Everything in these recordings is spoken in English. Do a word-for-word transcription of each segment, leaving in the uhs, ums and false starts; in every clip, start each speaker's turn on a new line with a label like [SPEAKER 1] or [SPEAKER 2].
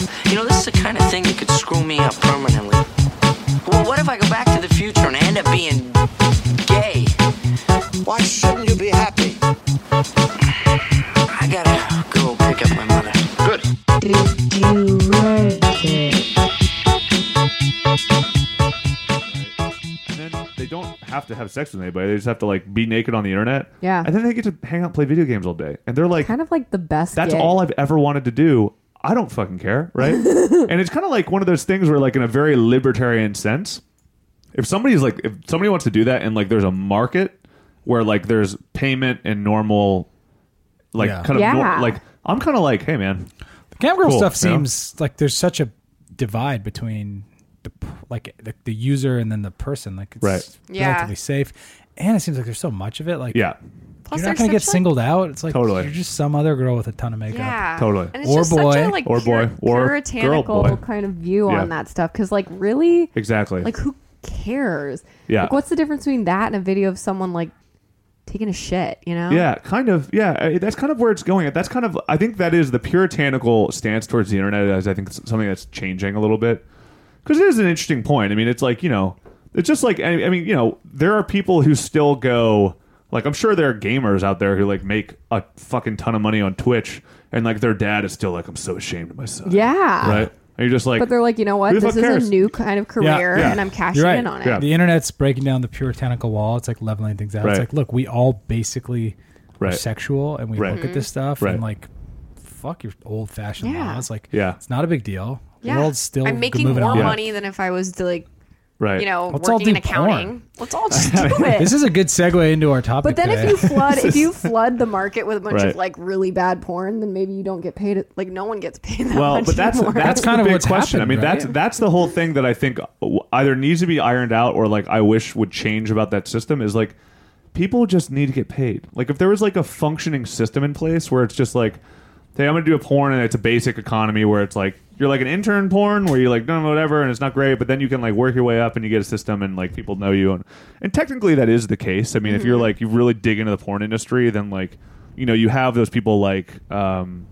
[SPEAKER 1] You know, this is the kind of thing that could screw me up permanently. Well, what if I go back to the future and I end up being gay?
[SPEAKER 2] Why shouldn't you be happy?
[SPEAKER 1] I gotta go pick up my mother.
[SPEAKER 2] Good.
[SPEAKER 3] Did you read it?
[SPEAKER 4] And then they don't have to have sex with anybody. They just have to like be naked on the internet.
[SPEAKER 5] Yeah.
[SPEAKER 4] And then they get to hang out and play video games all day. And they're like,
[SPEAKER 5] Kind of like the best.
[SPEAKER 4] that's
[SPEAKER 5] gig.
[SPEAKER 4] all I've ever wanted to do. I don't fucking care, right? And it's kind of like one of those things where, like, in a very libertarian sense, if somebody's like, if somebody wants to do that and like there's a market where like there's payment and normal, like
[SPEAKER 6] Yeah.
[SPEAKER 4] kind of
[SPEAKER 5] Yeah.
[SPEAKER 4] nor- like, I'm kind of like, hey man,
[SPEAKER 6] The cam girl
[SPEAKER 4] Cool,
[SPEAKER 6] stuff
[SPEAKER 4] you know?
[SPEAKER 6] seems like there's such a divide between the p- like the, the user and then the person. Like it's
[SPEAKER 4] Right.
[SPEAKER 5] Yeah.
[SPEAKER 6] relatively safe, and it seems like there's so much of it. Like
[SPEAKER 4] yeah,
[SPEAKER 5] Plus
[SPEAKER 6] you're not
[SPEAKER 5] there's
[SPEAKER 6] going to get
[SPEAKER 5] such, like-
[SPEAKER 6] singled out. It's like
[SPEAKER 4] Totally.
[SPEAKER 6] you're just some other girl with a ton of makeup.
[SPEAKER 5] Yeah,
[SPEAKER 4] Totally.
[SPEAKER 5] And it's
[SPEAKER 6] Or
[SPEAKER 5] just such
[SPEAKER 6] boy.
[SPEAKER 5] a like
[SPEAKER 4] Or boy.
[SPEAKER 5] pur-
[SPEAKER 4] Or
[SPEAKER 5] puritanical
[SPEAKER 4] girl, boy.
[SPEAKER 5] kind of view
[SPEAKER 4] Yeah.
[SPEAKER 5] on that stuff. Because like really,
[SPEAKER 4] exactly.
[SPEAKER 5] like who cares?
[SPEAKER 4] Yeah.
[SPEAKER 5] Like what's the difference between that and a video of someone like taking a shit? You know?
[SPEAKER 4] Yeah, kind of. Yeah, I- that's kind of where it's going. That's kind of. I think that is the puritanical stance towards the internet. Is I think it's something that's changing a little bit because it is an interesting point. I mean, it's like you know, it's just like I I mean, you know, there are people who still go. Like I'm sure there are gamers out there who like make a fucking ton of money on Twitch, and like their dad is still like, I'm so ashamed of myself.
[SPEAKER 5] Yeah.
[SPEAKER 4] Right. And you're just like,
[SPEAKER 5] But they're like, you know what?
[SPEAKER 4] who the
[SPEAKER 5] This
[SPEAKER 4] fuck
[SPEAKER 5] is
[SPEAKER 4] cares?
[SPEAKER 5] a new kind of career,
[SPEAKER 4] yeah.
[SPEAKER 5] and I'm cashing
[SPEAKER 6] You're right.
[SPEAKER 5] in on it.
[SPEAKER 4] Yeah.
[SPEAKER 6] The internet's breaking down the puritanical wall. It's like leveling things out.
[SPEAKER 4] Right.
[SPEAKER 6] It's like, look, we all basically are
[SPEAKER 4] Right.
[SPEAKER 6] sexual, and we
[SPEAKER 4] Right.
[SPEAKER 6] look at this stuff
[SPEAKER 4] Right.
[SPEAKER 6] and like, fuck your old fashioned
[SPEAKER 5] Yeah.
[SPEAKER 6] laws. Like,
[SPEAKER 4] Yeah.
[SPEAKER 6] it's not a big deal. The
[SPEAKER 5] Yeah.
[SPEAKER 6] world's still
[SPEAKER 5] I'm making
[SPEAKER 6] moving
[SPEAKER 5] more
[SPEAKER 6] on.
[SPEAKER 5] money than if I was to like,
[SPEAKER 4] right.
[SPEAKER 5] you know,
[SPEAKER 6] Let's all
[SPEAKER 5] working in
[SPEAKER 6] do
[SPEAKER 5] accounting.
[SPEAKER 6] porn.
[SPEAKER 5] Let's all just do it.
[SPEAKER 6] This is a good segue into our topic.
[SPEAKER 5] But then
[SPEAKER 6] today.
[SPEAKER 5] if you flood if you flood the market with a bunch
[SPEAKER 4] Right.
[SPEAKER 5] of like really bad porn, then maybe you don't get paid. Like no one gets paid that
[SPEAKER 4] well,
[SPEAKER 5] much
[SPEAKER 4] but that's
[SPEAKER 5] anymore.
[SPEAKER 4] that's,
[SPEAKER 6] That's
[SPEAKER 4] the
[SPEAKER 6] kind of
[SPEAKER 4] big
[SPEAKER 6] what's
[SPEAKER 4] question.
[SPEAKER 6] happened,
[SPEAKER 4] I mean,
[SPEAKER 6] right?
[SPEAKER 4] that's that's the whole thing that I think either needs to be ironed out or like I wish would change about that system is like people just need to get paid. Like if there was like a functioning system in place where it's just like, hey, I'm gonna do a porn and it's a basic economy where it's like you're like an intern porn where you're like no whatever and it's not great, but then you can like work your way up and you get a system and like people know you and and technically that is the case. I mean, if you're like you really dig into the porn industry, then like you know you have those people like. um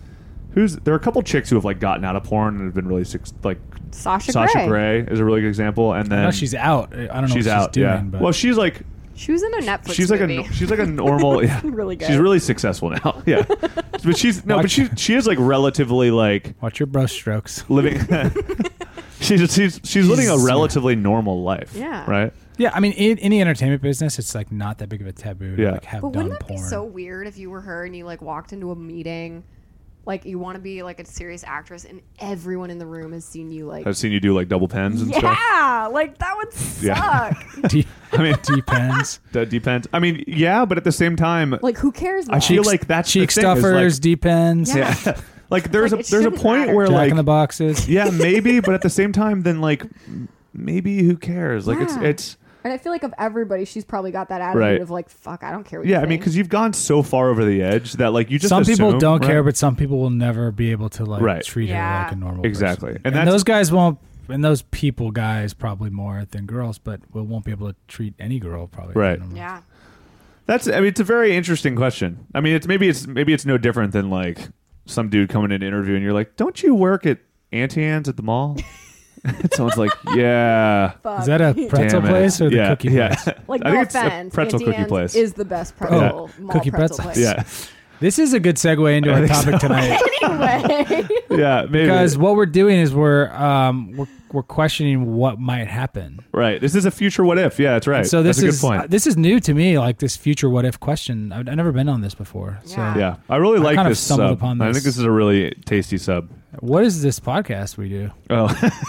[SPEAKER 4] Who's there are a couple chicks who have like gotten out of porn and have been really suc- like
[SPEAKER 5] Sasha,
[SPEAKER 4] Sasha
[SPEAKER 5] Grey.
[SPEAKER 4] Grey is a really good example, and
[SPEAKER 6] I
[SPEAKER 4] then
[SPEAKER 6] know she's out. I don't know
[SPEAKER 4] she's
[SPEAKER 6] what
[SPEAKER 4] out.
[SPEAKER 6] she's doing.
[SPEAKER 4] yeah,
[SPEAKER 6] But
[SPEAKER 4] well, she's like
[SPEAKER 5] She was in a Netflix
[SPEAKER 4] she's like
[SPEAKER 5] movie.
[SPEAKER 4] a she's like a normal. Yeah,
[SPEAKER 5] Really good.
[SPEAKER 4] She's really successful now. Yeah, but she's no, but
[SPEAKER 6] Watch-
[SPEAKER 4] she she is like relatively like
[SPEAKER 6] watch your brush strokes.
[SPEAKER 4] living. she's she's she's living a
[SPEAKER 6] Jesus.
[SPEAKER 4] relatively normal life.
[SPEAKER 5] Yeah.
[SPEAKER 4] right.
[SPEAKER 6] Yeah, I mean, in any entertainment business, it's like not that big of a taboo to
[SPEAKER 4] Yeah.
[SPEAKER 6] like have
[SPEAKER 5] But
[SPEAKER 6] done
[SPEAKER 5] wouldn't that
[SPEAKER 6] porn.
[SPEAKER 5] be so weird if you were her and you like walked into a meeting, like you want to be like a serious actress, and everyone in the room has seen you like.
[SPEAKER 4] I've seen you do like double pens and stuff.
[SPEAKER 5] Yeah, like that would
[SPEAKER 4] Yeah.
[SPEAKER 5] suck.
[SPEAKER 6] De-
[SPEAKER 4] I mean,
[SPEAKER 6] depends.
[SPEAKER 4] that depends. I mean, yeah, but at the same time,
[SPEAKER 5] Like who cares?
[SPEAKER 4] I
[SPEAKER 5] though?
[SPEAKER 4] feel like that's
[SPEAKER 6] cheek
[SPEAKER 4] the thing, is,
[SPEAKER 6] stuffers,
[SPEAKER 4] like,
[SPEAKER 6] depends.
[SPEAKER 5] Yeah.
[SPEAKER 4] yeah. Like there's
[SPEAKER 5] Like,
[SPEAKER 4] a
[SPEAKER 5] it
[SPEAKER 4] there's a
[SPEAKER 5] shouldn't
[SPEAKER 4] point
[SPEAKER 5] matter.
[SPEAKER 4] where
[SPEAKER 6] Jack
[SPEAKER 4] like
[SPEAKER 6] in the boxes.
[SPEAKER 4] yeah, maybe, but at the same time, then like m- maybe who cares? Like it's
[SPEAKER 5] Yeah.
[SPEAKER 4] it's
[SPEAKER 5] And I feel like of everybody, she's probably got that attitude
[SPEAKER 4] Right.
[SPEAKER 5] of like, "Fuck, I don't care." What
[SPEAKER 4] yeah.
[SPEAKER 5] you
[SPEAKER 4] I mean,
[SPEAKER 5] think.
[SPEAKER 4] because you've gone so far over the edge that like you just
[SPEAKER 6] Some people
[SPEAKER 4] assume,
[SPEAKER 6] don't
[SPEAKER 4] right?
[SPEAKER 6] care, but some people will never be able to like
[SPEAKER 4] Right.
[SPEAKER 6] treat her
[SPEAKER 5] Yeah.
[SPEAKER 6] like a normal
[SPEAKER 4] Exactly.
[SPEAKER 6] person.
[SPEAKER 4] And
[SPEAKER 6] And,
[SPEAKER 4] that's-
[SPEAKER 6] those guys won't. And those people, guys, probably more than girls, but we won't be able to treat any girl probably.
[SPEAKER 4] Right.
[SPEAKER 6] normal.
[SPEAKER 5] yeah,
[SPEAKER 4] That's I mean, it's a very interesting question. I mean, it's maybe it's maybe it's no different than like some dude coming in an interview and you're like, don't you work at Auntie Anne's at the mall? And someone's like, yeah.
[SPEAKER 5] Fuck.
[SPEAKER 6] Is that a pretzel
[SPEAKER 4] Damn it.
[SPEAKER 6] place or the
[SPEAKER 4] yeah,
[SPEAKER 6] cookie
[SPEAKER 4] yeah.
[SPEAKER 6] place?
[SPEAKER 5] like
[SPEAKER 4] I
[SPEAKER 5] no
[SPEAKER 4] think it's a
[SPEAKER 5] offense,
[SPEAKER 4] pretzel
[SPEAKER 5] Auntie
[SPEAKER 4] cookie
[SPEAKER 5] Anne's
[SPEAKER 4] place.
[SPEAKER 5] is the best pretzel mall
[SPEAKER 6] Cookie
[SPEAKER 5] pretzel
[SPEAKER 6] pretzels.
[SPEAKER 5] place.
[SPEAKER 4] Yeah,
[SPEAKER 6] This is a good segue into
[SPEAKER 4] I
[SPEAKER 6] our
[SPEAKER 4] think
[SPEAKER 6] topic
[SPEAKER 4] so.
[SPEAKER 6] tonight
[SPEAKER 5] Anyway,
[SPEAKER 4] yeah. Maybe
[SPEAKER 6] because what we're doing is we're um we're, we're questioning what might happen.
[SPEAKER 4] right. This is a future what if. Yeah, that's right.
[SPEAKER 6] So this
[SPEAKER 4] that's a
[SPEAKER 6] is
[SPEAKER 4] good point.
[SPEAKER 6] uh, this is new to me, like this future what if question. I've, I've never been on this before. So
[SPEAKER 5] Yeah.
[SPEAKER 4] yeah, I really
[SPEAKER 6] I
[SPEAKER 4] like
[SPEAKER 6] kind of
[SPEAKER 4] this
[SPEAKER 6] stumbled
[SPEAKER 4] sub.
[SPEAKER 6] upon
[SPEAKER 4] I
[SPEAKER 6] this.
[SPEAKER 4] think this is a really tasty sub.
[SPEAKER 6] what is this podcast we do?
[SPEAKER 4] Oh.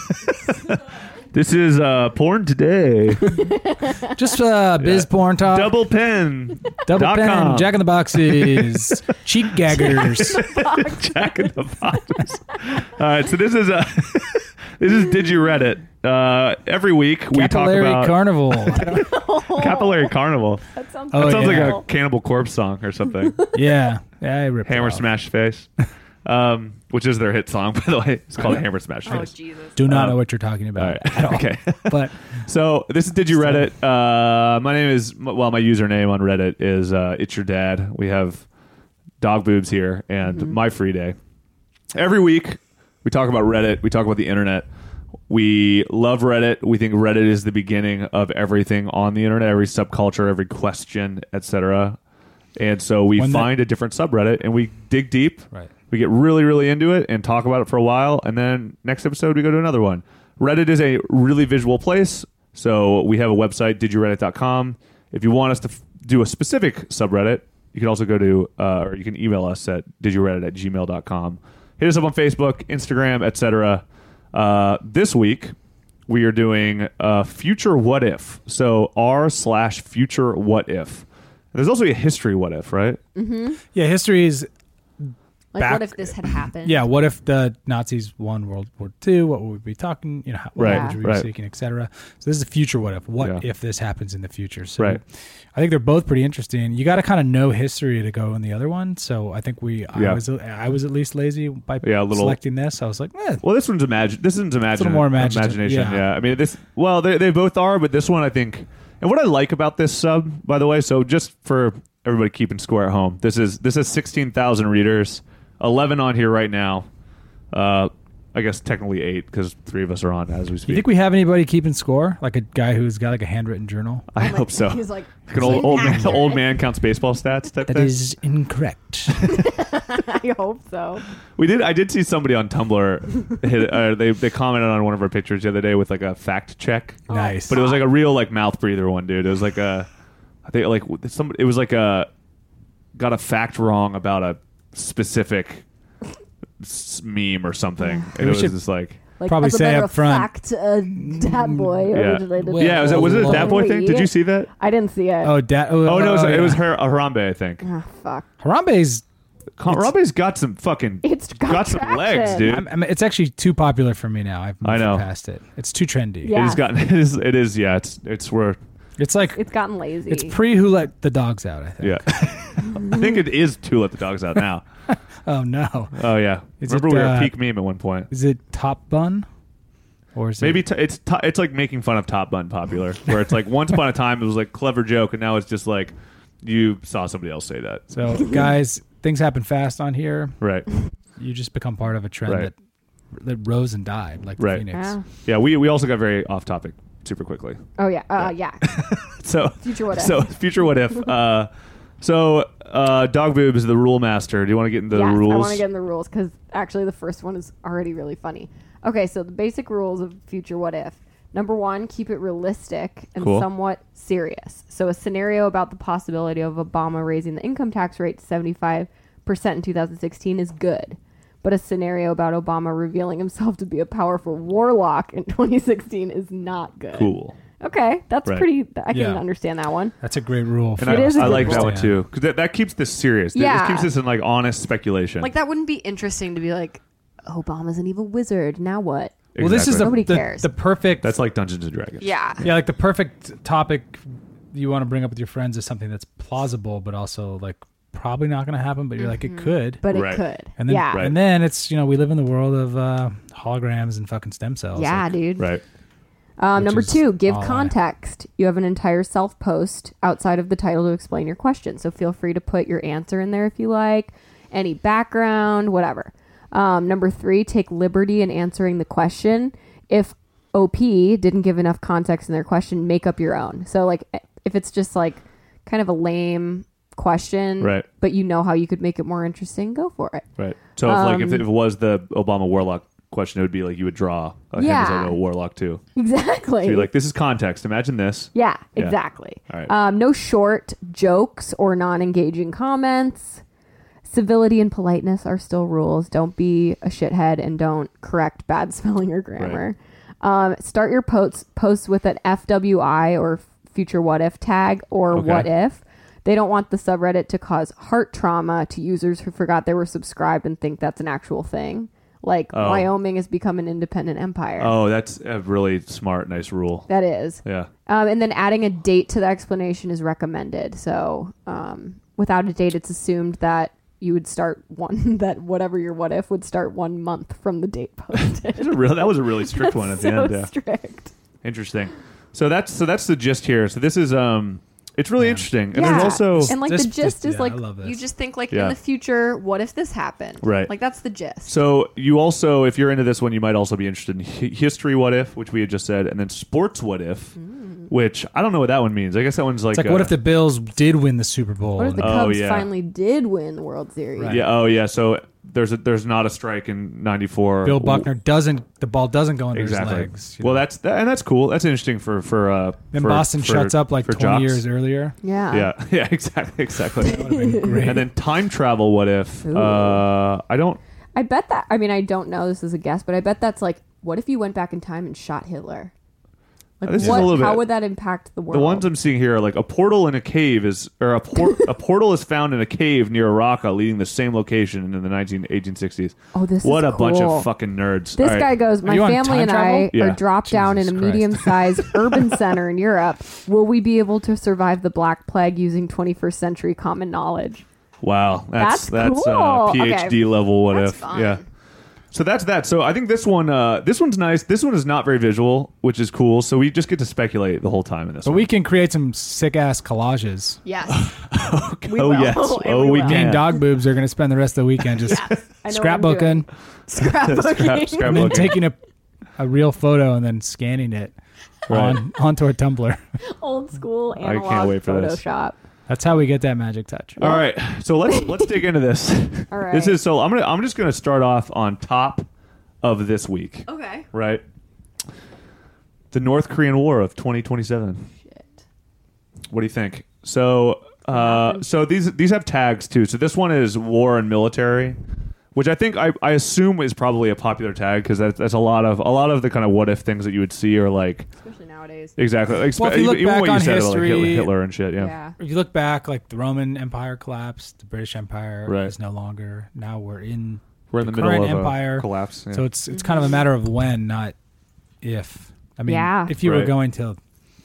[SPEAKER 4] This is uh, porn today.
[SPEAKER 6] Just uh, biz porn talk.
[SPEAKER 4] Double pen.
[SPEAKER 6] Double
[SPEAKER 4] dot
[SPEAKER 6] pen,
[SPEAKER 4] com.
[SPEAKER 6] Jack in the Boxes, cheek gaggers.
[SPEAKER 4] Jack in the Box. All right, so this is uh, this is Did You Reddit? Uh, every week we talk
[SPEAKER 6] Capillary
[SPEAKER 4] about
[SPEAKER 6] Carnival.
[SPEAKER 4] Capillary Carnival.
[SPEAKER 5] that sounds.
[SPEAKER 6] Oh,
[SPEAKER 4] That sounds
[SPEAKER 6] yeah.
[SPEAKER 4] like a Cannibal Corpse song or something.
[SPEAKER 6] yeah, yeah, I ripped it
[SPEAKER 4] Hammer
[SPEAKER 6] off.
[SPEAKER 4] Smash Face, um, which is their hit song, by the way. It's called Hammer Smash
[SPEAKER 5] Oh
[SPEAKER 4] Face.
[SPEAKER 5] Jesus!
[SPEAKER 6] Do not
[SPEAKER 4] Um,
[SPEAKER 6] know what you're talking about
[SPEAKER 4] all right.
[SPEAKER 6] at all.
[SPEAKER 4] Okay.
[SPEAKER 6] But
[SPEAKER 4] So this is Did You Reddit? Uh, my name is well, my username on Reddit is uh, It's Your Dad. We have dog boobs here and
[SPEAKER 6] Mm-hmm.
[SPEAKER 4] my free day. Every week We talk about Reddit. We talk about the internet. We love Reddit. We think Reddit is the beginning of everything on the internet, every subculture, every question, et cetera. And so we
[SPEAKER 6] When that-
[SPEAKER 4] find a different subreddit and we dig deep.
[SPEAKER 6] Right.
[SPEAKER 4] We get really, really into it and talk about it for a while. And then next episode, we go to another one. Reddit is a really visual place. So we have a website, did you reddit dot com. If you want us to f- do a specific subreddit, you can also go to, uh, or you can email us at did you reddit at gmail dot com. Hit us up on Facebook, Instagram, et cetera. Uh, this week, we are doing uh, Future What If. So r slash Future What If. There's also a history what if, right?
[SPEAKER 6] Yeah, history is
[SPEAKER 5] Like,
[SPEAKER 6] back-
[SPEAKER 5] what if this had happened?
[SPEAKER 6] yeah. What if the Nazis won World War Two? What would we be talking? You know, how, what
[SPEAKER 4] Right,
[SPEAKER 6] language would we
[SPEAKER 4] right.
[SPEAKER 6] be speaking, et cetera. So this is a future what if. What
[SPEAKER 4] Yeah.
[SPEAKER 6] if this happens in the future? So
[SPEAKER 4] Right.
[SPEAKER 6] I think they're both pretty interesting. You got to kind of know history to go in the other one. So I think we,
[SPEAKER 4] Yeah.
[SPEAKER 6] I was, I was at least lazy by
[SPEAKER 4] Yeah, a little-
[SPEAKER 6] selecting this. I was like, eh,
[SPEAKER 4] Well, this one's imagine. This one's imagine.
[SPEAKER 6] more imaginative,
[SPEAKER 4] imagination.
[SPEAKER 6] yeah.
[SPEAKER 4] Yeah. I mean, this. Well, they they both are, but this one I think. And what I like about this sub, by the way, so just for everybody keeping score at home, this is this has sixteen thousand readers, eleven on here right now. Uh, I guess technically eight because three of us are on as we speak.
[SPEAKER 6] you think we have anybody keeping score? Like a guy who's got like a handwritten journal?
[SPEAKER 4] I
[SPEAKER 5] Oh my-
[SPEAKER 4] hope so.
[SPEAKER 5] He's like,
[SPEAKER 4] Like an old old man,
[SPEAKER 5] inaccurate.
[SPEAKER 4] old man counts baseball stats type
[SPEAKER 6] That
[SPEAKER 4] thing.
[SPEAKER 6] is incorrect.
[SPEAKER 5] I hope so.
[SPEAKER 4] We did. I did see somebody on Tumblr hit. Uh, they they commented on one of our pictures the other day with like a fact check.
[SPEAKER 6] Nice.
[SPEAKER 4] But it was like a real like mouth breather one, dude. It was like a, I think like somebody. It was like a, got a fact wrong about a specific s- meme or something. And it
[SPEAKER 6] We
[SPEAKER 4] was
[SPEAKER 6] should-
[SPEAKER 4] just like,
[SPEAKER 5] Like,
[SPEAKER 6] Probably
[SPEAKER 5] as a
[SPEAKER 6] say
[SPEAKER 5] matter
[SPEAKER 6] up
[SPEAKER 5] of
[SPEAKER 6] front.
[SPEAKER 5] fact, uh, Dat Boy
[SPEAKER 4] yeah,
[SPEAKER 5] originated.
[SPEAKER 6] Well,
[SPEAKER 4] yeah. Was it was it a Dat Boy thing? Did you see that?
[SPEAKER 5] I didn't see it.
[SPEAKER 6] oh, da- oh,
[SPEAKER 4] Oh no, it was,
[SPEAKER 6] oh,
[SPEAKER 4] it was
[SPEAKER 6] yeah.
[SPEAKER 4] her Harambe, I think.
[SPEAKER 5] Ah, fuck.
[SPEAKER 6] Harambe's.
[SPEAKER 4] Harambe's got some fucking
[SPEAKER 5] It's got
[SPEAKER 4] some
[SPEAKER 5] traction.
[SPEAKER 4] legs, dude.
[SPEAKER 6] I'm, I mean, it's actually too popular for me now. I've moved
[SPEAKER 4] I know.
[SPEAKER 6] past it. It's too trendy.
[SPEAKER 5] Yeah.
[SPEAKER 4] It has gotten. It is. It is. Yeah. It's. It's where.
[SPEAKER 6] It's like
[SPEAKER 5] It's gotten lazy.
[SPEAKER 6] it's pre Who Let the Dogs Out. I think.
[SPEAKER 4] Yeah. I think it is to let the dogs out now.
[SPEAKER 6] Oh no.
[SPEAKER 4] Oh yeah.
[SPEAKER 6] Is
[SPEAKER 4] Remember
[SPEAKER 6] it,
[SPEAKER 4] we were
[SPEAKER 6] uh,
[SPEAKER 4] at peak meme at one point.
[SPEAKER 6] Is it Top Bun? Or is
[SPEAKER 4] Maybe
[SPEAKER 6] it,
[SPEAKER 4] t- it's t- it's like making fun of Top Bun popular, where it's like once upon a time it was like clever joke, and now it's just like you saw somebody else say that.
[SPEAKER 6] so guys? Things happen fast on here.
[SPEAKER 4] Right.
[SPEAKER 6] You just become part of a trend
[SPEAKER 4] Right.
[SPEAKER 6] that that rose and died, like the
[SPEAKER 4] Right.
[SPEAKER 6] Phoenix.
[SPEAKER 5] Yeah.
[SPEAKER 4] Yeah. We we also got very off topic super quickly.
[SPEAKER 5] Oh yeah. Uh, yeah.
[SPEAKER 4] So
[SPEAKER 5] Future what if.
[SPEAKER 4] so future what if. Uh, so uh, Dog Boob is the rule master. Do you want to get into the
[SPEAKER 5] yes,
[SPEAKER 4] rules?
[SPEAKER 5] I want to get in the rules because actually the first one is already really funny. Okay, so the basic rules of Future What If. Number one, keep it realistic and
[SPEAKER 4] Cool.
[SPEAKER 5] somewhat serious. So a scenario about the possibility of Obama raising the income tax rate to seventy-five percent in two thousand sixteen is good. But a scenario about Obama revealing himself to be a powerful warlock in twenty sixteen is not good.
[SPEAKER 4] Cool.
[SPEAKER 5] Okay, that's
[SPEAKER 4] Right.
[SPEAKER 5] pretty, I can
[SPEAKER 6] Yeah.
[SPEAKER 5] understand that one.
[SPEAKER 6] That's a great rule.
[SPEAKER 4] And
[SPEAKER 6] For
[SPEAKER 4] I,
[SPEAKER 5] It is a
[SPEAKER 4] I
[SPEAKER 5] good
[SPEAKER 4] like that
[SPEAKER 5] rule.
[SPEAKER 4] one too because that, that keeps this serious. This
[SPEAKER 5] Yeah.
[SPEAKER 4] keeps this in like honest speculation.
[SPEAKER 5] Like that wouldn't be interesting to be like, Obama's an evil wizard. Now what?
[SPEAKER 6] Well, this is the,
[SPEAKER 5] Nobody
[SPEAKER 6] the,
[SPEAKER 5] cares.
[SPEAKER 6] the perfect.
[SPEAKER 4] That's like Dungeons and Dragons.
[SPEAKER 5] Yeah.
[SPEAKER 6] yeah, like the perfect topic you want to bring up with your friends is something that's plausible, but also like probably not going to happen. But you're like, it could.
[SPEAKER 5] But
[SPEAKER 4] Right.
[SPEAKER 5] it could.
[SPEAKER 6] And then,
[SPEAKER 5] yeah.
[SPEAKER 4] Right.
[SPEAKER 6] and then it's you know we live in the world of uh, holograms and fucking stem cells.
[SPEAKER 5] Yeah,
[SPEAKER 6] Like,
[SPEAKER 5] dude.
[SPEAKER 4] Right.
[SPEAKER 5] Um,
[SPEAKER 6] Which
[SPEAKER 5] number
[SPEAKER 6] is
[SPEAKER 5] two, give
[SPEAKER 6] all I-
[SPEAKER 5] context. You have an entire self post outside of the title to explain your question. So feel free to put your answer in there if you like, any background, whatever. Um, number three, take liberty in answering the question. If O P didn't give enough context in their question, make up your own. So, like, if it's just like kind of a lame question,
[SPEAKER 4] Right.
[SPEAKER 5] but you know how you could make it more interesting, go for it.
[SPEAKER 4] Right. So if like if
[SPEAKER 5] Um,
[SPEAKER 4] it was the Obama warlock question, it would be like you would draw uh, him as
[SPEAKER 5] Yeah.
[SPEAKER 4] like a warlock too.
[SPEAKER 5] Exactly.
[SPEAKER 4] So you're like, this is context. Imagine this.
[SPEAKER 5] Yeah,
[SPEAKER 4] Yeah.
[SPEAKER 5] exactly.
[SPEAKER 4] All right.
[SPEAKER 5] Um, no short jokes or non-engaging comments. Civility and politeness are still rules. Don't be a shithead and don't correct bad spelling or grammar. Um, start your posts posts with an F W I or future what if tag or
[SPEAKER 4] Okay.
[SPEAKER 5] what if. They don't want the subreddit to cause heart trauma to users who forgot they were subscribed and think that's an actual thing. Like
[SPEAKER 4] Oh.
[SPEAKER 5] Wyoming has become an independent empire.
[SPEAKER 4] Oh, that's a really smart, nice rule.
[SPEAKER 5] That is.
[SPEAKER 4] Yeah.
[SPEAKER 5] Um, and then adding a date to the explanation is recommended. So um, without a date, it's assumed that you would start one, that whatever your what if would start one month from the date posted.
[SPEAKER 4] That's a real, that was a really strict one at
[SPEAKER 5] so
[SPEAKER 4] the end. Yeah.
[SPEAKER 5] strict.
[SPEAKER 4] Interesting. So that's so that's the gist here. So this is um It's really interesting, and
[SPEAKER 5] yeah.
[SPEAKER 4] there's also
[SPEAKER 5] and like
[SPEAKER 6] This-
[SPEAKER 5] the gist
[SPEAKER 6] this-
[SPEAKER 5] is
[SPEAKER 6] yeah,
[SPEAKER 5] like
[SPEAKER 6] I love this.
[SPEAKER 5] you just think like
[SPEAKER 4] Yeah.
[SPEAKER 5] in the future, what if this happened?
[SPEAKER 4] Right.
[SPEAKER 5] Like that's the gist.
[SPEAKER 4] So you also, if you're into this one, you might also be interested in hi- history what if, which we had just said, and then sports what if, which I don't know what that one means. I guess that one's like,
[SPEAKER 6] It's like,
[SPEAKER 4] uh,
[SPEAKER 6] what if the Bills did win the Super Bowl?
[SPEAKER 5] What if the
[SPEAKER 4] Oh,
[SPEAKER 5] Cubs
[SPEAKER 4] yeah.
[SPEAKER 5] finally did win the World Series?
[SPEAKER 6] Right.
[SPEAKER 4] yeah, oh yeah. So there's a, there's not a strike in ninety-four.
[SPEAKER 6] Bill Buckner doesn't. The ball doesn't go under
[SPEAKER 4] Exactly.
[SPEAKER 6] his legs. you
[SPEAKER 4] Well,
[SPEAKER 6] know?
[SPEAKER 4] that's that, and that's cool. That's interesting for for uh.
[SPEAKER 6] then
[SPEAKER 4] for-
[SPEAKER 6] Boston
[SPEAKER 4] for-
[SPEAKER 6] shuts up like
[SPEAKER 4] for
[SPEAKER 6] twenty
[SPEAKER 4] jocks.
[SPEAKER 6] years earlier.
[SPEAKER 5] Yeah.
[SPEAKER 4] Yeah, yeah, exactly, exactly.
[SPEAKER 6] That would have been great.
[SPEAKER 4] And then time travel. What if?
[SPEAKER 5] Ooh.
[SPEAKER 4] Uh, I don't.
[SPEAKER 5] I bet that. I mean, I don't know. This is a guess, but I bet that's like, what if you went back in time and shot Hitler? Like,
[SPEAKER 4] This is
[SPEAKER 5] what?
[SPEAKER 4] a little
[SPEAKER 5] How
[SPEAKER 4] bit-
[SPEAKER 5] would that impact the world?
[SPEAKER 4] The ones I'm seeing here are like a portal in a cave is, or a por- a portal is found in a cave near Raqqa, leading the same location in the nineteen eighteen sixties.
[SPEAKER 5] Oh, this
[SPEAKER 4] What
[SPEAKER 5] is
[SPEAKER 4] a bunch
[SPEAKER 5] cool.
[SPEAKER 4] of fucking nerds!
[SPEAKER 5] This
[SPEAKER 4] All right.
[SPEAKER 5] guy goes, my
[SPEAKER 6] you on
[SPEAKER 5] family
[SPEAKER 6] time
[SPEAKER 5] and I
[SPEAKER 6] travel?
[SPEAKER 4] Yeah.
[SPEAKER 5] are dropped down in a
[SPEAKER 6] Jesus Christ.
[SPEAKER 5] medium-sized urban center in Europe. Will we be able to survive the Black Plague using twenty-first century common knowledge?
[SPEAKER 4] Wow, that's
[SPEAKER 5] That's
[SPEAKER 4] that's, uh,
[SPEAKER 5] cool.
[SPEAKER 4] PhD
[SPEAKER 5] Okay.
[SPEAKER 4] level. What
[SPEAKER 5] That's
[SPEAKER 4] if?
[SPEAKER 5] fun.
[SPEAKER 4] Yeah. So that's that. So I think this one, uh, this one's nice. This one is not very visual, which is cool. So we just get to speculate the whole time in this.
[SPEAKER 6] But
[SPEAKER 4] one.
[SPEAKER 6] we can create some sick ass collages.
[SPEAKER 5] Yes. we
[SPEAKER 4] oh
[SPEAKER 5] will.
[SPEAKER 4] yes,
[SPEAKER 5] And
[SPEAKER 4] oh
[SPEAKER 5] we
[SPEAKER 4] we
[SPEAKER 5] will.
[SPEAKER 6] Me
[SPEAKER 4] can.
[SPEAKER 6] and Dog Boobs are going to spend the rest of the weekend just
[SPEAKER 5] I know what I'm doing.
[SPEAKER 6] scrapbooking
[SPEAKER 4] Scrap,
[SPEAKER 5] Scrapbooking.
[SPEAKER 6] and then
[SPEAKER 4] scrapbooking.
[SPEAKER 6] taking a, a real photo and then scanning it
[SPEAKER 4] Right.
[SPEAKER 6] on onto our Tumblr.
[SPEAKER 5] Old school
[SPEAKER 4] I
[SPEAKER 5] analog
[SPEAKER 4] can't wait for this.
[SPEAKER 5] Photoshop.
[SPEAKER 6] That's how we get that magic touch.
[SPEAKER 4] All right, so let's let's dig into this.
[SPEAKER 5] All right.
[SPEAKER 4] This is so I'm gonna I'm just gonna start off on top of this week,
[SPEAKER 5] Okay.
[SPEAKER 4] right? The North Korean War of twenty twenty-seven.
[SPEAKER 5] Shit.
[SPEAKER 4] What do you think? So, uh, so these these have tags too. So this one is war and military, which I think I, I assume is probably a popular tag because that's, that's a lot of a lot of the kind of what if things that you would see are like
[SPEAKER 5] Especially nowadays.
[SPEAKER 4] exactly like,
[SPEAKER 6] Well, if you look
[SPEAKER 4] even
[SPEAKER 6] back
[SPEAKER 4] what you
[SPEAKER 6] on
[SPEAKER 4] said about like Hitler,
[SPEAKER 6] history-
[SPEAKER 4] Hitler and shit. Yeah.
[SPEAKER 5] Yeah.
[SPEAKER 6] If you look back, like the Roman Empire collapsed, the British Empire
[SPEAKER 4] Right.
[SPEAKER 6] is no longer. Now we're in
[SPEAKER 4] we're in the,
[SPEAKER 6] the
[SPEAKER 4] middle
[SPEAKER 6] current
[SPEAKER 4] of
[SPEAKER 6] empire.
[SPEAKER 4] a collapse. Yeah.
[SPEAKER 6] So it's it's kind of a matter of when, not if. I mean,
[SPEAKER 5] Yeah.
[SPEAKER 6] if you
[SPEAKER 4] Right.
[SPEAKER 6] were going to,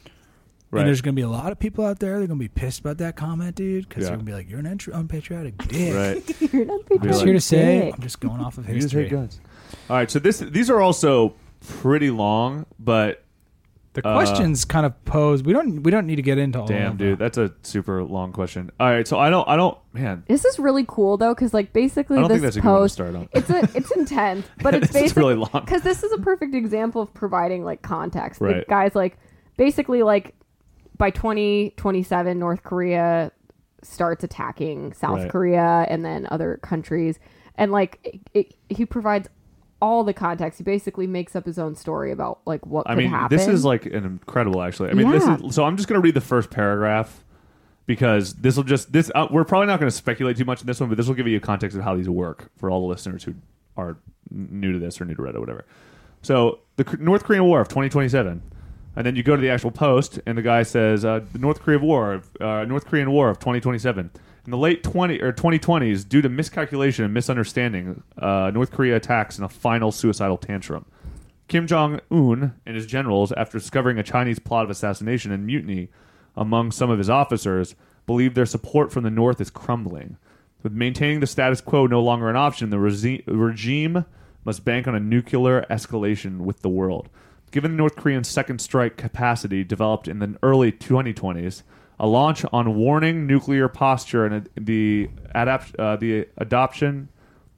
[SPEAKER 4] right.
[SPEAKER 6] and there's going to be a lot of people out there. They're going to be pissed about that comment, dude, because
[SPEAKER 4] Yeah.
[SPEAKER 6] they're going to be like, "You're an untr- unpatriotic dick."
[SPEAKER 4] right.
[SPEAKER 5] You're not
[SPEAKER 4] Be
[SPEAKER 6] I'm just
[SPEAKER 4] like-
[SPEAKER 6] here to say,
[SPEAKER 5] dick.
[SPEAKER 6] I'm just going off of
[SPEAKER 4] Use
[SPEAKER 6] history.
[SPEAKER 4] your guns. All right. So this these are also pretty long, but
[SPEAKER 6] The
[SPEAKER 4] Uh,
[SPEAKER 6] questions kind of pose. We don't we don't need to get into all.
[SPEAKER 4] damn,
[SPEAKER 6] of
[SPEAKER 4] dude,
[SPEAKER 6] them.
[SPEAKER 4] that's a super long question. All right. So I don't I don't man.
[SPEAKER 5] This is really cool though, because like basically
[SPEAKER 4] I don't think
[SPEAKER 5] this
[SPEAKER 4] that's a good one to
[SPEAKER 5] post,
[SPEAKER 4] start on.
[SPEAKER 5] it's a it's intense, but it's
[SPEAKER 4] This is
[SPEAKER 5] basically
[SPEAKER 4] really long.
[SPEAKER 5] because this is a perfect example of providing like context. The
[SPEAKER 4] Right.
[SPEAKER 5] guys like basically like by twenty twenty-seven, North Korea starts attacking South
[SPEAKER 4] Right.
[SPEAKER 5] Korea and then other countries, and like it, it, he provides all the context. He basically makes up his own story about like what
[SPEAKER 4] I
[SPEAKER 5] could
[SPEAKER 4] mean,
[SPEAKER 5] happen.
[SPEAKER 4] this is like an incredible. Actually, I mean,
[SPEAKER 5] Yeah.
[SPEAKER 4] this is so. I'm just gonna read the first paragraph because this will just this. Uh, we're probably not going to speculate too much in this one, but this will give you a context of how these work for all the listeners who are n- new to this or new to Reddit or whatever. So the K- North Korean War of twenty twenty-seven, and then you go to the actual post, and the guy says uh, the North Korean War, of, uh, North Korean War of twenty twenty-seven. In the late twenty or twenty twenties, due to miscalculation and misunderstanding, uh, North Korea attacks in a final suicidal tantrum. Kim Jong-un and his generals, after discovering a Chinese plot of assassination and mutiny among some of his officers, believe their support from the North is crumbling. With maintaining the status quo no longer an option, the resi- regime must bank on a nuclear escalation with the world. Given North Korea's second strike capacity developed in the early twenty twenties, a launch on warning nuclear posture and a, the adapt uh, the adoption,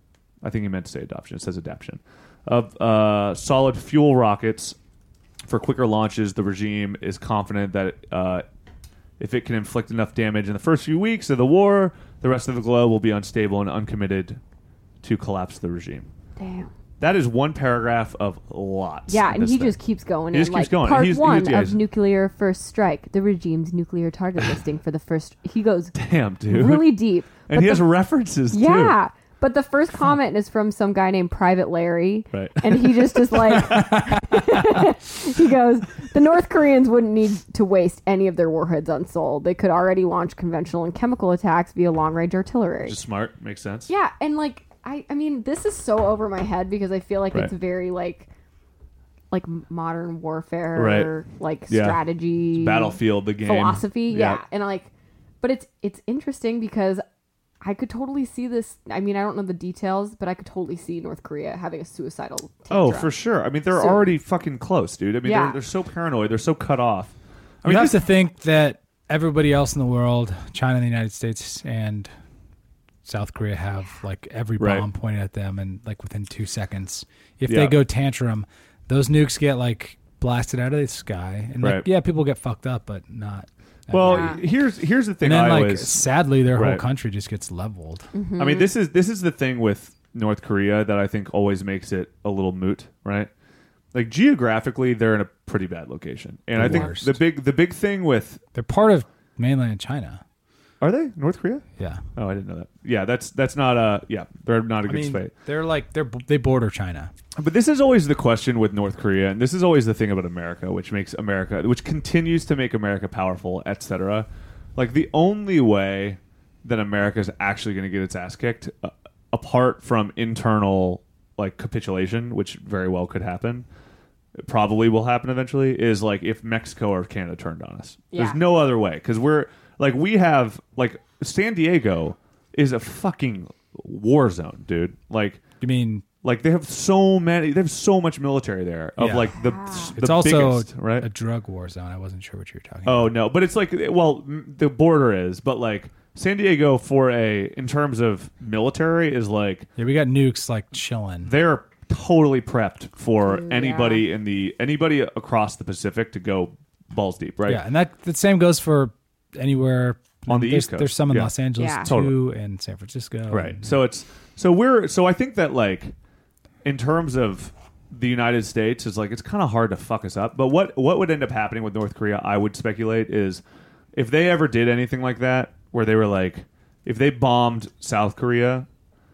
[SPEAKER 4] I think he meant to say adoption, it says adaption, of uh, solid fuel rockets for quicker launches, the regime is confident that uh, if it can inflict enough damage in the first few weeks of the war, the rest of the globe will be unstable and uncommitted to collapse the regime.
[SPEAKER 5] damn.
[SPEAKER 4] That is one paragraph of lots.
[SPEAKER 5] Yeah,
[SPEAKER 4] in
[SPEAKER 5] and
[SPEAKER 4] this
[SPEAKER 5] he
[SPEAKER 4] thing.
[SPEAKER 5] just keeps going.
[SPEAKER 4] He
[SPEAKER 5] and
[SPEAKER 4] just
[SPEAKER 5] like,
[SPEAKER 4] keeps going.
[SPEAKER 5] Part
[SPEAKER 4] He's-
[SPEAKER 5] one
[SPEAKER 4] he's-
[SPEAKER 5] of nuclear first strike, the regime's nuclear target listing for the first. He goes
[SPEAKER 4] Damn, dude.
[SPEAKER 5] really deep.
[SPEAKER 4] And
[SPEAKER 5] But
[SPEAKER 4] he has
[SPEAKER 5] the-
[SPEAKER 4] references, too.
[SPEAKER 5] yeah, but the first comment is from some guy named Private Larry,
[SPEAKER 4] Right.
[SPEAKER 5] and he just is like, he goes, the North Koreans wouldn't need to waste any of their warheads on Seoul. They could already launch conventional and chemical attacks via long-range artillery.
[SPEAKER 4] Just smart. Makes sense.
[SPEAKER 5] Yeah, and like I, I mean, this is so over my head because I feel like
[SPEAKER 4] Right.
[SPEAKER 5] it's very like, like modern warfare,
[SPEAKER 4] Right.
[SPEAKER 5] like
[SPEAKER 4] Yeah.
[SPEAKER 5] strategy,
[SPEAKER 4] Battlefield, the game.
[SPEAKER 5] philosophy. Yeah.
[SPEAKER 4] Yeah.
[SPEAKER 5] and like, but it's it's interesting because I could totally see this. I mean, I don't know the details, but I could totally see North Korea having a suicidal.
[SPEAKER 4] Oh,
[SPEAKER 5] tantrum.
[SPEAKER 4] for sure. I mean, they're
[SPEAKER 5] Soon.
[SPEAKER 4] already fucking close, dude. I mean,
[SPEAKER 5] Yeah.
[SPEAKER 4] they're, they're so paranoid. They're so cut off. I
[SPEAKER 6] You
[SPEAKER 4] mean,
[SPEAKER 6] have
[SPEAKER 4] this-
[SPEAKER 6] to think that everybody else in the world, China and the United States and South Korea have like every
[SPEAKER 4] Right.
[SPEAKER 6] bomb pointed at them, and like within two seconds, if
[SPEAKER 4] Yeah.
[SPEAKER 6] they go tantrum, those nukes get like blasted out of the sky, and like
[SPEAKER 4] Right.
[SPEAKER 6] yeah, people get fucked up, but not.
[SPEAKER 4] Well,
[SPEAKER 5] Yeah.
[SPEAKER 4] here's here's the thing.
[SPEAKER 6] and then
[SPEAKER 4] I
[SPEAKER 6] like
[SPEAKER 4] always,
[SPEAKER 6] sadly, their whole
[SPEAKER 4] Right.
[SPEAKER 6] country just gets leveled.
[SPEAKER 4] I mean, this is this is the thing with North Korea that I think always makes it a little moot, right? Like geographically, they're in a pretty bad location, and
[SPEAKER 6] The
[SPEAKER 4] I think
[SPEAKER 6] worst.
[SPEAKER 4] the big the big thing with
[SPEAKER 6] They're part of mainland China.
[SPEAKER 4] are they North Korea?
[SPEAKER 6] Yeah,
[SPEAKER 4] Oh, I didn't know that. Yeah, that's that's not a yeah, they're not a
[SPEAKER 6] I
[SPEAKER 4] good
[SPEAKER 6] mean
[SPEAKER 4] state.
[SPEAKER 6] they're like they're they border China.
[SPEAKER 4] But this is always the question with North Korea, and this is always the thing about America, which makes America, which continues to make America powerful, et cetera. Like the only way that America is actually going to get its ass kicked, uh, apart from internal like capitulation, which very well could happen, it probably will happen eventually, is like if Mexico or Canada turned on us.
[SPEAKER 5] Yeah.
[SPEAKER 4] There's no other way because we're like we have like San Diego is a fucking war zone, dude. Like.
[SPEAKER 6] You mean
[SPEAKER 4] Like they have so many, they have so much military there of
[SPEAKER 6] Yeah.
[SPEAKER 4] like the,
[SPEAKER 5] Wow.
[SPEAKER 4] the
[SPEAKER 6] it's also
[SPEAKER 4] biggest, right?
[SPEAKER 6] a drug war zone? I wasn't sure what you were talking
[SPEAKER 4] Oh
[SPEAKER 6] about.
[SPEAKER 4] no, but it's like well, m- the border is, but like San Diego for a in terms of military is like
[SPEAKER 6] Yeah, we got nukes like chilling.
[SPEAKER 4] they're totally prepped for
[SPEAKER 5] Mm,
[SPEAKER 4] anybody
[SPEAKER 5] yeah.
[SPEAKER 4] in the anybody across the Pacific to go balls deep, right?
[SPEAKER 6] Yeah, and that the same goes for anywhere
[SPEAKER 4] On the
[SPEAKER 6] there's,
[SPEAKER 4] East Coast.
[SPEAKER 6] There's some in
[SPEAKER 4] Yeah.
[SPEAKER 6] Los Angeles
[SPEAKER 5] Yeah.
[SPEAKER 6] too,
[SPEAKER 4] Totally.
[SPEAKER 6] and San Francisco.
[SPEAKER 4] Right.
[SPEAKER 6] and-
[SPEAKER 4] So it's so we're so I think that like in terms of the United States is like it's kind of hard to fuck us up. But what what would end up happening with North Korea, I would speculate, is if they ever did anything like that, where they were like if they bombed South Korea,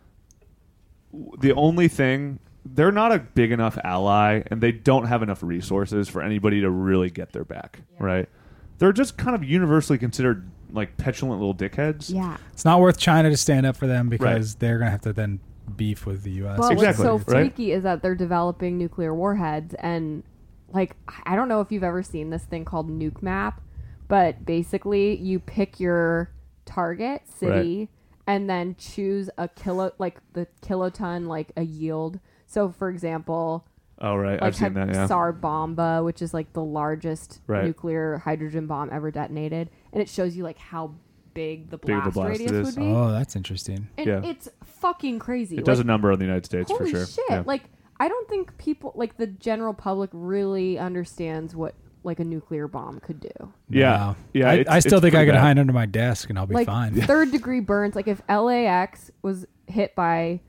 [SPEAKER 4] the only thing they're not a big enough ally and they don't have enough resources for anybody to really get their back, right? They're just kind of universally considered like petulant little dickheads.
[SPEAKER 5] Yeah.
[SPEAKER 6] it's not worth China to stand up for them because they're gonna have to then beef with the U S.
[SPEAKER 5] But
[SPEAKER 4] Exactly,
[SPEAKER 5] what's so
[SPEAKER 4] right?
[SPEAKER 5] freaky is that they're developing nuclear warheads, and like I don't know if you've ever seen this thing called Nuke Map, but basically you pick your target city and then choose a kilo, like the kiloton, like a yield. So, for example,
[SPEAKER 4] Oh right,
[SPEAKER 5] like
[SPEAKER 4] I've seen that. Yeah.
[SPEAKER 5] Tsar Bomba, which is like the largest
[SPEAKER 4] Right.
[SPEAKER 5] nuclear hydrogen bomb ever detonated, and it shows you like how big the
[SPEAKER 4] Big the
[SPEAKER 5] blast,
[SPEAKER 4] blast
[SPEAKER 5] radius
[SPEAKER 4] is.
[SPEAKER 5] would be.
[SPEAKER 6] Oh, that's interesting.
[SPEAKER 5] And
[SPEAKER 4] Yeah.
[SPEAKER 5] it's fucking crazy.
[SPEAKER 4] It does
[SPEAKER 5] Like,
[SPEAKER 4] a number on the United States
[SPEAKER 5] holy
[SPEAKER 4] for sure.
[SPEAKER 5] shit!
[SPEAKER 4] Yeah.
[SPEAKER 5] Like I don't think people, like the general public, really understands what like a nuclear bomb could do.
[SPEAKER 4] yeah,
[SPEAKER 6] Wow.
[SPEAKER 4] yeah.
[SPEAKER 6] I,
[SPEAKER 4] it's-
[SPEAKER 6] I still
[SPEAKER 4] it's
[SPEAKER 6] think I
[SPEAKER 4] pretty
[SPEAKER 6] could
[SPEAKER 4] bad.
[SPEAKER 6] hide under my desk and I'll be
[SPEAKER 5] Like
[SPEAKER 6] fine.
[SPEAKER 5] third degree burns. Like if L A X was hit by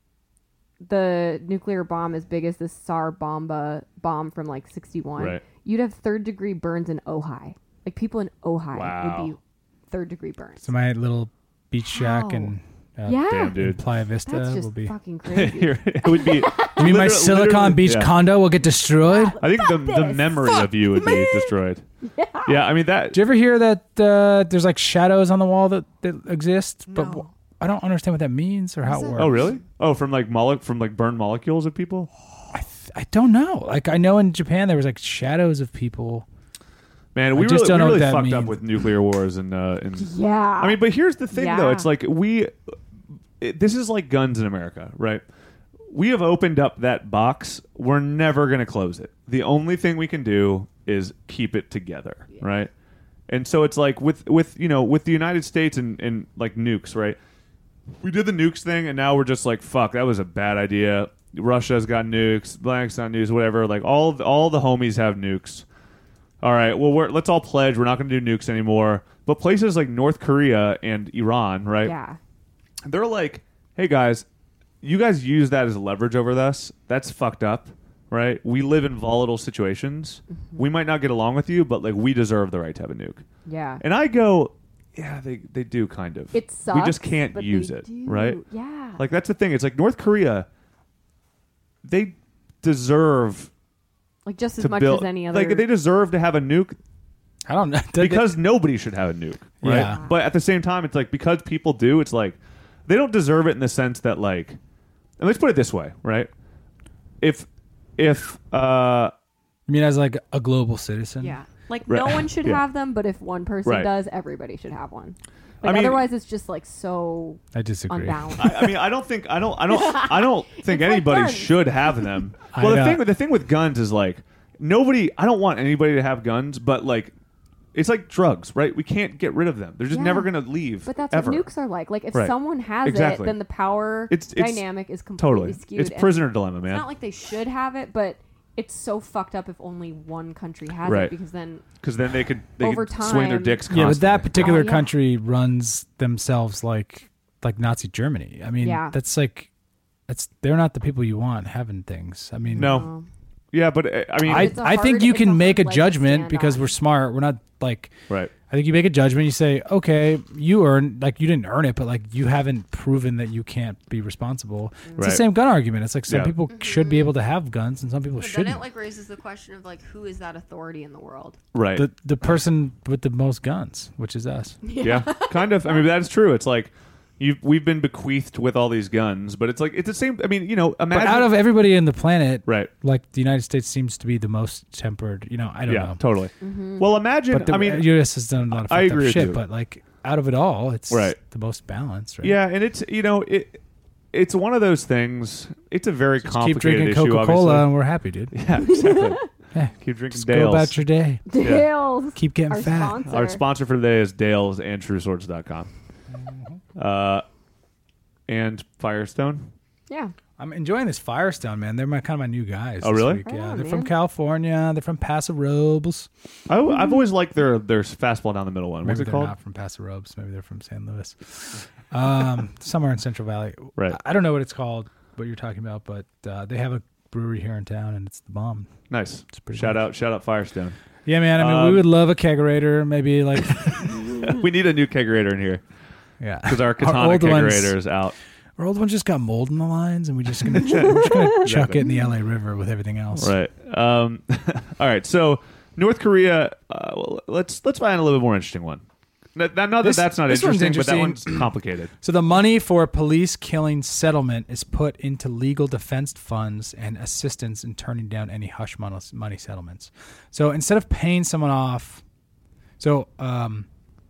[SPEAKER 5] the nuclear bomb as big as the Tsar Bomba bomb from like sixty-one,
[SPEAKER 4] Right.
[SPEAKER 5] you'd have third degree burns in Ojai. Like people in Ojai
[SPEAKER 4] Wow.
[SPEAKER 5] would be third degree burns.
[SPEAKER 6] So my little beach shack
[SPEAKER 5] How?
[SPEAKER 6] and uh,
[SPEAKER 5] yeah,
[SPEAKER 4] Damn,
[SPEAKER 6] in
[SPEAKER 4] dude.
[SPEAKER 6] Playa Vista
[SPEAKER 5] that's
[SPEAKER 6] will
[SPEAKER 5] just
[SPEAKER 6] be.
[SPEAKER 5] fucking crazy.
[SPEAKER 4] it would be.
[SPEAKER 6] You mean my
[SPEAKER 4] liter-
[SPEAKER 6] Silicon
[SPEAKER 4] literally-
[SPEAKER 6] Beach
[SPEAKER 4] yeah.
[SPEAKER 6] condo will get destroyed?
[SPEAKER 4] I think the the
[SPEAKER 5] this.
[SPEAKER 4] memory of you would be destroyed. Yeah. I mean that.
[SPEAKER 6] Did you ever hear that uh, there's like shadows on the wall that, that exist? But
[SPEAKER 5] No.
[SPEAKER 6] wh- I don't understand what that means or how
[SPEAKER 5] Is
[SPEAKER 6] it
[SPEAKER 5] it-
[SPEAKER 6] works.
[SPEAKER 4] Oh really? Oh, from like mole- from like burned molecules of people.
[SPEAKER 6] I, th- I don't know. Like I know in Japan there was like shadows of people.
[SPEAKER 4] Man, we
[SPEAKER 6] I just
[SPEAKER 4] really,
[SPEAKER 6] don't
[SPEAKER 4] we
[SPEAKER 6] know
[SPEAKER 4] really
[SPEAKER 6] what that
[SPEAKER 4] fucked up
[SPEAKER 6] means.
[SPEAKER 4] with nuclear wars and uh, and.
[SPEAKER 5] Yeah.
[SPEAKER 4] I mean, but here's the thing, though.
[SPEAKER 5] Yeah.
[SPEAKER 4] It's like we. It, this is like guns in America, right? We have opened up that box. We're never going to close it. The only thing we can do is keep it together, right? And so it's like with with you know with the United States and, and like nukes, right? We did the nukes thing, and now we're just like, fuck, that was a bad idea. Russia's got nukes, blank's got nukes, whatever. Like all the, all the homies have nukes. All right, well, we're, let's all pledge we're not going to do nukes anymore. But places like North Korea and Iran, right?
[SPEAKER 5] yeah.
[SPEAKER 4] They're like, hey guys, you guys use that as leverage over us. That's fucked up, right? We live in volatile situations.
[SPEAKER 5] Mm-hmm.
[SPEAKER 4] We might not get along with you, but like we deserve the right to have a nuke.
[SPEAKER 5] Yeah.
[SPEAKER 4] And I go, yeah, they they do kind of.
[SPEAKER 5] It sucks.
[SPEAKER 4] We just can't
[SPEAKER 5] but
[SPEAKER 4] use
[SPEAKER 5] they
[SPEAKER 4] it,
[SPEAKER 5] do.
[SPEAKER 4] right?
[SPEAKER 5] Yeah.
[SPEAKER 4] Like that's the thing. It's like North Korea. They deserve
[SPEAKER 5] Like just as
[SPEAKER 4] to
[SPEAKER 5] much
[SPEAKER 4] build.
[SPEAKER 5] as any other.
[SPEAKER 4] Like they deserve to have a nuke
[SPEAKER 6] I don't know.
[SPEAKER 4] because nobody should have a nuke, right?
[SPEAKER 6] Yeah.
[SPEAKER 4] But at the same time, it's like because people do, it's like they don't deserve it in the sense that like, and let's put it this way, right? If if uh
[SPEAKER 6] I mean, as like a global citizen.
[SPEAKER 5] yeah. Like
[SPEAKER 4] Right.
[SPEAKER 5] no one should
[SPEAKER 4] Yeah.
[SPEAKER 5] have them, but if one person
[SPEAKER 4] Right.
[SPEAKER 5] does, everybody should have one.
[SPEAKER 4] I
[SPEAKER 5] Like
[SPEAKER 4] mean-
[SPEAKER 5] otherwise, it's just like so
[SPEAKER 6] I disagree.
[SPEAKER 5] unbalanced.
[SPEAKER 4] I, I mean, I don't think I don't I don't I don't think
[SPEAKER 5] It's like
[SPEAKER 4] anybody
[SPEAKER 5] guns.
[SPEAKER 4] should have them.
[SPEAKER 6] I
[SPEAKER 4] Well, the
[SPEAKER 6] know.
[SPEAKER 4] thing the thing with guns is like nobody. I don't want anybody to have guns, but like It's like drugs, right? We can't get rid of them. They're just
[SPEAKER 5] Yeah.
[SPEAKER 4] never going to leave.
[SPEAKER 5] But that's
[SPEAKER 4] ever.
[SPEAKER 5] what nukes are like. Like if
[SPEAKER 4] Right.
[SPEAKER 5] someone has
[SPEAKER 4] Exactly.
[SPEAKER 5] it, then the power
[SPEAKER 4] It's- it's-
[SPEAKER 5] dynamic is completely
[SPEAKER 4] Totally.
[SPEAKER 5] skewed.
[SPEAKER 4] It's
[SPEAKER 5] and
[SPEAKER 4] prisoner dilemma, man.
[SPEAKER 5] It's not like they should have it, but it's so fucked up if only one country has
[SPEAKER 4] Right.
[SPEAKER 5] it, because then
[SPEAKER 4] Because then they could they
[SPEAKER 5] Over
[SPEAKER 4] could swing their
[SPEAKER 5] time-
[SPEAKER 4] dicks.
[SPEAKER 6] Yeah, but that
[SPEAKER 4] constantly.
[SPEAKER 6] particular
[SPEAKER 5] Oh, yeah.
[SPEAKER 6] country runs themselves like like Nazi Germany. I mean,
[SPEAKER 5] Yeah.
[SPEAKER 6] that's like that's they're not the people you want having things. I mean,
[SPEAKER 4] No.
[SPEAKER 5] um,
[SPEAKER 4] Yeah, but uh, I mean,
[SPEAKER 6] I
[SPEAKER 5] It's a
[SPEAKER 6] I think
[SPEAKER 5] hard-
[SPEAKER 6] you
[SPEAKER 5] it's a
[SPEAKER 6] can make a
[SPEAKER 5] hard leg to
[SPEAKER 6] judgment
[SPEAKER 5] stand
[SPEAKER 6] because
[SPEAKER 5] on.
[SPEAKER 6] we're smart. We're not like
[SPEAKER 4] right.
[SPEAKER 6] I think you make a judgment. You say, okay, you earn like you didn't earn it, but like you haven't proven that you can't be responsible. It's
[SPEAKER 4] Right.
[SPEAKER 6] the same gun argument. It's like some
[SPEAKER 4] Yeah.
[SPEAKER 6] people should be able to have guns and some people
[SPEAKER 5] but then
[SPEAKER 6] shouldn't.
[SPEAKER 5] it like raises the question of like who is that authority in the world?
[SPEAKER 4] Right.
[SPEAKER 6] the the person with the most guns, which is us.
[SPEAKER 4] yeah, kind of. I mean, that's true. It's like you we've been bequeathed with all these guns, but it's like it's the same. I mean, you know, imagine
[SPEAKER 6] But out of everybody in the planet,
[SPEAKER 4] right.
[SPEAKER 6] like the United States seems to be the most tempered. You know, I don't
[SPEAKER 4] Yeah,
[SPEAKER 6] know.
[SPEAKER 4] totally.
[SPEAKER 5] Mm-hmm.
[SPEAKER 4] Well, imagine.
[SPEAKER 6] But the
[SPEAKER 4] I mean,
[SPEAKER 6] U S has done a lot of
[SPEAKER 4] I
[SPEAKER 6] fucked
[SPEAKER 4] agree
[SPEAKER 6] up
[SPEAKER 4] with
[SPEAKER 6] shit.
[SPEAKER 4] you.
[SPEAKER 6] But like out of it all, it's
[SPEAKER 4] Right.
[SPEAKER 6] the most balanced, right?
[SPEAKER 4] yeah, and it's you know it. It's one of those things. It's a very
[SPEAKER 6] Just keep
[SPEAKER 4] complicated
[SPEAKER 6] drinking
[SPEAKER 4] issue.
[SPEAKER 6] Coca Cola
[SPEAKER 4] obviously.
[SPEAKER 6] and we're happy, dude.
[SPEAKER 4] Yeah, exactly.
[SPEAKER 6] Yeah.
[SPEAKER 4] Keep drinking
[SPEAKER 6] Just
[SPEAKER 4] Dale's.
[SPEAKER 6] go about your day.
[SPEAKER 5] Dale's.
[SPEAKER 6] Keep getting
[SPEAKER 5] Our
[SPEAKER 6] fat.
[SPEAKER 5] sponsor.
[SPEAKER 4] Our sponsor for today is Dale's and True Swords dot com. Uh, and Firestone.
[SPEAKER 5] Yeah.
[SPEAKER 6] I'm enjoying this Firestone, man. They're my kind of my new guys.
[SPEAKER 4] Oh,
[SPEAKER 6] this
[SPEAKER 4] really?
[SPEAKER 6] week.
[SPEAKER 5] Right
[SPEAKER 6] Yeah,
[SPEAKER 5] on,
[SPEAKER 6] they're from
[SPEAKER 5] man.
[SPEAKER 6] California. They're from Paso Robles.
[SPEAKER 4] I, I've always liked their their fastball down the middle one. What's
[SPEAKER 6] Maybe
[SPEAKER 4] it
[SPEAKER 6] they're
[SPEAKER 4] called?
[SPEAKER 6] not from Paso Robles. Maybe they're from San Luis. Um, somewhere in Central Valley.
[SPEAKER 4] Right.
[SPEAKER 6] I don't know what it's called, what you're talking about, but uh, they have a brewery here in town, and it's the bomb.
[SPEAKER 4] Nice.
[SPEAKER 6] It's pretty
[SPEAKER 4] Shout
[SPEAKER 6] good.
[SPEAKER 4] out, shout out Firestone.
[SPEAKER 6] Yeah, man. I mean,
[SPEAKER 4] Um,
[SPEAKER 6] we would love a kegerator. Maybe like,
[SPEAKER 4] We need a new kegerator in here
[SPEAKER 6] yeah,
[SPEAKER 4] because our Katana
[SPEAKER 6] old ones-
[SPEAKER 4] kegerator is out.
[SPEAKER 6] Our old one just got mold in the lines, and we just gonna ch- we're just gonna chuck it in the L A River with everything else.
[SPEAKER 4] Right. Um, all right. So North Korea. Uh, well, let's let's find a little bit more interesting one. Not, not that
[SPEAKER 6] This-
[SPEAKER 4] that's not
[SPEAKER 6] this one's
[SPEAKER 4] interesting, but that
[SPEAKER 6] interesting.
[SPEAKER 4] one's complicated.
[SPEAKER 6] So the money for a police killing settlement is put into legal defense funds and assistance in turning down any hush mon- money settlements. So instead of paying someone off, so um,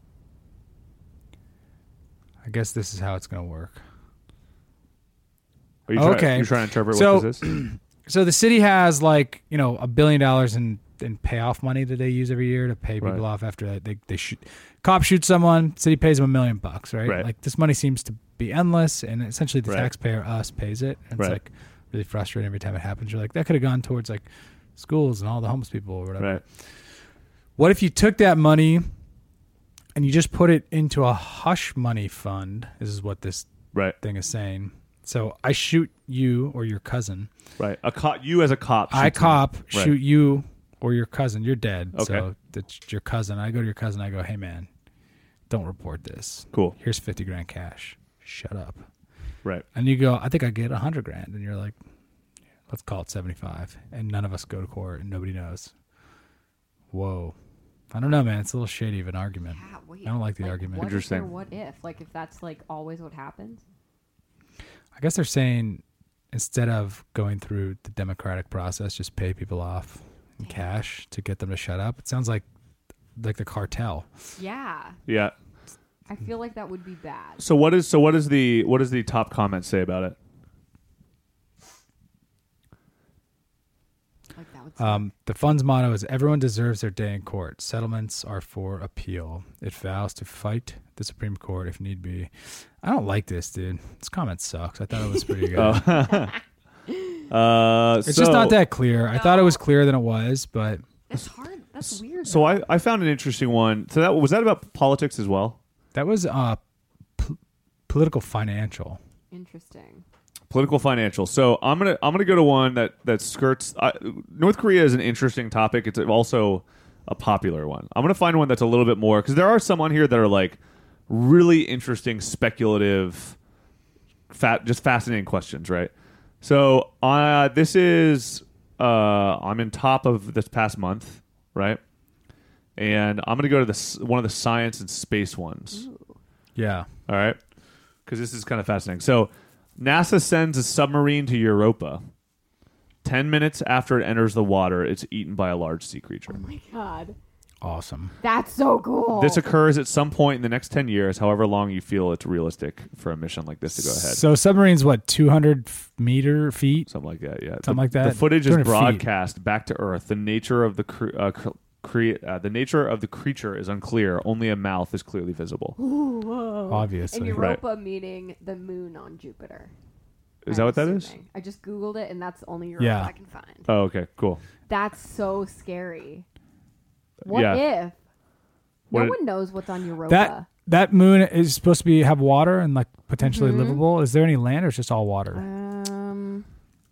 [SPEAKER 6] I guess this is how it's going to work.
[SPEAKER 4] Are you try,
[SPEAKER 6] Okay.
[SPEAKER 4] You're trying to interpret
[SPEAKER 6] So-
[SPEAKER 4] what this is?
[SPEAKER 6] So the city has like, you know, a billion dollars in, in payoff money that they use every year to pay people
[SPEAKER 4] Right.
[SPEAKER 6] off after they, they, they shoot. Cop shoots someone, city pays them a million bucks, right?
[SPEAKER 4] Right.
[SPEAKER 6] Like this money seems to be endless, and essentially the
[SPEAKER 4] Right.
[SPEAKER 6] taxpayer, us, pays it. And
[SPEAKER 4] Right.
[SPEAKER 6] it's like really frustrating every time it happens. You're like, that could have gone towards like schools and all the homeless people or whatever.
[SPEAKER 4] Right.
[SPEAKER 6] What if you took that money and you just put it into a hush money fund? This is what this
[SPEAKER 4] Right.
[SPEAKER 6] thing is saying. So I shoot you or your cousin.
[SPEAKER 4] Right. A cop. You as a cop.
[SPEAKER 6] I
[SPEAKER 4] shoots me.
[SPEAKER 6] cop
[SPEAKER 4] Right.
[SPEAKER 6] shoot you or your cousin. You're dead.
[SPEAKER 4] Okay.
[SPEAKER 6] So that's your cousin. I go to your cousin. I go, hey man, don't report this.
[SPEAKER 4] Cool.
[SPEAKER 6] Here's fifty grand cash. Shut up.
[SPEAKER 4] Right.
[SPEAKER 6] And you go, I think I get a hundred grand. And you're like, let's call it seventy-five. And none of us go to court and nobody knows. Whoa. I don't know, man. It's a little shady of an argument.
[SPEAKER 5] Yeah, wait,
[SPEAKER 6] I don't like the argument.
[SPEAKER 5] What
[SPEAKER 4] Interesting.
[SPEAKER 5] If or what if? Like if that's like always what happens?
[SPEAKER 6] I guess they're saying instead of going through the democratic process, just pay people off in cash to get them to shut up. It sounds like like the cartel.
[SPEAKER 5] Yeah.
[SPEAKER 4] Yeah.
[SPEAKER 5] I feel like that would be bad.
[SPEAKER 4] So what is so what is the what does the top comment say about it?
[SPEAKER 5] Like that would
[SPEAKER 6] Um, the fund's motto is everyone deserves their day in court. Settlements are for appeal. It vows to fight the Supreme Court if need be. I don't like this, dude. This comment sucks. I thought it was pretty good.
[SPEAKER 4] Uh,
[SPEAKER 6] It's just
[SPEAKER 4] so-
[SPEAKER 6] not that clear. I thought it was clearer than it was, but
[SPEAKER 5] That's hard. That's weird.
[SPEAKER 4] So I, I found an interesting one. So that was that about politics as well.
[SPEAKER 6] that was uh, p- political financial.
[SPEAKER 5] Interesting.
[SPEAKER 4] Political financial. So I'm gonna I'm gonna go to one that that skirts. Uh, North Korea is an interesting topic. It's also a popular one. I'm gonna find one that's a little bit more because there are some on here that are like really interesting, speculative, fat, just fascinating questions, right? So uh, this is uh, I'm in top of this past month, right? And I'm gonna go to this one of the science and space ones.
[SPEAKER 6] Yeah.
[SPEAKER 4] All right. Because this is kind of fascinating. So, NASA sends a submarine to Europa. Ten minutes after it enters the water, it's eaten by a large sea creature.
[SPEAKER 5] Oh my god.
[SPEAKER 6] Awesome.
[SPEAKER 5] That's so cool.
[SPEAKER 4] This occurs at some point in the next ten years, however long you feel it's realistic for a mission like this to go ahead.
[SPEAKER 6] So submarines, what, two hundred f- meter feet?
[SPEAKER 4] Something like that, yeah.
[SPEAKER 6] Something
[SPEAKER 4] the,
[SPEAKER 6] like that?
[SPEAKER 4] The footage is
[SPEAKER 6] two hundred feet.
[SPEAKER 4] broadcast back to Earth. The nature of the cr- uh, cr- create uh, the nature of the creature is unclear. Only a mouth is clearly visible.
[SPEAKER 6] Obviously.
[SPEAKER 5] And
[SPEAKER 4] Right.
[SPEAKER 5] Europa meaning the moon on Jupiter.
[SPEAKER 4] Is
[SPEAKER 5] I'm
[SPEAKER 4] that what that is?
[SPEAKER 5] assuming. I just Googled it, and that's the only Europa
[SPEAKER 6] Yeah.
[SPEAKER 5] I can find.
[SPEAKER 4] Oh, okay, cool.
[SPEAKER 5] That's so scary. What
[SPEAKER 4] Yeah.
[SPEAKER 5] if?
[SPEAKER 4] What
[SPEAKER 5] no
[SPEAKER 4] it-
[SPEAKER 5] one knows what's on Europa.
[SPEAKER 6] That that moon is supposed to be have water and like potentially
[SPEAKER 5] Mhm.
[SPEAKER 6] livable. Is there any land or is it just all water?
[SPEAKER 5] Um,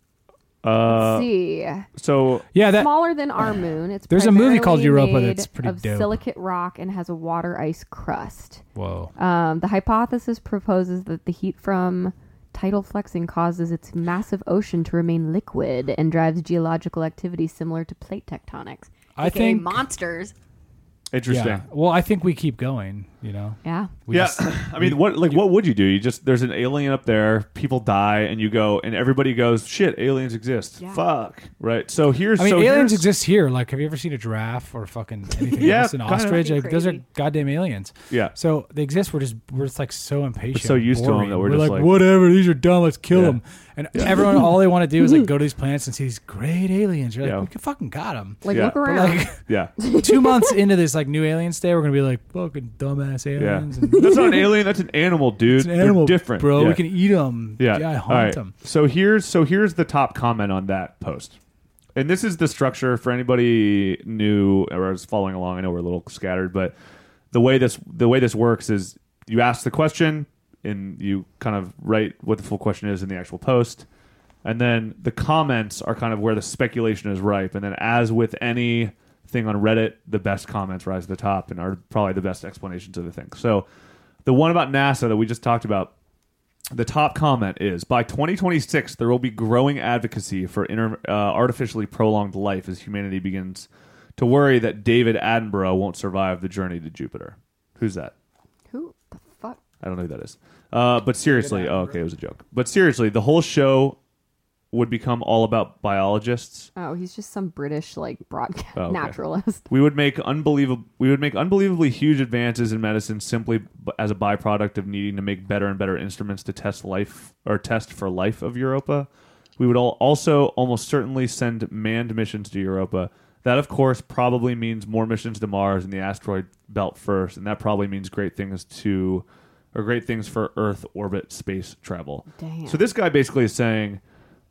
[SPEAKER 4] Uh,
[SPEAKER 5] let's see.
[SPEAKER 4] so
[SPEAKER 6] yeah, that
[SPEAKER 5] Smaller than our moon. It's
[SPEAKER 6] There's a movie called
[SPEAKER 5] primarily
[SPEAKER 6] Europa
[SPEAKER 5] made
[SPEAKER 6] that's pretty
[SPEAKER 5] of
[SPEAKER 6] dope.
[SPEAKER 5] silicate rock and has a water ice crust.
[SPEAKER 6] whoa.
[SPEAKER 5] Um, the hypothesis proposes that the heat from tidal flexing causes its massive ocean to remain liquid and drives geological activity similar to plate tectonics.
[SPEAKER 6] I
[SPEAKER 5] aka
[SPEAKER 6] think
[SPEAKER 5] monsters.
[SPEAKER 4] interesting.
[SPEAKER 6] Yeah. Well, I think we keep going. You know.
[SPEAKER 5] Yeah.
[SPEAKER 6] We
[SPEAKER 4] yeah,
[SPEAKER 6] just-
[SPEAKER 4] I mean, what like what would you do? You just there's an alien up there, people die, and you go, and everybody goes, "Shit, aliens exist."
[SPEAKER 5] Yeah.
[SPEAKER 4] Fuck, right? So here's
[SPEAKER 6] I mean,
[SPEAKER 4] so
[SPEAKER 6] aliens
[SPEAKER 4] here's,
[SPEAKER 6] exist here. Like, have you ever seen a giraffe or fucking anything
[SPEAKER 4] Yeah,
[SPEAKER 6] else? An
[SPEAKER 4] kinda.
[SPEAKER 6] ostrich? Like, those are
[SPEAKER 5] Crazy.
[SPEAKER 6] goddamn aliens.
[SPEAKER 4] Yeah,
[SPEAKER 6] So they exist. We're just we're just like so impatient,
[SPEAKER 4] so used to them
[SPEAKER 6] boring.
[SPEAKER 4] that we're just
[SPEAKER 6] like,
[SPEAKER 4] like-
[SPEAKER 6] whatever. These are dumb. Let's kill
[SPEAKER 4] Yeah.
[SPEAKER 6] them. And everyone, all they want to do is like go to these planets and see these great aliens. You're like,
[SPEAKER 4] Yeah.
[SPEAKER 6] we can fucking got them.
[SPEAKER 5] Like,
[SPEAKER 4] Yeah.
[SPEAKER 5] look
[SPEAKER 4] But,
[SPEAKER 5] around.
[SPEAKER 6] Like
[SPEAKER 4] yeah,
[SPEAKER 6] two months into this like new alien day, we're gonna be like fucking dumbass
[SPEAKER 4] yeah.
[SPEAKER 6] aliens. And
[SPEAKER 4] That's not an alien. That's an animal, dude.
[SPEAKER 6] it's an animal,
[SPEAKER 4] They're different,
[SPEAKER 6] bro.
[SPEAKER 4] Yeah.
[SPEAKER 6] We can eat them.
[SPEAKER 4] Yeah.
[SPEAKER 6] I
[SPEAKER 4] All
[SPEAKER 6] haunt
[SPEAKER 4] right.
[SPEAKER 6] them.
[SPEAKER 4] So here's so here's the top comment on that post. And this is the structure for anybody new or is following along. I know we're a little scattered, but the way this the way this works is you ask the question and you kind of write what the full question is in the actual post. And then the comments are kind of where the speculation is ripe. And then as with any thing on Reddit, the best comments rise to the top and are probably the best explanations of the thing. So the one about NASA that we just talked about, the top comment is, by twenty twenty-six, there will be growing advocacy for inter, uh, artificially prolonged life as humanity begins to worry that David Attenborough won't survive the journey to Jupiter. Who's that?
[SPEAKER 5] Who the fuck?
[SPEAKER 4] I don't know who that is. Uh, but seriously, oh, okay, it was a joke. But seriously, the whole show would become all about biologists.
[SPEAKER 5] Oh, he's just some British like broadcast
[SPEAKER 4] Oh, okay.
[SPEAKER 5] naturalist.
[SPEAKER 4] We would make unbelievable. We would make unbelievably huge advances in medicine simply b- as a byproduct of needing to make better and better instruments to test life or test for life of Europa. We would all also almost certainly send manned missions to Europa. That, of course, probably means more missions to Mars and the asteroid belt first, and that probably means great things to, or great things for Earth orbit space travel.
[SPEAKER 5] Damn.
[SPEAKER 4] So this guy basically is saying,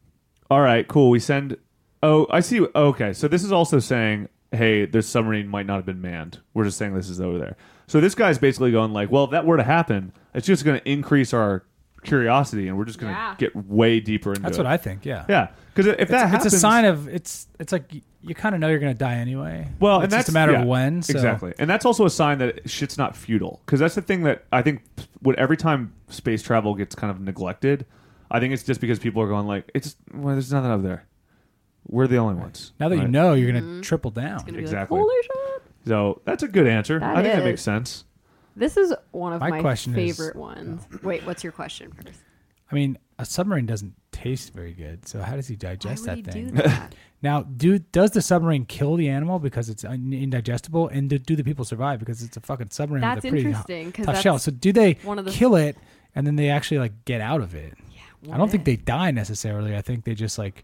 [SPEAKER 4] all right, cool. We send. Oh, I see. Okay, so this is also saying, hey, this submarine might not have been manned. We're just saying this is over there. So this guy's basically going like, well, if that were to happen, it's just going to increase our curiosity, and we're just going to
[SPEAKER 5] Yeah.
[SPEAKER 4] get way deeper into
[SPEAKER 6] That's
[SPEAKER 4] it.
[SPEAKER 6] what I think. Yeah.
[SPEAKER 4] Yeah, because if
[SPEAKER 6] It's,
[SPEAKER 4] that
[SPEAKER 6] it's
[SPEAKER 4] happens,
[SPEAKER 6] a sign of it's. It's like you, you kind of know you're gonna die anyway.
[SPEAKER 4] Well,
[SPEAKER 6] it's
[SPEAKER 4] and
[SPEAKER 6] just
[SPEAKER 4] that's
[SPEAKER 6] a matter
[SPEAKER 4] yeah,
[SPEAKER 6] of when. So.
[SPEAKER 4] Exactly, and that's also a sign that shit's not futile. Because that's the thing that I think. What every time space travel gets kind of neglected, I think it's just because people are going like, it's well, there's nothing up there. We're the only ones.
[SPEAKER 6] Now that you
[SPEAKER 4] right?
[SPEAKER 6] know, you're gonna triple down.
[SPEAKER 5] Gonna be
[SPEAKER 4] Exactly.
[SPEAKER 5] Like, holy shit.
[SPEAKER 4] So that's a good answer.
[SPEAKER 5] That
[SPEAKER 4] I think that
[SPEAKER 5] is.
[SPEAKER 4] makes sense.
[SPEAKER 5] This is one of
[SPEAKER 6] My
[SPEAKER 5] my,
[SPEAKER 6] question is-
[SPEAKER 5] favorite ones. Wait, what's your question first?
[SPEAKER 6] I mean, a submarine doesn't taste very good. So how does he digest
[SPEAKER 5] Why would
[SPEAKER 6] that
[SPEAKER 5] he
[SPEAKER 6] thing?
[SPEAKER 5] do that?
[SPEAKER 6] Now, do does the submarine kill the animal because it's un- indigestible, and do, do the people survive because it's a fucking submarine
[SPEAKER 5] That's
[SPEAKER 6] with a pretty
[SPEAKER 5] interesting because
[SPEAKER 6] tough
[SPEAKER 5] that's
[SPEAKER 6] shell? So do they
[SPEAKER 5] one of the-
[SPEAKER 6] kill it and then they actually like get out of it?
[SPEAKER 5] yeah,
[SPEAKER 6] I don't think they die necessarily. I think they just like,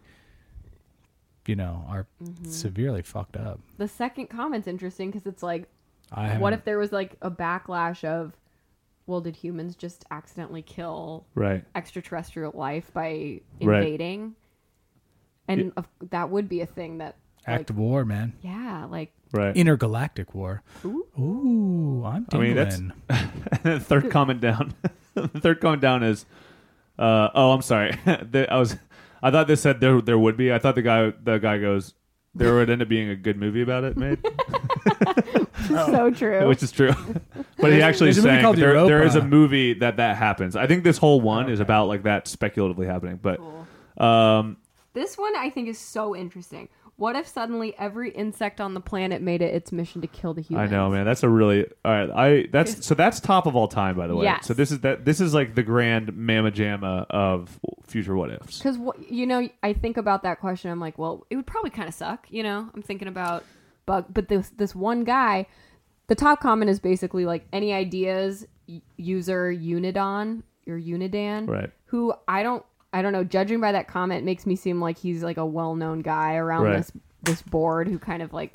[SPEAKER 6] you know, are
[SPEAKER 5] Mm-hmm.
[SPEAKER 6] severely fucked up.
[SPEAKER 5] The second comment's interesting because it's like,
[SPEAKER 6] I haven't-
[SPEAKER 5] what if there was like a backlash of, well, did humans just accidentally kill
[SPEAKER 4] Right.
[SPEAKER 5] extraterrestrial life by
[SPEAKER 4] Right.
[SPEAKER 5] invading? And of, that would be a thing that,
[SPEAKER 6] act
[SPEAKER 5] like,
[SPEAKER 6] of war, man?
[SPEAKER 5] yeah, like,
[SPEAKER 4] Right.
[SPEAKER 6] Intergalactic war.
[SPEAKER 5] Ooh.
[SPEAKER 6] Ooh, I'm
[SPEAKER 4] I mean,
[SPEAKER 6] tingling.
[SPEAKER 4] that's- the third comment down. the third comment down is, uh, oh, I'm sorry. the, I was, I thought this said there there would be. I thought the guy the guy goes, there would end up being a good movie about it made,
[SPEAKER 5] so true.
[SPEAKER 4] which is true. But he actually
[SPEAKER 6] There's a movie
[SPEAKER 4] saying
[SPEAKER 6] called
[SPEAKER 4] there, there is a
[SPEAKER 6] Europa.
[SPEAKER 4] movie that that happens. I think this whole one is
[SPEAKER 6] Okay.
[SPEAKER 4] about like that speculatively happening. But
[SPEAKER 5] Cool.
[SPEAKER 4] um,
[SPEAKER 5] This one I think is so interesting. What if suddenly every insect on the planet made it its mission to kill the
[SPEAKER 4] I
[SPEAKER 5] humans?
[SPEAKER 4] know, man. That's a really all right. I that's so that's top of all time, by the way.
[SPEAKER 5] Yes.
[SPEAKER 4] So this is that this is like the grand mamma jamma of future what ifs.
[SPEAKER 5] Because you know, I think about that question. I'm like, well, it would probably kind of suck. You know, I'm thinking about bug, but this this one guy, the top comment is basically like, any ideas, y- user Unidon or Unidan,
[SPEAKER 4] Right.
[SPEAKER 5] who I don't. I don't know. Judging by that comment, makes me seem like he's like a well-known guy around
[SPEAKER 4] Right.
[SPEAKER 5] this this board who kind of like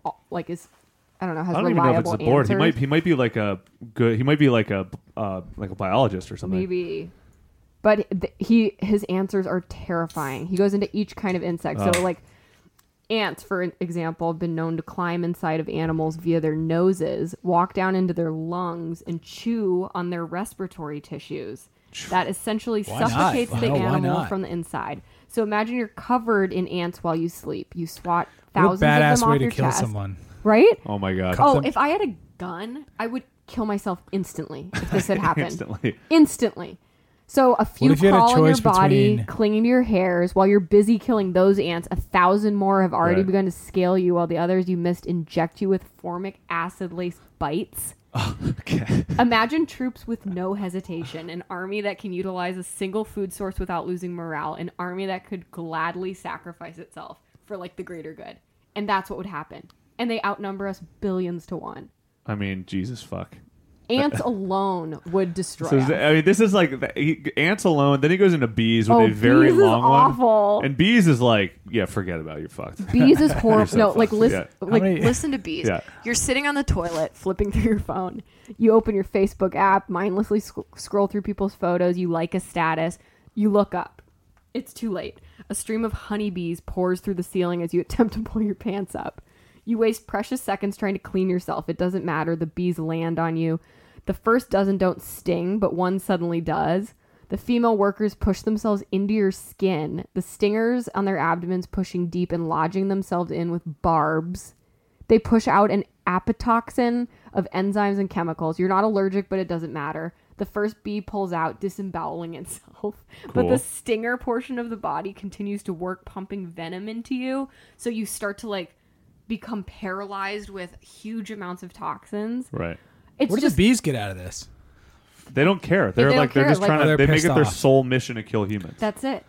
[SPEAKER 5] like is I don't know has
[SPEAKER 4] I don't even know if it's
[SPEAKER 5] reliable
[SPEAKER 4] the board. He
[SPEAKER 5] answers.
[SPEAKER 4] might he might be like a good. He might be like a uh, like a biologist or something.
[SPEAKER 5] Maybe. But th- he his answers are terrifying. He goes into each kind of insect.
[SPEAKER 4] Oh.
[SPEAKER 5] So like ants, for example, have been known to climb inside of animals via their noses, walk down into their lungs, and chew on their respiratory tissues. That essentially
[SPEAKER 6] Why not?
[SPEAKER 5] suffocates the
[SPEAKER 6] Why- why
[SPEAKER 5] animal
[SPEAKER 6] not?
[SPEAKER 5] from the inside. So imagine you're covered in ants while you sleep. You swat
[SPEAKER 6] What a
[SPEAKER 5] thousands of
[SPEAKER 6] badass
[SPEAKER 5] them
[SPEAKER 6] way
[SPEAKER 5] off
[SPEAKER 6] to
[SPEAKER 5] your
[SPEAKER 6] kill
[SPEAKER 5] chest,
[SPEAKER 6] someone.
[SPEAKER 5] right?
[SPEAKER 4] Oh my god!
[SPEAKER 5] Oh,
[SPEAKER 6] them.
[SPEAKER 5] if I had a gun, I would kill myself instantly if this had happened.
[SPEAKER 4] Instantly.
[SPEAKER 5] Instantly. So a few
[SPEAKER 6] if you had a
[SPEAKER 5] crawl in your
[SPEAKER 6] choice
[SPEAKER 5] body,
[SPEAKER 6] between-
[SPEAKER 5] clinging to your hairs, while you're busy killing those ants. A thousand more have already
[SPEAKER 4] Right.
[SPEAKER 5] begun to scale you, while the others you missed inject you with formic acid-laced bites.
[SPEAKER 4] Okay.
[SPEAKER 5] Imagine troops with no hesitation, an army that can utilize a single food source without losing morale, an army that could gladly sacrifice itself for like the greater good. And that's what would happen. And they outnumber us billions to one.
[SPEAKER 4] I mean, Jesus fuck.
[SPEAKER 5] Ants alone would destroy
[SPEAKER 4] So
[SPEAKER 5] us.
[SPEAKER 4] is- I mean, this is like the, he, ants alone. Then he goes into bees with
[SPEAKER 5] Oh,
[SPEAKER 4] a very
[SPEAKER 5] bees is
[SPEAKER 4] long
[SPEAKER 5] awful.
[SPEAKER 4] one, and bees is like, yeah, forget about it, you're fucked.
[SPEAKER 5] Bees is horrible.
[SPEAKER 4] so
[SPEAKER 5] No,
[SPEAKER 4] fucked.
[SPEAKER 5] like listen,
[SPEAKER 4] Yeah.
[SPEAKER 5] like
[SPEAKER 6] many-
[SPEAKER 5] listen to bees.
[SPEAKER 4] Yeah.
[SPEAKER 5] You're sitting on the toilet, flipping through your phone. You open your Facebook app, mindlessly sc- scroll through people's photos. You like a status. You look up. It's too late. A stream of honeybees pours through the ceiling as you attempt to pull your pants up. You waste precious seconds trying to clean yourself. It doesn't matter. The bees land on you. The first dozen don't sting, but one suddenly does. The female workers push themselves into your skin, the stingers on their abdomens pushing deep and lodging themselves in with barbs. They push out an apoptoxin of enzymes and chemicals. You're not allergic, but it doesn't matter. The first bee pulls out, disemboweling itself. But
[SPEAKER 4] Cool.
[SPEAKER 5] the stinger portion of the body continues to work, pumping venom into you. So you start to like become paralyzed with huge amounts of toxins.
[SPEAKER 4] Right.
[SPEAKER 5] It's
[SPEAKER 6] What do
[SPEAKER 5] just
[SPEAKER 6] the bees get out of this?
[SPEAKER 4] They don't care. They're
[SPEAKER 5] they don't
[SPEAKER 4] like they're
[SPEAKER 5] care,
[SPEAKER 4] just
[SPEAKER 5] like-
[SPEAKER 4] trying
[SPEAKER 6] Oh,
[SPEAKER 4] to.
[SPEAKER 6] they're
[SPEAKER 4] They make
[SPEAKER 6] pissed
[SPEAKER 4] it their
[SPEAKER 6] off.
[SPEAKER 4] sole mission to kill humans.
[SPEAKER 5] that's it.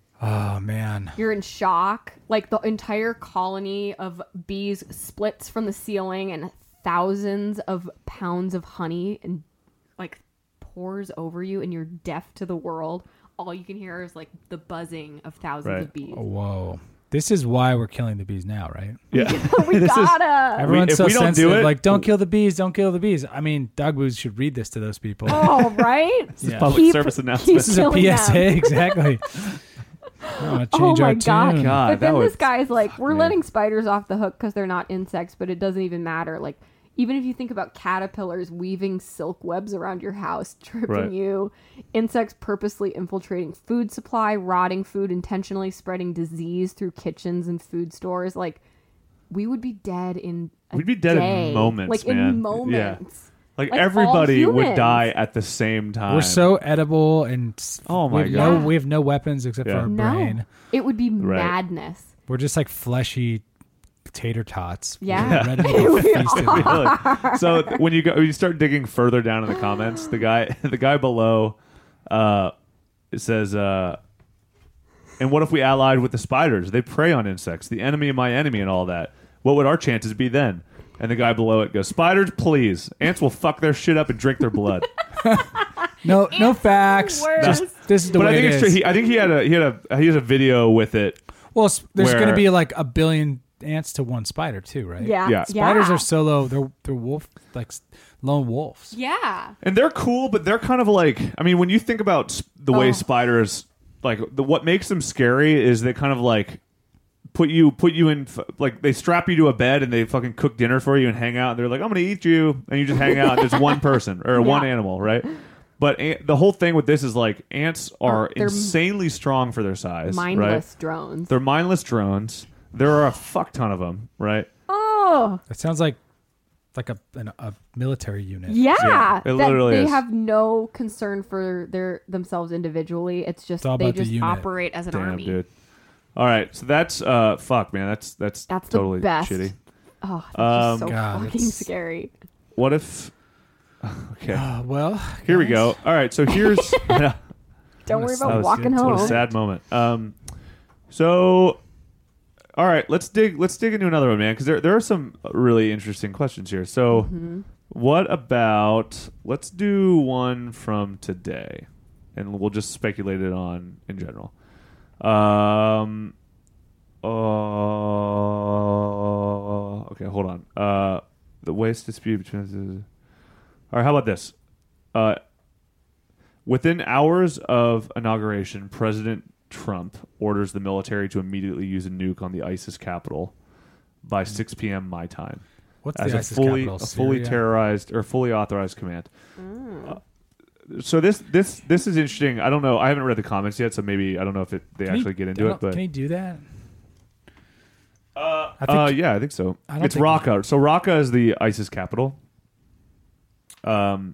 [SPEAKER 6] Oh man.
[SPEAKER 5] You're in shock. Like the entire colony of bees splits from the ceiling and thousands of pounds of honey and like pours over you and you're deaf to the world. All you can hear is like the buzzing of thousands
[SPEAKER 4] Right.
[SPEAKER 5] of bees.
[SPEAKER 6] Whoa. This is why we're killing the bees now, right?
[SPEAKER 4] Yeah.
[SPEAKER 5] we
[SPEAKER 4] This is-
[SPEAKER 5] gotta.
[SPEAKER 6] Everyone's
[SPEAKER 4] if
[SPEAKER 6] so
[SPEAKER 4] we don't do
[SPEAKER 6] sensitive.
[SPEAKER 4] it-
[SPEAKER 6] like, don't kill the bees. Don't kill the bees. I mean, Dog Booze should read this to those people.
[SPEAKER 5] Oh, right?
[SPEAKER 6] Yeah.
[SPEAKER 4] Public
[SPEAKER 5] Keep-
[SPEAKER 4] service
[SPEAKER 5] keep
[SPEAKER 4] announcement.
[SPEAKER 6] This is a
[SPEAKER 5] killing
[SPEAKER 6] P S A,
[SPEAKER 5] them.
[SPEAKER 6] exactly. Oh,
[SPEAKER 5] Oh
[SPEAKER 6] change
[SPEAKER 5] my
[SPEAKER 6] our
[SPEAKER 5] god.
[SPEAKER 6] tune.
[SPEAKER 4] God,
[SPEAKER 5] But then
[SPEAKER 4] that
[SPEAKER 5] this
[SPEAKER 4] was-
[SPEAKER 5] guy's like, we're
[SPEAKER 4] man.
[SPEAKER 5] letting spiders off the hook because they're not insects, but it doesn't even matter. Like, even if you think about caterpillars weaving silk webs around your house, tripping
[SPEAKER 4] Right.
[SPEAKER 5] you, insects purposely infiltrating food supply, rotting food, intentionally spreading disease through kitchens and food stores, like, we would be dead in a
[SPEAKER 4] We'd be dead in
[SPEAKER 5] day.
[SPEAKER 4] moments,
[SPEAKER 5] Like,
[SPEAKER 4] man.
[SPEAKER 5] in
[SPEAKER 4] Yeah.
[SPEAKER 5] moments.
[SPEAKER 4] Like,
[SPEAKER 5] Like, all
[SPEAKER 4] everybody would
[SPEAKER 5] humans.
[SPEAKER 4] die at the same time.
[SPEAKER 6] We're so edible and s-
[SPEAKER 4] Oh my
[SPEAKER 6] we have
[SPEAKER 4] God.
[SPEAKER 6] No, we have no weapons except
[SPEAKER 4] Yeah.
[SPEAKER 6] for our
[SPEAKER 5] No.
[SPEAKER 6] brain.
[SPEAKER 5] It would be
[SPEAKER 4] Right.
[SPEAKER 5] madness.
[SPEAKER 6] We're just like fleshy tater tots.
[SPEAKER 5] Yeah.
[SPEAKER 6] Ready to be feasted.
[SPEAKER 4] Really. So th- when you go, when you start digging further down in the comments, the guy, the guy below, uh, it says, uh, "And what if we allied with the spiders? They prey on insects, the enemy of my enemy, and all that. What would our chances be then?" And the guy below it goes, "Spiders, please. Ants will fuck their shit up and drink their blood."
[SPEAKER 6] No, no facts.
[SPEAKER 5] worst.
[SPEAKER 6] Just this is the
[SPEAKER 4] but I
[SPEAKER 6] way
[SPEAKER 4] think
[SPEAKER 6] it
[SPEAKER 4] it's true.
[SPEAKER 6] is.
[SPEAKER 4] He, I think he had a he had a he has a video with it.
[SPEAKER 6] Well, s- there's
[SPEAKER 4] where-
[SPEAKER 6] going to be like a billion ants to one spider too, right?
[SPEAKER 5] Yeah.
[SPEAKER 4] Yeah.
[SPEAKER 6] Spiders
[SPEAKER 5] yeah.
[SPEAKER 6] are solo. They're they're wolf like s- lone wolves.
[SPEAKER 5] Yeah.
[SPEAKER 4] And they're cool, but they're kind of like, I mean, when you think about s- the way
[SPEAKER 5] Oh.
[SPEAKER 4] spiders, like the, what makes them scary is they kind of like put you put you in f- like they strap you to a bed and they fucking cook dinner for you and hang out. And they're like, I'm gonna eat you, and you just hang out. There's one person or one
[SPEAKER 5] Yeah.
[SPEAKER 4] animal, right? But ant, the whole thing with this is like ants are
[SPEAKER 5] They're
[SPEAKER 4] insanely strong for their size.
[SPEAKER 5] Mindless
[SPEAKER 4] right?
[SPEAKER 5] drones.
[SPEAKER 4] They're mindless drones. There are a fuck ton of them, right?
[SPEAKER 5] oh.
[SPEAKER 6] That sounds like like a an, a military unit.
[SPEAKER 5] Yeah,
[SPEAKER 4] Yeah, it
[SPEAKER 5] that
[SPEAKER 4] literally
[SPEAKER 5] they
[SPEAKER 4] is.
[SPEAKER 5] have no concern for their themselves individually. It's just
[SPEAKER 6] It's all
[SPEAKER 5] they
[SPEAKER 6] about the
[SPEAKER 5] just
[SPEAKER 6] unit.
[SPEAKER 5] operate as an
[SPEAKER 4] Damn,
[SPEAKER 5] army.
[SPEAKER 4] dude. All right, so that's uh, fuck, man. That's that's
[SPEAKER 5] That's the
[SPEAKER 4] totally
[SPEAKER 5] best.
[SPEAKER 4] shitty.
[SPEAKER 5] Oh, that's
[SPEAKER 4] Um,
[SPEAKER 5] just so
[SPEAKER 6] God,
[SPEAKER 5] fucking
[SPEAKER 6] it's-
[SPEAKER 5] scary.
[SPEAKER 4] What if? Okay,
[SPEAKER 6] Uh, well,
[SPEAKER 4] here we
[SPEAKER 6] guys,
[SPEAKER 4] go. All right, so here's yeah,
[SPEAKER 5] Don't
[SPEAKER 6] What
[SPEAKER 5] worry
[SPEAKER 6] a-
[SPEAKER 5] about
[SPEAKER 6] that was
[SPEAKER 5] walking
[SPEAKER 6] good.
[SPEAKER 5] home.
[SPEAKER 4] what a sad moment. Um, so all right, let's dig let's dig into another one, man, because there there are some really interesting questions here. So,
[SPEAKER 5] Mm-hmm.
[SPEAKER 4] what about let's do one from today, and we'll just speculate it on in general. Um. Uh, okay. Okay, hold on. Uh, the waste dispute between. All right, how about this? Uh, within hours of inauguration, President Trump orders the military to immediately use a nuke on the ISIS capital by six p.m. my time.
[SPEAKER 6] What's
[SPEAKER 4] as
[SPEAKER 6] the
[SPEAKER 4] a
[SPEAKER 6] ISIS
[SPEAKER 4] fully
[SPEAKER 6] capital?
[SPEAKER 4] a fully
[SPEAKER 6] Syria?
[SPEAKER 4] terrorized or fully authorized command. Uh, so this this this is interesting. I don't know. I haven't read the comments yet, so maybe I don't know if it, they
[SPEAKER 6] Can he-
[SPEAKER 4] actually get
[SPEAKER 6] I
[SPEAKER 4] into
[SPEAKER 6] don't-
[SPEAKER 4] it. But
[SPEAKER 6] can he do that?
[SPEAKER 4] uh,
[SPEAKER 6] I think-
[SPEAKER 4] uh, yeah, I think so.
[SPEAKER 6] I don't
[SPEAKER 4] It's
[SPEAKER 6] think-
[SPEAKER 4] Raqqa. So Raqqa is the ISIS capital. Um,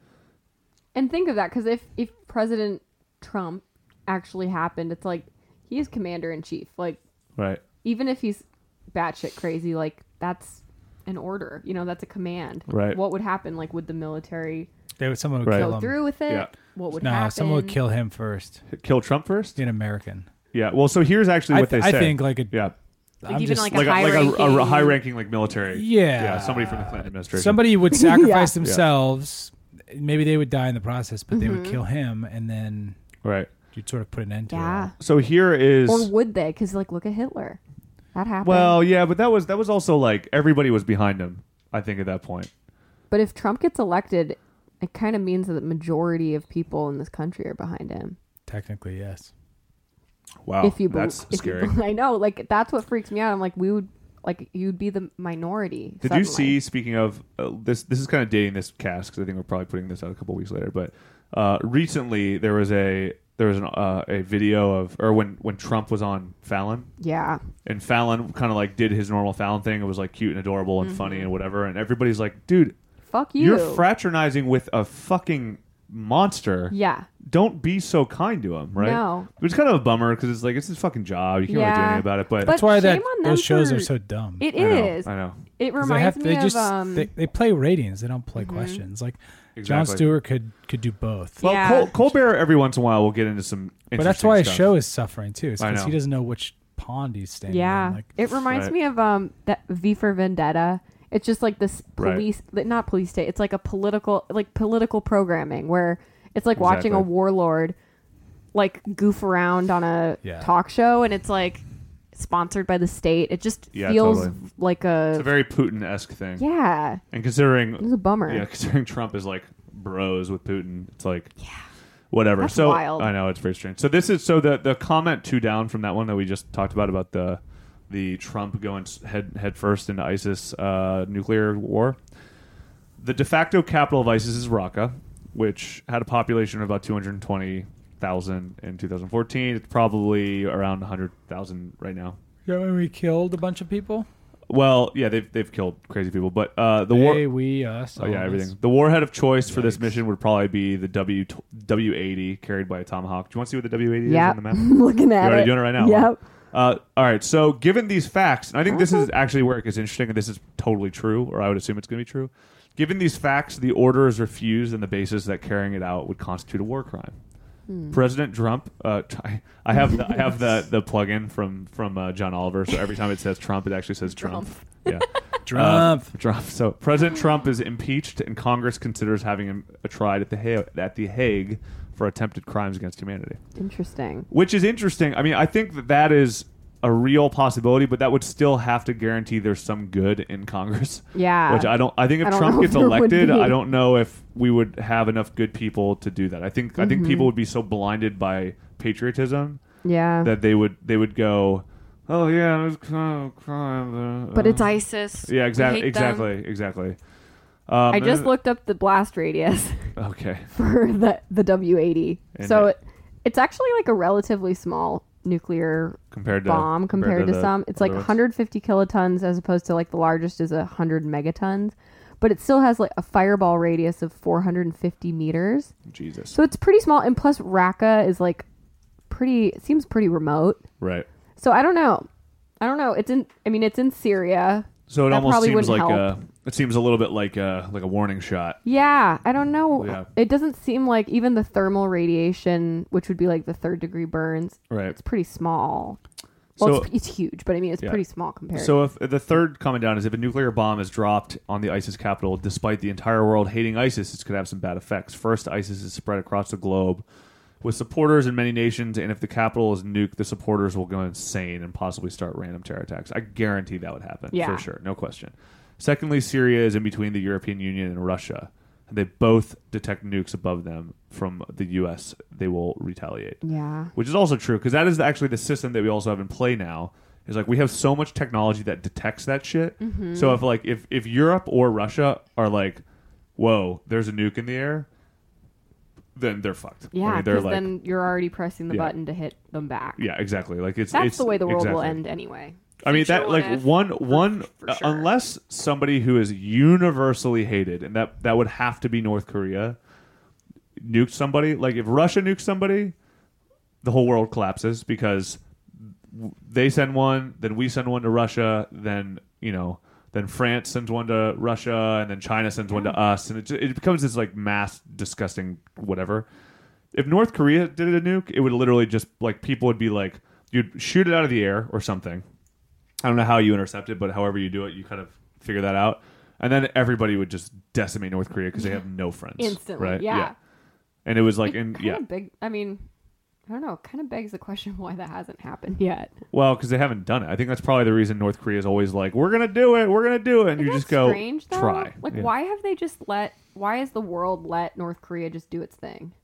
[SPEAKER 5] And think of that, because if, if President Trump actually happened, it's like he's commander in chief. Like,
[SPEAKER 4] right.
[SPEAKER 5] even if he's batshit crazy, like that's an order. You know, that's a command.
[SPEAKER 4] Right.
[SPEAKER 5] What would happen? Like, would the military
[SPEAKER 6] They would, someone would
[SPEAKER 4] Right.
[SPEAKER 6] kill
[SPEAKER 5] go
[SPEAKER 6] him.
[SPEAKER 5] through with it?
[SPEAKER 4] Yeah.
[SPEAKER 5] What would
[SPEAKER 6] no,
[SPEAKER 5] happen?
[SPEAKER 6] someone would kill him first.
[SPEAKER 4] Kill Trump first.
[SPEAKER 6] An American.
[SPEAKER 4] Yeah. Well, so here's actually
[SPEAKER 6] I,
[SPEAKER 4] what
[SPEAKER 6] th-
[SPEAKER 4] they
[SPEAKER 6] I
[SPEAKER 4] say.
[SPEAKER 6] think like a
[SPEAKER 4] yeah,
[SPEAKER 5] Like
[SPEAKER 6] I'm
[SPEAKER 5] even
[SPEAKER 6] just-
[SPEAKER 5] like,
[SPEAKER 4] like
[SPEAKER 5] a
[SPEAKER 4] a,
[SPEAKER 5] high
[SPEAKER 4] like a,
[SPEAKER 5] ranking,
[SPEAKER 4] a high ranking like military.
[SPEAKER 6] Yeah.
[SPEAKER 4] Yeah. Somebody from the Clinton administration.
[SPEAKER 6] somebody would sacrifice
[SPEAKER 5] Yeah.
[SPEAKER 6] themselves. Maybe they would die in the process, but they would
[SPEAKER 5] Mm-hmm.
[SPEAKER 6] kill him, and then
[SPEAKER 4] Right.
[SPEAKER 6] you'd sort of put an end to
[SPEAKER 5] Yeah.
[SPEAKER 6] it.
[SPEAKER 4] So here is.
[SPEAKER 5] Or would they? Because like, look at Hitler. That happened.
[SPEAKER 4] Well, yeah, but that was that was also like everybody was behind him. I think at that point.
[SPEAKER 5] but if Trump gets elected, it kind of means that the majority of people in this country are behind him.
[SPEAKER 6] Technically, yes.
[SPEAKER 4] Wow,
[SPEAKER 5] if you bel-
[SPEAKER 4] that's
[SPEAKER 5] if you
[SPEAKER 4] scary.
[SPEAKER 5] bel- I know, like that's what freaks me out. I'm like, we would like you'd be the minority.
[SPEAKER 4] Did you
[SPEAKER 5] suddenly.
[SPEAKER 4] see? Speaking of uh, this, this is kind of dating this cast because I think we're probably putting this out a couple weeks later. But uh, recently there was a there was an, uh, a video of or when when Trump was on Fallon.
[SPEAKER 5] Yeah.
[SPEAKER 4] And Fallon kind of like did his normal Fallon thing. It was like cute and adorable and funny
[SPEAKER 5] Mm-hmm.
[SPEAKER 4] and whatever. And everybody's like, dude,
[SPEAKER 5] Fuck you.
[SPEAKER 4] you're fraternizing with a fucking monster.
[SPEAKER 5] Yeah.
[SPEAKER 4] Don't be so kind to him, right?
[SPEAKER 5] No.
[SPEAKER 4] Which is kind of a bummer because it's like, it's his fucking job. You can't really do
[SPEAKER 5] Yeah.
[SPEAKER 4] anything about it. But,
[SPEAKER 5] But
[SPEAKER 6] That's why that
[SPEAKER 5] shame on them
[SPEAKER 6] those shows
[SPEAKER 5] for-
[SPEAKER 6] are so dumb.
[SPEAKER 5] It
[SPEAKER 4] I know,
[SPEAKER 5] is.
[SPEAKER 4] I know.
[SPEAKER 5] It
[SPEAKER 6] 'Cause they
[SPEAKER 5] reminds
[SPEAKER 6] have-
[SPEAKER 5] me
[SPEAKER 6] they
[SPEAKER 5] of
[SPEAKER 6] just
[SPEAKER 5] um.
[SPEAKER 6] they, they play ratings. They don't play questions. Like Jon
[SPEAKER 4] Exactly.
[SPEAKER 6] Stewart could could do both.
[SPEAKER 4] Well,
[SPEAKER 5] Yeah.
[SPEAKER 4] Col- Colbert every once in a while will get into some interesting
[SPEAKER 6] But that's why his
[SPEAKER 4] stuff.
[SPEAKER 6] show is suffering too. It's
[SPEAKER 4] I
[SPEAKER 6] because he
[SPEAKER 4] know.
[SPEAKER 6] doesn't know which pond he's standing
[SPEAKER 5] yeah.
[SPEAKER 6] in. Like
[SPEAKER 5] It reminds
[SPEAKER 4] Right.
[SPEAKER 5] me of um that V for Vendetta. It's just like this
[SPEAKER 4] Right.
[SPEAKER 5] police, li- not police state. It's like a political, like political programming where it's like watching a
[SPEAKER 4] Exactly.
[SPEAKER 5] warlord like goof around on a
[SPEAKER 6] Yeah.
[SPEAKER 5] talk show, and it's like sponsored by the state. It just
[SPEAKER 4] Yeah,
[SPEAKER 5] feels
[SPEAKER 4] totally.
[SPEAKER 5] like a,
[SPEAKER 4] It's a very Putin-esque thing.
[SPEAKER 5] yeah.
[SPEAKER 4] And considering,
[SPEAKER 5] It was a bummer.
[SPEAKER 4] yeah, considering Trump is like bros with Putin, it's like, yeah, whatever.
[SPEAKER 5] That's
[SPEAKER 4] so
[SPEAKER 5] wild.
[SPEAKER 4] I know it's very strange. So this is so the the comment two down from that one that we just talked about about the the Trump going s- head head first into ISIS uh, nuclear war. The de facto capital of ISIS is Raqqa, which had a population of about two hundred twenty thousand in two thousand fourteen. It's probably around one hundred thousand right now.
[SPEAKER 6] yeah, when we killed a bunch of people.
[SPEAKER 4] Well, yeah, they've they've killed crazy people, but uh, the
[SPEAKER 6] They,
[SPEAKER 4] war.
[SPEAKER 6] we, us.
[SPEAKER 4] Oh
[SPEAKER 6] all
[SPEAKER 4] yeah,
[SPEAKER 6] of
[SPEAKER 4] everything.
[SPEAKER 6] us.
[SPEAKER 4] The warhead of choice for this
[SPEAKER 6] Yikes.
[SPEAKER 4] mission would probably be the W W eighty carried by a Tomahawk. Do you want to see what the W eighty is
[SPEAKER 5] Yeah.
[SPEAKER 4] on the map?
[SPEAKER 5] I'm looking at
[SPEAKER 4] You're already
[SPEAKER 5] it.
[SPEAKER 4] doing it right now.
[SPEAKER 5] Yep.
[SPEAKER 4] Uh, all right. So, given these facts, and I think this is
[SPEAKER 5] Uh-huh.
[SPEAKER 4] actually where it gets interesting, and this is totally true, or I would assume it's going to be true. Given these facts, the order is refused on the basis that carrying it out would constitute a war crime.
[SPEAKER 5] Hmm.
[SPEAKER 4] President Trump. Uh, I I have the, I have the the plug-in from from uh, John Oliver, so every time it says Trump, it actually says Trump. Yeah.
[SPEAKER 6] Trump.
[SPEAKER 4] Uh, Trump. So President Trump is impeached, and Congress considers having him tried at the ha- at the Hague for attempted crimes against humanity,
[SPEAKER 5] Interesting.
[SPEAKER 4] which is interesting. I mean, I think that that is a real possibility, but that would still have to guarantee there's some good in Congress.
[SPEAKER 5] Yeah.
[SPEAKER 4] Which I don't. I think if
[SPEAKER 5] I don't
[SPEAKER 4] Trump
[SPEAKER 5] know if
[SPEAKER 4] gets
[SPEAKER 5] there would
[SPEAKER 4] elected,
[SPEAKER 5] be.
[SPEAKER 4] I don't know if we would have enough good people to do that. I think. I think
[SPEAKER 5] Mm-hmm.
[SPEAKER 4] people would be so blinded by patriotism
[SPEAKER 5] Yeah.
[SPEAKER 4] that they would they would go, oh yeah, it's kind of crime,
[SPEAKER 5] but it's ISIS.
[SPEAKER 4] yeah,
[SPEAKER 5] We
[SPEAKER 4] exactly,
[SPEAKER 5] hate them.
[SPEAKER 4] exactly, exactly. Um,
[SPEAKER 5] I just
[SPEAKER 4] uh,
[SPEAKER 5] looked up the blast radius
[SPEAKER 4] Okay,
[SPEAKER 5] for the the W eighty.
[SPEAKER 4] And
[SPEAKER 5] So
[SPEAKER 4] it-
[SPEAKER 5] it, it's actually like a relatively small nuclear
[SPEAKER 4] compared to
[SPEAKER 5] bomb compared, to,
[SPEAKER 4] the
[SPEAKER 5] some. It's like
[SPEAKER 4] other ones.
[SPEAKER 5] one hundred fifty kilotons as opposed to like the largest is one hundred megatons. But it still has like a fireball radius of four hundred fifty meters.
[SPEAKER 4] Jesus,
[SPEAKER 5] So it's pretty small. And plus Raqqa is like pretty, it seems pretty remote.
[SPEAKER 4] right?
[SPEAKER 5] So I don't know. I don't know. It's in, I mean, it's in Syria.
[SPEAKER 4] So it
[SPEAKER 5] That
[SPEAKER 4] almost
[SPEAKER 5] probably
[SPEAKER 4] seems like
[SPEAKER 5] wouldn't
[SPEAKER 4] a.
[SPEAKER 5] help.
[SPEAKER 4] It seems a little bit like a like a warning shot.
[SPEAKER 5] Yeah, I don't know.
[SPEAKER 4] Yeah.
[SPEAKER 5] It doesn't seem like even the thermal radiation, which would be like the third degree burns,
[SPEAKER 4] Right.
[SPEAKER 5] it's pretty small. Well,
[SPEAKER 4] So-
[SPEAKER 5] it's, it's huge, but I mean, it's
[SPEAKER 4] Yeah.
[SPEAKER 5] pretty small compared.
[SPEAKER 4] So if the third comment down is if a nuclear bomb is dropped on the ISIS capital, despite the entire world hating ISIS, it could have some bad effects. First, ISIS is spread across the globe with supporters in many nations, and if the capital is nuked, the supporters will go insane and possibly start random terror attacks. I guarantee that would happen
[SPEAKER 5] Yeah.
[SPEAKER 4] for sure, no question. Secondly, Syria is in between the European Union and Russia. They both detect nukes above them from the U S. They will retaliate.
[SPEAKER 5] Yeah.
[SPEAKER 4] Which is also true, because that is actually the system that we also have in play now. Is like we have so much technology that detects that shit.
[SPEAKER 5] Mm-hmm.
[SPEAKER 4] So if like if, if Europe or Russia are like, whoa, there's a nuke in the air, then they're fucked. I
[SPEAKER 5] Yeah,
[SPEAKER 4] mean, they're
[SPEAKER 5] because
[SPEAKER 4] like,
[SPEAKER 5] then you're already pressing the
[SPEAKER 4] Yeah.
[SPEAKER 5] button to hit them back.
[SPEAKER 4] yeah, exactly. Like it's
[SPEAKER 5] That's
[SPEAKER 4] it's,
[SPEAKER 5] the way the world will
[SPEAKER 4] exactly.
[SPEAKER 5] end anyway.
[SPEAKER 4] I mean
[SPEAKER 7] Future
[SPEAKER 4] that
[SPEAKER 7] what
[SPEAKER 4] like
[SPEAKER 7] if,
[SPEAKER 4] one one
[SPEAKER 7] for
[SPEAKER 4] uh,
[SPEAKER 7] sure.
[SPEAKER 4] unless somebody who is universally hated, and that that would have to be North Korea, nuked somebody. Like if Russia nukes somebody, the whole world collapses because w- they send one, then we send one to Russia, then you know, then France sends one to Russia, and then China sends one to us, and it ju- it becomes this like mass disgusting whatever. If North Korea did a nuke, it would literally just like people would be like, you'd shoot it out of the air or something. I don't know how you intercept it, but however you do it, you kind of figure that out. And then everybody would just decimate North Korea because they have no friends.
[SPEAKER 5] Instantly,
[SPEAKER 4] right?
[SPEAKER 5] yeah.
[SPEAKER 4] And it was like,
[SPEAKER 5] It
[SPEAKER 4] in,
[SPEAKER 5] kind
[SPEAKER 4] yeah.
[SPEAKER 5] of big. I mean, I don't know. Kind of begs the question why that hasn't happened yet.
[SPEAKER 4] Well, because they haven't done it. I think that's probably the reason North Korea is always like, we're going to do it. We're going to do it. And
[SPEAKER 5] Isn't
[SPEAKER 4] you
[SPEAKER 5] that
[SPEAKER 4] just go,
[SPEAKER 5] strange, though?
[SPEAKER 4] try.
[SPEAKER 5] Like,
[SPEAKER 4] Yeah.
[SPEAKER 5] why have they just let? Why has the world let North Korea just do its thing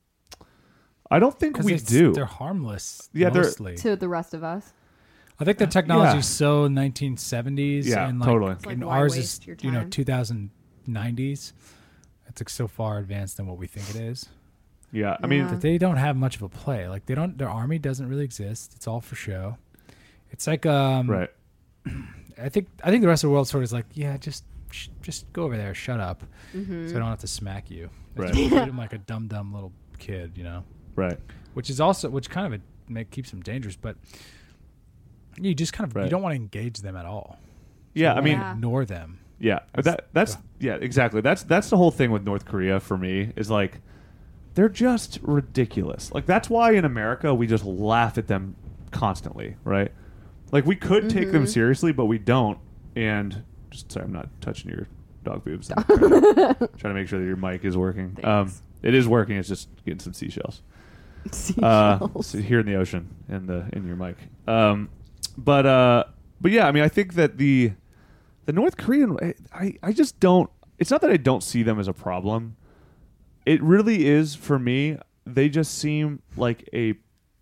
[SPEAKER 4] I don't think
[SPEAKER 6] Because
[SPEAKER 4] we
[SPEAKER 6] it's-
[SPEAKER 4] do.
[SPEAKER 6] they're harmless.
[SPEAKER 4] Yeah, they're-
[SPEAKER 6] mostly.
[SPEAKER 5] to the rest of us?
[SPEAKER 6] I think the technology
[SPEAKER 4] yeah.
[SPEAKER 6] is so nineteen seventies.
[SPEAKER 4] Yeah,
[SPEAKER 6] and like,
[SPEAKER 4] totally.
[SPEAKER 5] It's like,
[SPEAKER 6] and
[SPEAKER 5] why
[SPEAKER 6] ours is
[SPEAKER 5] waste your
[SPEAKER 6] you know
[SPEAKER 5] time?
[SPEAKER 6] two thousand nineties. It's like so far advanced than what we think it is.
[SPEAKER 4] Yeah. I mean,
[SPEAKER 5] Yeah.
[SPEAKER 6] That they don't have much of a play. Like they don't. Their army doesn't really exist. It's all for show. It's like um.
[SPEAKER 4] right.
[SPEAKER 6] I think I think the rest of the world sort of is like, yeah, just sh- just go over there, shut up,
[SPEAKER 5] Mm-hmm.
[SPEAKER 6] so I don't have to smack you. They
[SPEAKER 4] Right.
[SPEAKER 6] just treat him like a dumb dumb little kid, you know.
[SPEAKER 4] Right.
[SPEAKER 6] Which is also which kind of a, make keeps them dangerous, but you just kind of
[SPEAKER 4] Right.
[SPEAKER 6] you don't want to engage them at all.
[SPEAKER 4] Yeah. I
[SPEAKER 6] You
[SPEAKER 4] mean,
[SPEAKER 6] wanna ignore them.
[SPEAKER 4] Yeah, but that that's yeah, exactly. That's that's the whole thing with North Korea for me is like they're just ridiculous. Like that's why in America we just laugh at them constantly, right? Like we could take them seriously, but we don't. And just sorry, I'm not touching your dog boobs. I'm trying, to, trying to make sure that your mic is working. Um,
[SPEAKER 5] Thanks.
[SPEAKER 4] it is working. It's just getting some seashells. Uh,
[SPEAKER 5] Seashells.
[SPEAKER 4] so here in the ocean in the in your mic. Um, but uh, but yeah, I mean, I think that the the North Korean, I I just don't. It's not that I don't see them as a problem. It really is for me. They just seem like a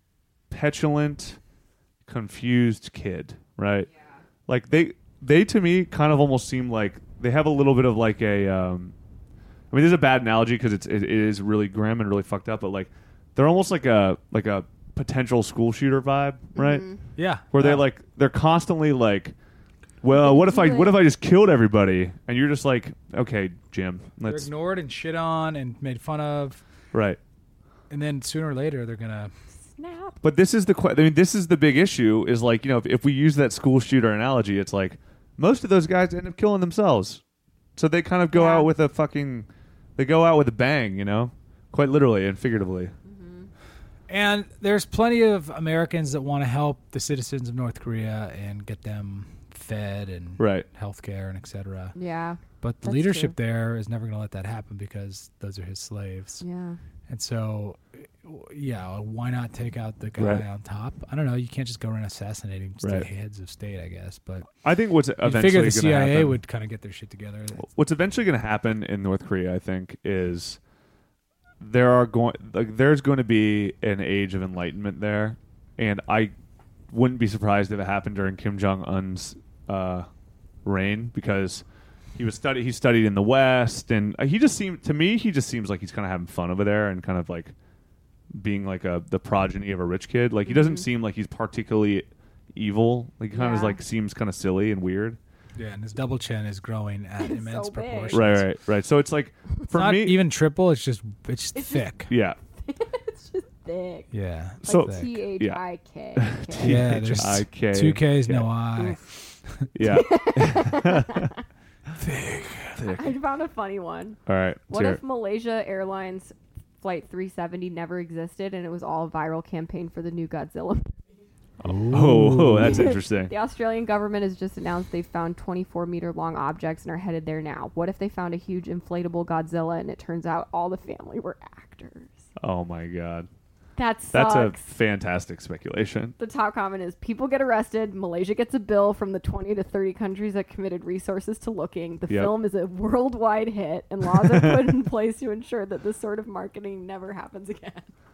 [SPEAKER 4] petulant, confused kid, right? Yeah. Like they they to me kind of almost seem like they have a little bit of like a. Um, I mean, this is a bad analogy because it's it, it is really grim and really fucked up, but like they're almost like a like a potential school shooter vibe, right?
[SPEAKER 6] Yeah,
[SPEAKER 4] Where
[SPEAKER 6] yeah.
[SPEAKER 4] they like they're constantly like, well, what if I what if I just killed everybody? And you're just like, okay, Jim,
[SPEAKER 6] They're
[SPEAKER 4] let's
[SPEAKER 6] ignored and shit on and made fun of,
[SPEAKER 4] right.
[SPEAKER 6] and then sooner or later they're gonna.
[SPEAKER 5] Snap.
[SPEAKER 4] But this is the que- I mean, this is the big issue. Is like you know if, if we use that school shooter analogy, it's like most of those guys end up killing themselves, so they kind of go
[SPEAKER 5] Yeah.
[SPEAKER 4] out with a fucking they go out with a bang, you know, quite literally and figuratively.
[SPEAKER 6] And there's plenty of Americans that want to help the citizens of North Korea and get them fed and
[SPEAKER 4] Right.
[SPEAKER 6] healthcare and et cetera.
[SPEAKER 5] Yeah.
[SPEAKER 6] But the
[SPEAKER 5] That's
[SPEAKER 6] leadership
[SPEAKER 5] true.
[SPEAKER 6] there is never going to let that happen because those are his slaves.
[SPEAKER 5] Yeah.
[SPEAKER 6] And so, yeah, why not take out the guy
[SPEAKER 4] Right.
[SPEAKER 6] on top? I don't know. You can't just go around assassinating state
[SPEAKER 4] Right.
[SPEAKER 6] heads of state, I guess. But
[SPEAKER 4] I think what's
[SPEAKER 6] you
[SPEAKER 4] eventually
[SPEAKER 6] figure the
[SPEAKER 4] going
[SPEAKER 6] C
[SPEAKER 4] to
[SPEAKER 6] I A
[SPEAKER 4] happen.
[SPEAKER 6] would kind of get their shit together.
[SPEAKER 4] What's eventually going to happen in North Korea, I think, is there are going like there's going to be an age of enlightenment there, and I wouldn't be surprised if it happened during Kim Jong Un's uh, reign because he was study he studied in the West, and uh, he just seemed to me he just seems like he's kind of having fun over there and kind of like being like a the progeny of a rich kid. Like he doesn't
[SPEAKER 5] Mhm.
[SPEAKER 4] seem like he's particularly evil. Like he kind of
[SPEAKER 5] Yeah.
[SPEAKER 4] like seems kind of silly and weird.
[SPEAKER 6] Yeah, and his double chin is growing at
[SPEAKER 5] It's
[SPEAKER 6] immense
[SPEAKER 5] so big.
[SPEAKER 6] proportions.
[SPEAKER 4] Right, right, right. So it's like
[SPEAKER 6] It's
[SPEAKER 4] for
[SPEAKER 6] not
[SPEAKER 4] me,
[SPEAKER 6] even triple. It's just it's just
[SPEAKER 5] It's just-
[SPEAKER 6] thick.
[SPEAKER 4] yeah.
[SPEAKER 5] It's just thick.
[SPEAKER 6] Yeah. it's
[SPEAKER 4] So-
[SPEAKER 5] Like
[SPEAKER 6] thick.
[SPEAKER 5] T H I K.
[SPEAKER 6] Yeah, there's
[SPEAKER 4] I K.
[SPEAKER 6] two K's,
[SPEAKER 4] yeah.
[SPEAKER 6] no I.
[SPEAKER 4] Yeah.
[SPEAKER 6] Thick.
[SPEAKER 4] Thick.
[SPEAKER 5] I found a funny one.
[SPEAKER 4] All right.
[SPEAKER 5] What
[SPEAKER 4] let's
[SPEAKER 5] if Malaysia Airlines Flight three seventy never existed and it was all a viral campaign for the new Godzilla?
[SPEAKER 4] hear it. Oh, oh, that's interesting.
[SPEAKER 5] The Australian government has just announced they've found twenty-four meter long objects and are headed there now. What if they found a huge inflatable Godzilla and it turns out all the family were actors?
[SPEAKER 4] Oh my god.
[SPEAKER 5] That sucks.
[SPEAKER 4] That's a fantastic speculation.
[SPEAKER 5] The top comment is people get arrested. Malaysia gets a bill from the twenty to thirty countries that committed resources to looking. The
[SPEAKER 4] Yep.
[SPEAKER 5] film is a worldwide hit, and laws are put in place to ensure that this sort of marketing never happens again.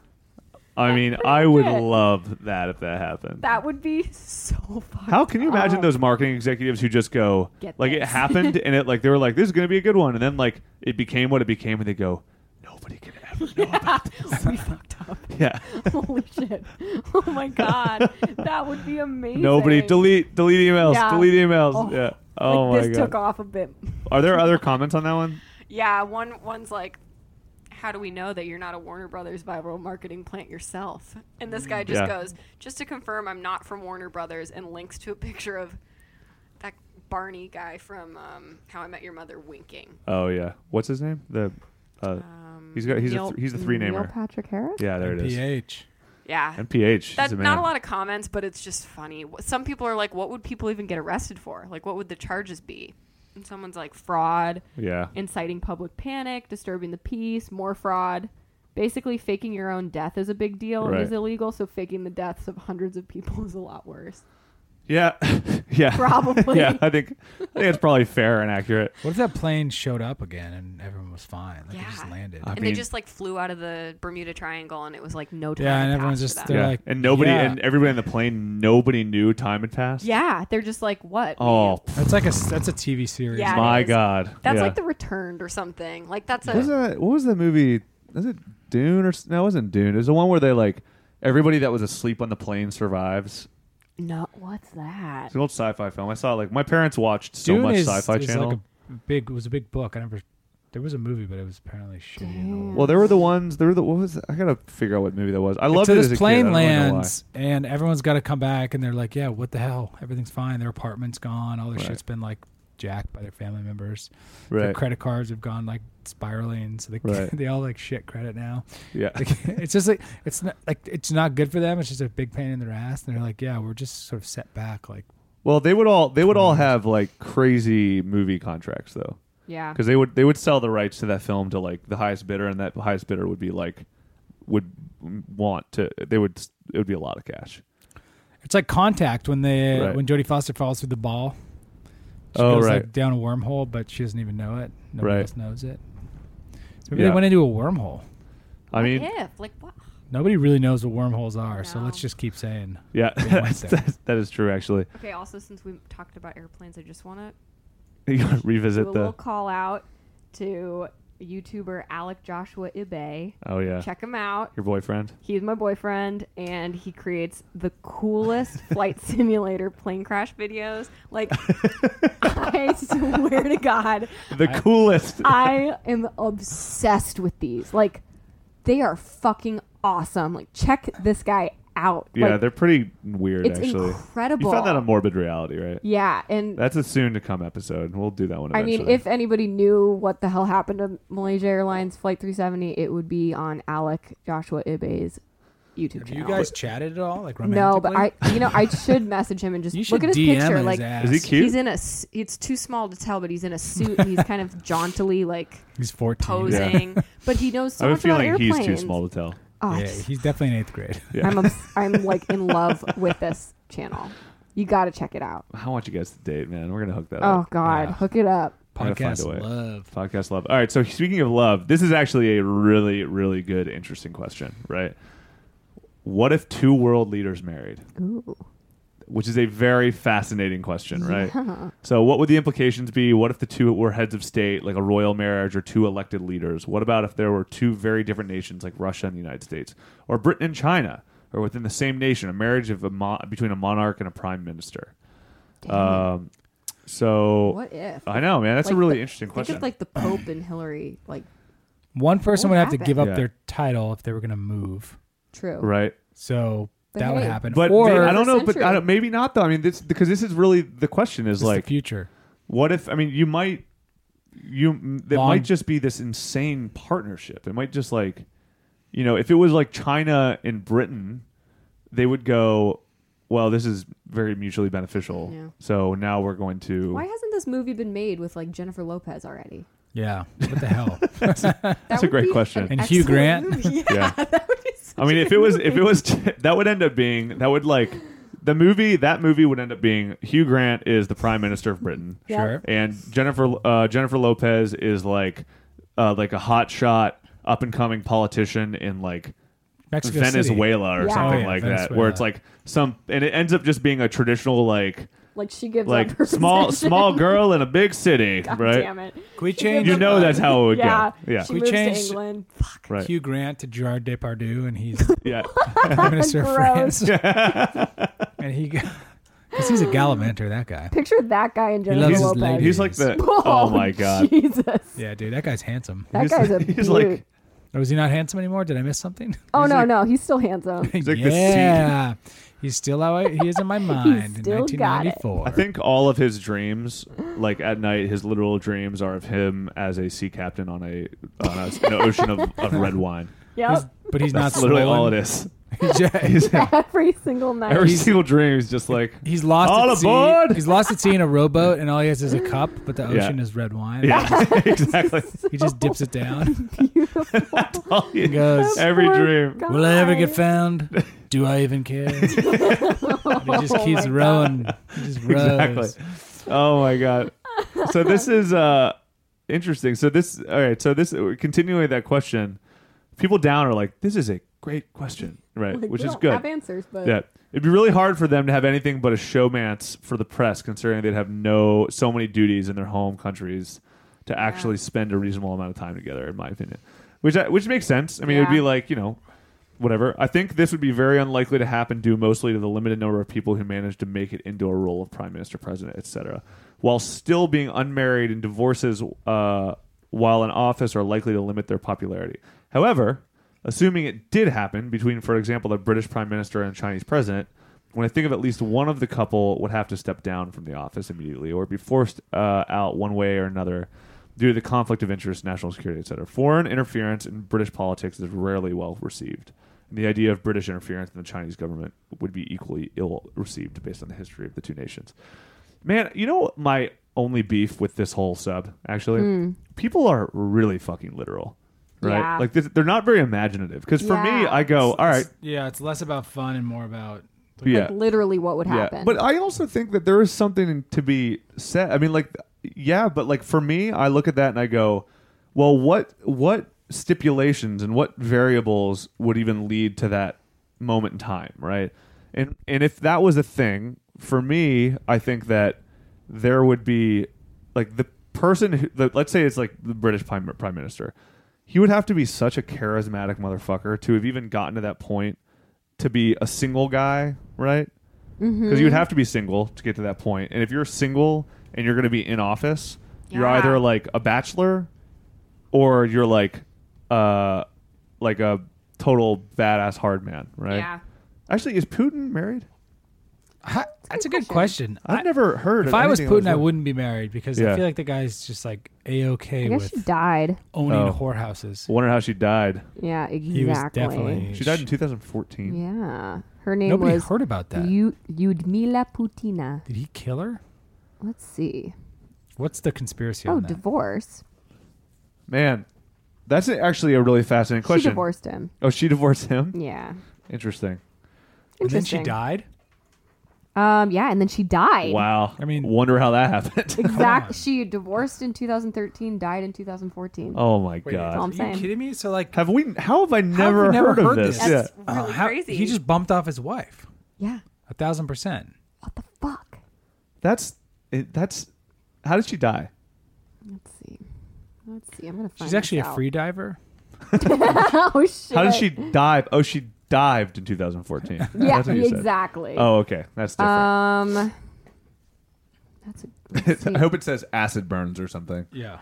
[SPEAKER 4] I
[SPEAKER 5] That's
[SPEAKER 4] mean,
[SPEAKER 5] pretty
[SPEAKER 4] I would
[SPEAKER 5] good.
[SPEAKER 4] love that if that happened.
[SPEAKER 5] That would be so fucked
[SPEAKER 4] How can you imagine
[SPEAKER 5] up.
[SPEAKER 4] those marketing executives who just go,
[SPEAKER 5] Get
[SPEAKER 4] like, it
[SPEAKER 5] this.
[SPEAKER 4] happened, and it, like, they were like, this is going to be a good one, and then, like, it became what it became, and they go, nobody can ever know about this.
[SPEAKER 5] We fucked up.
[SPEAKER 4] Yeah.
[SPEAKER 5] Holy shit. Oh my god. That would be amazing.
[SPEAKER 4] Nobody, delete, delete emails,
[SPEAKER 5] Yeah.
[SPEAKER 4] delete emails.
[SPEAKER 5] Oh,
[SPEAKER 4] yeah. Oh,
[SPEAKER 5] like
[SPEAKER 4] my
[SPEAKER 5] this
[SPEAKER 4] God.
[SPEAKER 5] took off a bit.
[SPEAKER 4] Are there other comments on that one?
[SPEAKER 5] Yeah, one one's like, how do we know that you're not a Warner Brothers viral marketing plant yourself? And this guy just
[SPEAKER 4] Yeah.
[SPEAKER 5] goes, just to confirm I'm not from Warner Brothers, and links to a picture of that Barney guy from um, How I Met Your Mother winking.
[SPEAKER 4] Oh, yeah. What's his name? The uh,
[SPEAKER 5] Um,
[SPEAKER 4] He's got. He's
[SPEAKER 5] Neil-
[SPEAKER 4] a. Th- he's a three
[SPEAKER 5] Neil
[SPEAKER 4] namer.
[SPEAKER 5] Patrick Harris?
[SPEAKER 4] Yeah, there it
[SPEAKER 6] P
[SPEAKER 4] is.
[SPEAKER 6] H.
[SPEAKER 5] Yeah.
[SPEAKER 4] M P H.
[SPEAKER 5] That's
[SPEAKER 4] He's a
[SPEAKER 5] not
[SPEAKER 4] man.
[SPEAKER 5] a lot of comments, but it's just funny. Wh- Some people are like, what would people even get arrested for? Like, what would the charges be? And someone's like, fraud,
[SPEAKER 4] Yeah.
[SPEAKER 5] inciting public panic, disturbing the peace, more fraud. Basically, faking your own death is a big deal
[SPEAKER 4] Right.
[SPEAKER 5] and is illegal, so faking the deaths of hundreds of people is a lot worse.
[SPEAKER 4] Yeah. yeah.
[SPEAKER 5] Probably.
[SPEAKER 4] yeah. I think. I think it's probably fair and accurate.
[SPEAKER 6] What if that plane showed up again and everyone was fine? Like
[SPEAKER 5] Yeah.
[SPEAKER 6] it just landed.
[SPEAKER 4] I
[SPEAKER 5] and
[SPEAKER 4] mean-
[SPEAKER 5] they just like flew out of the Bermuda Triangle, and it was like no time.
[SPEAKER 6] Yeah, and
[SPEAKER 5] had
[SPEAKER 6] everyone's
[SPEAKER 5] passed
[SPEAKER 6] just
[SPEAKER 5] for
[SPEAKER 6] they're
[SPEAKER 5] them.
[SPEAKER 4] Yeah.
[SPEAKER 6] like,
[SPEAKER 4] and nobody
[SPEAKER 6] yeah.
[SPEAKER 4] and everybody on the plane, nobody knew time had passed.
[SPEAKER 5] Yeah, they're just like, what?
[SPEAKER 4] Oh,
[SPEAKER 6] That's like a that's a T V series.
[SPEAKER 5] Yeah.
[SPEAKER 4] my
[SPEAKER 5] it is.
[SPEAKER 4] God.
[SPEAKER 5] That's
[SPEAKER 4] yeah.
[SPEAKER 5] like The Returned or something. Like that's
[SPEAKER 4] What was
[SPEAKER 5] a
[SPEAKER 4] that? What was the movie? Was it Dune or s- no? It wasn't Dune. It was the one where they like everybody that was asleep on the plane survives.
[SPEAKER 5] no. What's that?
[SPEAKER 4] It's an old sci-fi film. I saw like my parents watched so
[SPEAKER 6] Dune
[SPEAKER 4] much
[SPEAKER 6] is,
[SPEAKER 4] Sci-Fi
[SPEAKER 6] is
[SPEAKER 4] Channel.
[SPEAKER 6] like a big. It was a big book. I never. There was a movie, but it was apparently shitty. and old.
[SPEAKER 4] Well, there were the ones. There were the. What was? I gotta figure out what movie that was. I loved
[SPEAKER 6] so
[SPEAKER 4] it
[SPEAKER 6] this
[SPEAKER 4] as a
[SPEAKER 6] plane
[SPEAKER 4] kid. I don't really know why.
[SPEAKER 6] lands and everyone's got to come back and they're like, yeah, what the hell? Everything's fine. Their apartment's gone. All their
[SPEAKER 4] Right.
[SPEAKER 6] shit's been like jacked by their family members. Their
[SPEAKER 4] Right.
[SPEAKER 6] credit cards have gone like spiraling, so they
[SPEAKER 4] Right.
[SPEAKER 6] they all like shit credit now.
[SPEAKER 4] Yeah.
[SPEAKER 6] Like, it's just like it's not like it's not good for them. It's just a big pain in their ass. And they're like, yeah, we're just sort of set back. Like
[SPEAKER 4] Well, they would all. They would all
[SPEAKER 6] Twenty years.
[SPEAKER 4] have like crazy movie contracts though,
[SPEAKER 5] Yeah.
[SPEAKER 4] because they would they would sell the rights to that film to like the highest bidder, and that highest bidder would be like would want to. They would. It would be a lot of cash.
[SPEAKER 6] it's like Contact when they
[SPEAKER 4] Right.
[SPEAKER 6] when Jodie Foster falls through the ball. She
[SPEAKER 4] Oh,
[SPEAKER 6] goes
[SPEAKER 4] right.
[SPEAKER 6] like down a wormhole, but she doesn't even know it. Nobody
[SPEAKER 4] Right.
[SPEAKER 6] else knows it. So maybe
[SPEAKER 4] Yeah.
[SPEAKER 6] they went into a wormhole.
[SPEAKER 4] I mean,
[SPEAKER 5] What if? Like what?
[SPEAKER 6] Nobody really knows what wormholes are, so
[SPEAKER 5] No.
[SPEAKER 6] let's just keep saying.
[SPEAKER 4] yeah,
[SPEAKER 6] They went there.
[SPEAKER 4] that's- that is true. Actually,
[SPEAKER 5] Okay. Also, since we talked about airplanes, I just want to
[SPEAKER 4] you gotta
[SPEAKER 5] do
[SPEAKER 4] revisit
[SPEAKER 5] a little
[SPEAKER 4] the.
[SPEAKER 5] call out to YouTuber Alec Joshua Ibe.
[SPEAKER 4] Oh yeah,
[SPEAKER 5] Check him out.
[SPEAKER 4] your boyfriend.
[SPEAKER 5] He's my boyfriend, and he creates the coolest flight simulator plane crash videos. Like, I swear to God,
[SPEAKER 4] The coolest.
[SPEAKER 5] I am obsessed with these. Like, they are fucking awesome. Like, check this guy out.
[SPEAKER 4] yeah,
[SPEAKER 5] Like,
[SPEAKER 4] they're pretty weird.
[SPEAKER 5] it's
[SPEAKER 4] actually,
[SPEAKER 5] incredible.
[SPEAKER 4] you found that on Morbid Reality, right?
[SPEAKER 5] Yeah, and
[SPEAKER 4] That's a soon to come episode. We'll do that one.
[SPEAKER 5] I
[SPEAKER 4] Eventually.
[SPEAKER 5] mean, if anybody knew what the hell happened to Malaysia Airlines Flight three seventy, it would be on Alec Joshua Ibe's YouTube
[SPEAKER 6] Have
[SPEAKER 5] channel.
[SPEAKER 6] you guys chatted at all, like romantically?
[SPEAKER 5] No, but I, you know, I should message him and just
[SPEAKER 6] You
[SPEAKER 5] look
[SPEAKER 6] should
[SPEAKER 5] at his
[SPEAKER 6] D M
[SPEAKER 5] picture.
[SPEAKER 6] his
[SPEAKER 5] Like,
[SPEAKER 6] ass.
[SPEAKER 4] Is he cute?
[SPEAKER 5] he's in a. s- It's too small to tell, but he's in a suit and he's kind of jauntily like
[SPEAKER 6] He's fourteen.
[SPEAKER 5] posing. But he knows so
[SPEAKER 4] I have a
[SPEAKER 5] much about
[SPEAKER 4] feeling he's
[SPEAKER 5] airplanes.
[SPEAKER 4] too small to tell.
[SPEAKER 5] Oh, I
[SPEAKER 6] Yeah,
[SPEAKER 5] just-
[SPEAKER 6] he's definitely in eighth grade.
[SPEAKER 4] Yeah.
[SPEAKER 5] I'm obs- I'm like in love with this channel. You got to check it out.
[SPEAKER 4] I want you guys to date, man. We're gonna hook that
[SPEAKER 5] Oh
[SPEAKER 4] up.
[SPEAKER 5] God,
[SPEAKER 6] Yeah.
[SPEAKER 5] hook it up.
[SPEAKER 4] I gotta find
[SPEAKER 6] Podcast
[SPEAKER 4] a way.
[SPEAKER 6] love.
[SPEAKER 4] Podcast love. All right. So speaking of love, this is actually a really, really good, interesting question, right? What if two world leaders married?
[SPEAKER 5] Ooh.
[SPEAKER 4] Which is a very fascinating question, right? So what would the implications be? What if the two were heads of state, like a royal marriage, or two elected leaders? What about if there were two very different nations, like Russia and the United States, or Britain and China, or within the same nation, a marriage of a mo- between a monarch and a prime minister? Um, so
[SPEAKER 5] What if?
[SPEAKER 4] I know, man. That's
[SPEAKER 5] Like
[SPEAKER 4] a really
[SPEAKER 5] the-
[SPEAKER 4] interesting
[SPEAKER 5] Think
[SPEAKER 4] question.
[SPEAKER 5] of like the Pope and Hillary. Like,
[SPEAKER 6] One person
[SPEAKER 5] What
[SPEAKER 6] would have to
[SPEAKER 5] happened?
[SPEAKER 6] give up
[SPEAKER 4] Yeah.
[SPEAKER 6] their title if they were going to move.
[SPEAKER 5] true.
[SPEAKER 4] right?
[SPEAKER 6] So
[SPEAKER 5] But
[SPEAKER 6] that would
[SPEAKER 5] hey,
[SPEAKER 6] happen.
[SPEAKER 4] But
[SPEAKER 6] or
[SPEAKER 4] may- I don't know, but
[SPEAKER 5] century.
[SPEAKER 4] I don't, maybe not though. I mean, this because this is really the question is
[SPEAKER 6] it's
[SPEAKER 4] like,
[SPEAKER 6] the future.
[SPEAKER 4] what if? I mean, you might, you it
[SPEAKER 6] Long-
[SPEAKER 4] might just be this insane partnership. It might just like, you know, if it was like China and Britain, they would go, well, this is very mutually beneficial.
[SPEAKER 5] Yeah.
[SPEAKER 4] So now we're going to.
[SPEAKER 5] Why hasn't this movie been made with like Jennifer Lopez already?
[SPEAKER 6] Yeah. What the hell?
[SPEAKER 5] That
[SPEAKER 4] That's a
[SPEAKER 5] would
[SPEAKER 4] great
[SPEAKER 5] be
[SPEAKER 4] question.
[SPEAKER 5] an
[SPEAKER 6] And Hugh
[SPEAKER 5] excellent
[SPEAKER 6] Grant?
[SPEAKER 5] movie. Yeah,
[SPEAKER 4] Yeah.
[SPEAKER 5] that would be so
[SPEAKER 4] I mean, if it was, if it was, that would end up being, that would like, the movie, that movie would end up being Hugh Grant is the Prime Minister of Britain.
[SPEAKER 5] Yep.
[SPEAKER 6] Sure.
[SPEAKER 4] And Jennifer, uh, Jennifer Lopez is like, uh, like a hot shot, up and coming politician in like
[SPEAKER 6] Mexico
[SPEAKER 4] Venezuela or
[SPEAKER 5] Yeah.
[SPEAKER 4] something
[SPEAKER 6] Oh, yeah,
[SPEAKER 4] like that,
[SPEAKER 6] Venezuela.
[SPEAKER 4] where it's like some, and it ends up just being a traditional like,
[SPEAKER 5] Like she gives up
[SPEAKER 4] like
[SPEAKER 5] her
[SPEAKER 4] small,
[SPEAKER 5] position.
[SPEAKER 4] small girl in a big city,
[SPEAKER 5] God
[SPEAKER 4] right?
[SPEAKER 5] damn it.
[SPEAKER 6] Can we
[SPEAKER 5] She
[SPEAKER 6] change-
[SPEAKER 5] gives
[SPEAKER 4] You
[SPEAKER 5] up
[SPEAKER 4] know
[SPEAKER 5] her-
[SPEAKER 4] that's how it would
[SPEAKER 5] yeah.
[SPEAKER 4] go. Yeah,
[SPEAKER 5] She
[SPEAKER 6] We
[SPEAKER 5] moves
[SPEAKER 6] changed-
[SPEAKER 5] to England.
[SPEAKER 4] right.
[SPEAKER 6] Hugh Grant to Gerard Depardieu, and he's
[SPEAKER 4] Yeah,
[SPEAKER 6] Prime Minister of
[SPEAKER 5] Gross.
[SPEAKER 6] France. And he, because he's a gallivanter, that guy.
[SPEAKER 5] Picture that guy and Jennifer
[SPEAKER 6] loves his
[SPEAKER 5] Lopez.
[SPEAKER 6] ladies.
[SPEAKER 4] he's like the. Oh my god.
[SPEAKER 5] Jesus.
[SPEAKER 6] Yeah, dude, that guy's handsome.
[SPEAKER 5] That
[SPEAKER 4] He's-
[SPEAKER 5] guy's a
[SPEAKER 4] he's
[SPEAKER 5] beaut.
[SPEAKER 4] like-
[SPEAKER 6] Oh, is he not handsome anymore? Did I miss something?
[SPEAKER 5] oh,
[SPEAKER 4] he's
[SPEAKER 5] no,
[SPEAKER 4] like-
[SPEAKER 5] no. He's still handsome.
[SPEAKER 4] He's like the
[SPEAKER 6] yeah, he's still how he is in my mind in
[SPEAKER 5] still
[SPEAKER 6] nineteen
[SPEAKER 5] got it.
[SPEAKER 6] ninety-four.
[SPEAKER 4] I think all of his dreams, like at night, his literal dreams are of him as a sea captain on a on a, an ocean of, of red wine.
[SPEAKER 5] Yep.
[SPEAKER 6] but he's not
[SPEAKER 4] That's literally
[SPEAKER 6] swollen.
[SPEAKER 4] all it is.
[SPEAKER 6] He's, just-
[SPEAKER 4] He's,
[SPEAKER 5] Every single night.
[SPEAKER 4] every single dream is just like,
[SPEAKER 6] he's lost
[SPEAKER 4] All
[SPEAKER 6] at sea.
[SPEAKER 4] aboard!
[SPEAKER 6] He's lost at sea in a rowboat, and all he has is a cup, but the
[SPEAKER 4] Yeah.
[SPEAKER 6] ocean is red wine.
[SPEAKER 4] yeah, exactly.
[SPEAKER 6] He just dips it down.
[SPEAKER 4] That's all he
[SPEAKER 6] He goes,
[SPEAKER 4] Every
[SPEAKER 5] Poor
[SPEAKER 4] dream.
[SPEAKER 5] guy.
[SPEAKER 6] "Will I ever get found? Do I even care?" And he just
[SPEAKER 5] Oh
[SPEAKER 6] keeps
[SPEAKER 5] my
[SPEAKER 6] rowing. He just rows.
[SPEAKER 4] Exactly. Oh my god. So this is uh interesting. So this all right. So this continuing that question, people down are like, this is a great question, right?
[SPEAKER 5] Like,
[SPEAKER 4] Which
[SPEAKER 5] we
[SPEAKER 4] is
[SPEAKER 5] don't
[SPEAKER 4] good.
[SPEAKER 5] have answers, but
[SPEAKER 4] Yeah. It'd be really hard for them to have anything but a showmance for the press, considering they'd have no so many duties in their home countries to actually spend a reasonable amount of time together, in my opinion. Which I- which makes sense. I mean, it'd be
[SPEAKER 5] Yeah.
[SPEAKER 4] like, you know, whatever. I think this would be very unlikely to happen due mostly to the limited number of people who manage to make it into a role of prime minister, president, et cetera, while still being unmarried, and divorces uh, while in office are likely to limit their popularity. However, assuming it did happen between, for example, the British prime minister and Chinese president, when I think of at least one of the couple would have to step down from the office immediately or be forced uh, out one way or another due to the conflict of interest, national security, et cetera. Foreign interference in British politics is rarely well received. And the idea of British interference in the Chinese government would be equally ill received based on the history of the two nations. Man, you know what my only beef with this whole sub, actually? People are really fucking literal. Right?
[SPEAKER 5] Yeah.
[SPEAKER 4] Like, th- they're not very imaginative. Because for me,
[SPEAKER 5] Yeah.
[SPEAKER 4] I go, all right,
[SPEAKER 6] Yeah, it's less about fun and more about.
[SPEAKER 4] yeah.
[SPEAKER 5] like literally what would happen.
[SPEAKER 4] Yeah, but I also think that there is something to be said. I mean, like, yeah, but like for me, I look at that and I go, well, what what stipulations and what variables would even lead to that moment in time, right? And and if that was a thing for me, I think that there would be like the person who, the, let's say it's like the British prime, prime minister. He would have to be such a charismatic motherfucker to have even gotten to that point to be a single guy, right? Because you would have to be single to get to that point. And if you're single and you're going to be in office, you're
[SPEAKER 5] Yeah.
[SPEAKER 4] either like a bachelor or you're like uh like a total badass hard man, right?
[SPEAKER 5] Yeah.
[SPEAKER 4] Actually, is Putin married?
[SPEAKER 6] Ha- That's a good question.
[SPEAKER 4] I've
[SPEAKER 6] I-
[SPEAKER 4] never heard.
[SPEAKER 6] If
[SPEAKER 4] of
[SPEAKER 6] I was
[SPEAKER 4] anything
[SPEAKER 6] Putin, I
[SPEAKER 4] like that.
[SPEAKER 6] wouldn't be married because
[SPEAKER 4] Yeah.
[SPEAKER 6] I feel like the guy's just like a
[SPEAKER 5] I
[SPEAKER 6] okay
[SPEAKER 5] guess she
[SPEAKER 6] with
[SPEAKER 5] died.
[SPEAKER 6] owning
[SPEAKER 4] Oh.
[SPEAKER 6] whorehouses.
[SPEAKER 4] Wonder how she died.
[SPEAKER 5] Yeah,
[SPEAKER 6] He was
[SPEAKER 5] exactly.
[SPEAKER 6] definitely.
[SPEAKER 4] She died in two thousand fourteen.
[SPEAKER 5] Yeah. Her name
[SPEAKER 6] Nobody
[SPEAKER 5] was
[SPEAKER 6] heard about that.
[SPEAKER 5] Yu- Yudmila Putina.
[SPEAKER 6] Did he kill her?
[SPEAKER 5] Let's see.
[SPEAKER 6] What's the conspiracy
[SPEAKER 5] Oh,
[SPEAKER 6] on that?
[SPEAKER 5] divorce.
[SPEAKER 4] Man, that's actually a really fascinating question.
[SPEAKER 5] She divorced him.
[SPEAKER 4] Oh, she divorced him?
[SPEAKER 5] Yeah.
[SPEAKER 4] Interesting.
[SPEAKER 6] And then she
[SPEAKER 5] Interesting.
[SPEAKER 6] died.
[SPEAKER 5] Um. Yeah, and then she died.
[SPEAKER 4] Wow.
[SPEAKER 6] I mean-
[SPEAKER 4] wonder how that happened.
[SPEAKER 5] Exact. She divorced in two thousand thirteen, died in two thousand fourteen.
[SPEAKER 4] Oh my
[SPEAKER 6] Wait,
[SPEAKER 4] god.
[SPEAKER 5] all I'm
[SPEAKER 6] are you
[SPEAKER 5] saying.
[SPEAKER 6] kidding me? So like,
[SPEAKER 4] Have we? How have I
[SPEAKER 6] have
[SPEAKER 4] never,
[SPEAKER 6] we never
[SPEAKER 4] heard,
[SPEAKER 6] heard
[SPEAKER 4] of this?
[SPEAKER 6] this?
[SPEAKER 4] Yeah.
[SPEAKER 5] That's
[SPEAKER 6] uh,
[SPEAKER 5] really
[SPEAKER 6] how-
[SPEAKER 5] crazy.
[SPEAKER 6] he just bumped off his wife.
[SPEAKER 5] Yeah.
[SPEAKER 6] A thousand percent.
[SPEAKER 5] What the fuck?
[SPEAKER 4] That's it, that's. How did she die?
[SPEAKER 5] Let's see. Let's see. I'm gonna find.
[SPEAKER 6] She's actually
[SPEAKER 5] this
[SPEAKER 6] a
[SPEAKER 5] out.
[SPEAKER 6] free diver.
[SPEAKER 5] Oh shit.
[SPEAKER 4] How did she dive? Oh, she dived in two thousand fourteen.
[SPEAKER 5] Yeah.
[SPEAKER 4] That's what you said.
[SPEAKER 5] Exactly.
[SPEAKER 4] Oh, okay. That's different.
[SPEAKER 5] Um. That's a. let's see.
[SPEAKER 4] I hope it says acid burns or something.
[SPEAKER 6] Yeah.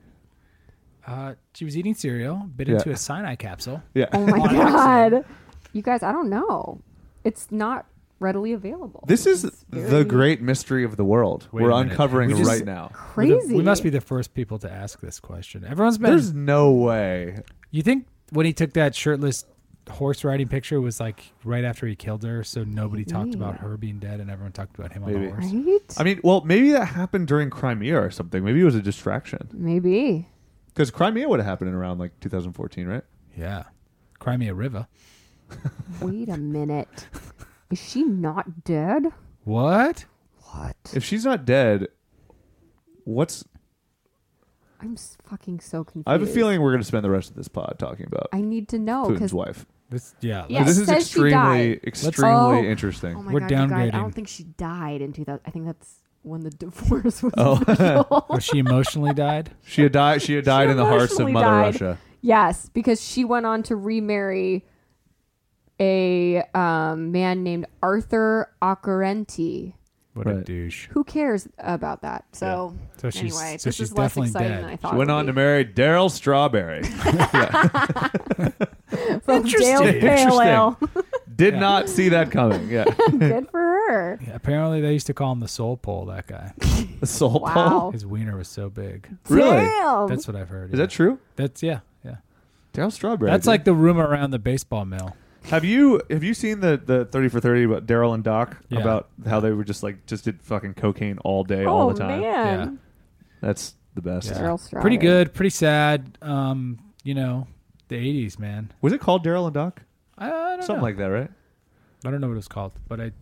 [SPEAKER 6] Uh, she was eating cereal, bit
[SPEAKER 4] Yeah.
[SPEAKER 6] into a cyanide capsule.
[SPEAKER 4] Yeah.
[SPEAKER 5] Oh my
[SPEAKER 6] On
[SPEAKER 5] god. You guys, I don't know. It's not readily available.
[SPEAKER 4] This is
[SPEAKER 5] It's
[SPEAKER 4] the
[SPEAKER 5] very
[SPEAKER 4] great mystery of the world.
[SPEAKER 6] Wait
[SPEAKER 4] We're
[SPEAKER 6] a minute.
[SPEAKER 4] uncovering
[SPEAKER 6] We
[SPEAKER 4] it
[SPEAKER 6] just-
[SPEAKER 4] right now.
[SPEAKER 6] We're the-
[SPEAKER 5] crazy.
[SPEAKER 6] we must be the first people to ask this question. Everyone's been.
[SPEAKER 4] There's no way.
[SPEAKER 6] You think when he took that shirtless horse riding picture was like right after he killed her, so nobody talked
[SPEAKER 5] Maybe.
[SPEAKER 6] about her being dead and everyone talked about him on
[SPEAKER 4] Maybe.
[SPEAKER 6] the horse?
[SPEAKER 5] Right?
[SPEAKER 4] I mean, well, maybe that happened during Crimea or something. Maybe it was a distraction.
[SPEAKER 5] Maybe.
[SPEAKER 4] Because Crimea would have happened in around like two thousand fourteen, right?
[SPEAKER 6] Yeah. Crimea River.
[SPEAKER 5] Wait a minute. Is she not dead?
[SPEAKER 6] What?
[SPEAKER 2] What?
[SPEAKER 4] If she's not dead, what's?
[SPEAKER 5] I'm s- fucking so confused.
[SPEAKER 4] I have a feeling we're going to spend the rest of this pod talking about
[SPEAKER 5] I need to know
[SPEAKER 4] Putin's
[SPEAKER 5] because
[SPEAKER 4] wife.
[SPEAKER 6] This, yeah.
[SPEAKER 5] Yeah,
[SPEAKER 4] this
[SPEAKER 5] it
[SPEAKER 4] is
[SPEAKER 5] says she
[SPEAKER 4] extremely,
[SPEAKER 5] died.
[SPEAKER 4] extremely
[SPEAKER 5] Oh.
[SPEAKER 4] interesting.
[SPEAKER 5] Oh my
[SPEAKER 6] We're
[SPEAKER 5] god, you guys, I
[SPEAKER 6] downgrading.
[SPEAKER 5] don't think she died in two thousand. I think that's when the divorce was
[SPEAKER 4] Oh.
[SPEAKER 5] official.
[SPEAKER 6] Was she emotionally died?
[SPEAKER 4] She had died. She had died
[SPEAKER 5] She
[SPEAKER 4] in the hearts of
[SPEAKER 5] emotionally
[SPEAKER 4] Mother
[SPEAKER 5] died.
[SPEAKER 4] Russia.
[SPEAKER 5] Yes, because she went on to remarry a um, man named Arthur Occorrenti.
[SPEAKER 6] What a
[SPEAKER 4] Right.
[SPEAKER 6] douche.
[SPEAKER 5] Who cares about that? So,
[SPEAKER 6] So she's-
[SPEAKER 5] anyway,
[SPEAKER 6] so
[SPEAKER 5] this
[SPEAKER 6] she's
[SPEAKER 5] is less
[SPEAKER 6] definitely
[SPEAKER 5] exciting
[SPEAKER 6] dead.
[SPEAKER 5] than I thought.
[SPEAKER 4] She
[SPEAKER 5] it
[SPEAKER 4] went
[SPEAKER 5] would
[SPEAKER 4] on
[SPEAKER 5] be.
[SPEAKER 4] to marry Daryl Strawberry.
[SPEAKER 5] From Dale Pale Ale.
[SPEAKER 4] Did
[SPEAKER 6] Yeah.
[SPEAKER 4] not see that coming. Yeah,
[SPEAKER 5] Good for her.
[SPEAKER 6] Yeah, apparently they used to call him the soul pole, that guy.
[SPEAKER 4] the soul
[SPEAKER 5] Wow.
[SPEAKER 4] pole.
[SPEAKER 6] His wiener was so big.
[SPEAKER 4] Really?
[SPEAKER 5] Damn.
[SPEAKER 6] That's what I've heard.
[SPEAKER 4] Is
[SPEAKER 6] yeah.
[SPEAKER 4] that true?
[SPEAKER 6] That's yeah, yeah.
[SPEAKER 4] Daryl Strawberry.
[SPEAKER 6] That's
[SPEAKER 4] dude.
[SPEAKER 6] like the rumor around the baseball mill.
[SPEAKER 4] Have you have you seen the the thirty for thirty about Daryl and Doc
[SPEAKER 6] Yeah.
[SPEAKER 4] about how they were just like just did fucking cocaine all day
[SPEAKER 5] oh
[SPEAKER 4] all the time?
[SPEAKER 5] man.
[SPEAKER 4] That's the best.
[SPEAKER 6] Yeah.
[SPEAKER 5] Daryl Strawberry.
[SPEAKER 6] Pretty good, pretty sad. Um, you know, the eighties, man.
[SPEAKER 4] Was it called Daryl and Doc?
[SPEAKER 6] I, I don't
[SPEAKER 4] Something
[SPEAKER 6] know.
[SPEAKER 4] like that, right?
[SPEAKER 6] I don't know what it was called, but I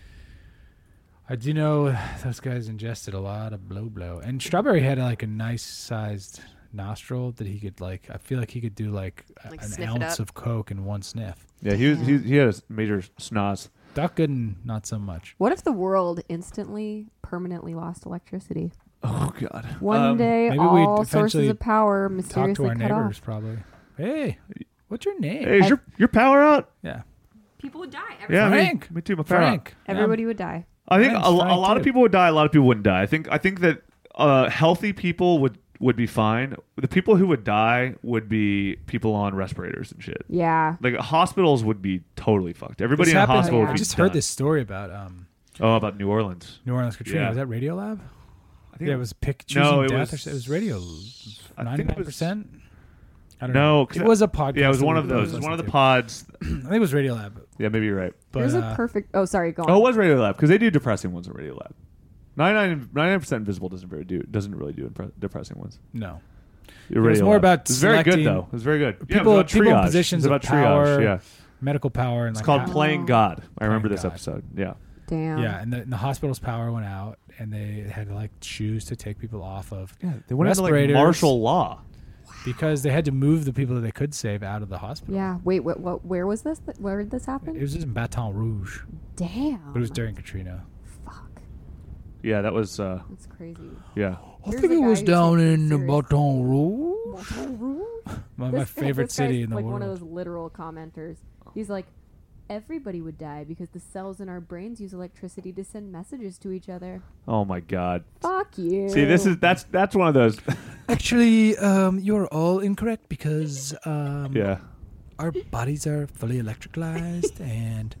[SPEAKER 6] I do know those guys ingested a lot of blow blow. And Strawberry had like a nice sized nostril that he could like I feel like he could do like, a-
[SPEAKER 5] Like
[SPEAKER 6] an
[SPEAKER 5] sniff it
[SPEAKER 6] ounce
[SPEAKER 5] up.
[SPEAKER 6] of coke in one sniff.
[SPEAKER 4] Yeah, he was he, he had a major snoz.
[SPEAKER 6] Doc Gooden, not so much.
[SPEAKER 5] What if the world instantly, permanently lost electricity?
[SPEAKER 4] Oh god.
[SPEAKER 5] One
[SPEAKER 4] Um,
[SPEAKER 5] day,
[SPEAKER 6] maybe
[SPEAKER 5] all
[SPEAKER 6] we'd
[SPEAKER 5] sources
[SPEAKER 6] eventually
[SPEAKER 5] of power
[SPEAKER 6] Talk
[SPEAKER 5] mysteriously
[SPEAKER 6] to our
[SPEAKER 5] cut
[SPEAKER 6] neighbors
[SPEAKER 5] off.
[SPEAKER 6] probably. Hey, what's your name?
[SPEAKER 4] Hey, is your your power out?
[SPEAKER 6] Yeah.
[SPEAKER 5] People would die.
[SPEAKER 4] Yeah, me-
[SPEAKER 6] Frank.
[SPEAKER 4] Me, too. My power out.
[SPEAKER 6] Frank.
[SPEAKER 5] Everybody would die.
[SPEAKER 4] I think a,
[SPEAKER 6] Mine's
[SPEAKER 4] a
[SPEAKER 6] Frank,
[SPEAKER 4] lot of
[SPEAKER 6] too.
[SPEAKER 4] people would die. A lot of people wouldn't die. I think I think that uh, healthy people would would be fine. The people who would die would be people on respirators and shit.
[SPEAKER 5] Yeah.
[SPEAKER 4] Like hospitals would be totally fucked. Everybody
[SPEAKER 6] This
[SPEAKER 4] in a
[SPEAKER 6] happened-
[SPEAKER 4] hospital
[SPEAKER 5] yeah.
[SPEAKER 4] would
[SPEAKER 6] I
[SPEAKER 4] be
[SPEAKER 6] just heard
[SPEAKER 4] done.
[SPEAKER 6] this story about um,
[SPEAKER 4] Oh, about New Orleans.
[SPEAKER 6] New Orleans Katrina.
[SPEAKER 4] Yeah.
[SPEAKER 6] Was that Radiolab?
[SPEAKER 4] I think
[SPEAKER 6] Yeah, it was pick choosing
[SPEAKER 4] No, it
[SPEAKER 6] death.
[SPEAKER 4] was-
[SPEAKER 6] or, it was radio.
[SPEAKER 4] I think it
[SPEAKER 6] Ninety-nine
[SPEAKER 4] was-
[SPEAKER 6] percent. I don't
[SPEAKER 4] No,
[SPEAKER 6] know.
[SPEAKER 4] 'cause
[SPEAKER 6] It
[SPEAKER 4] I-
[SPEAKER 6] was a podcast.
[SPEAKER 4] Yeah, it was
[SPEAKER 6] that
[SPEAKER 4] one
[SPEAKER 6] we
[SPEAKER 4] of those. It was
[SPEAKER 6] listened
[SPEAKER 4] one of the
[SPEAKER 6] to.
[SPEAKER 4] pods.
[SPEAKER 6] I think it was Radiolab.
[SPEAKER 4] Yeah, maybe you're right.
[SPEAKER 6] But
[SPEAKER 5] Here's
[SPEAKER 6] uh,
[SPEAKER 5] a perfect. Oh, sorry. Go on.
[SPEAKER 4] Oh, it was Radiolab because they do depressing ones on Radiolab. ninety-nine percent Invisible doesn't very do doesn't really do impre- depressing ones.
[SPEAKER 6] no.
[SPEAKER 4] It
[SPEAKER 6] was more about
[SPEAKER 4] It was very good
[SPEAKER 6] selecting
[SPEAKER 4] though. It was very good. Yeah, it
[SPEAKER 6] people-
[SPEAKER 4] was about
[SPEAKER 6] people in
[SPEAKER 4] triage.
[SPEAKER 6] positions
[SPEAKER 4] It was
[SPEAKER 6] of
[SPEAKER 4] about triage.
[SPEAKER 6] power.
[SPEAKER 4] Yeah,
[SPEAKER 6] Medical power and
[SPEAKER 4] it's
[SPEAKER 6] like
[SPEAKER 4] called
[SPEAKER 6] how-
[SPEAKER 4] Playing God. I remember
[SPEAKER 6] Playing
[SPEAKER 4] this
[SPEAKER 6] God.
[SPEAKER 4] episode. Yeah.
[SPEAKER 5] Damn.
[SPEAKER 6] Yeah, and the, and the hospital's power went out, and they had to like choose to take people off of
[SPEAKER 4] Yeah, they went into like
[SPEAKER 6] respirators
[SPEAKER 4] martial law.
[SPEAKER 6] because they had to move the people that they could save out of the hospital.
[SPEAKER 5] Yeah. Wait. What? What? Where was this? Th- Where did this happen?
[SPEAKER 6] It was just in Baton Rouge,
[SPEAKER 5] Damn.
[SPEAKER 6] but it was during Katrina.
[SPEAKER 5] Fuck.
[SPEAKER 4] Yeah, that was. uh
[SPEAKER 5] That's crazy.
[SPEAKER 4] Yeah.
[SPEAKER 5] Here's a guy who takes it seriously.
[SPEAKER 6] Baton Rouge, my, my
[SPEAKER 5] This guy-
[SPEAKER 6] favorite
[SPEAKER 5] this guy's
[SPEAKER 6] city in the
[SPEAKER 5] like
[SPEAKER 6] world.
[SPEAKER 5] one of those literal commenters. He's like, everybody would die because the cells in our brains use electricity to send messages to each other.
[SPEAKER 4] Oh my God.
[SPEAKER 5] Fuck you.
[SPEAKER 4] See, this is that's that's one of those.
[SPEAKER 6] Actually, um, you're all incorrect because um,
[SPEAKER 4] Yeah.
[SPEAKER 6] our bodies are fully electricalized, and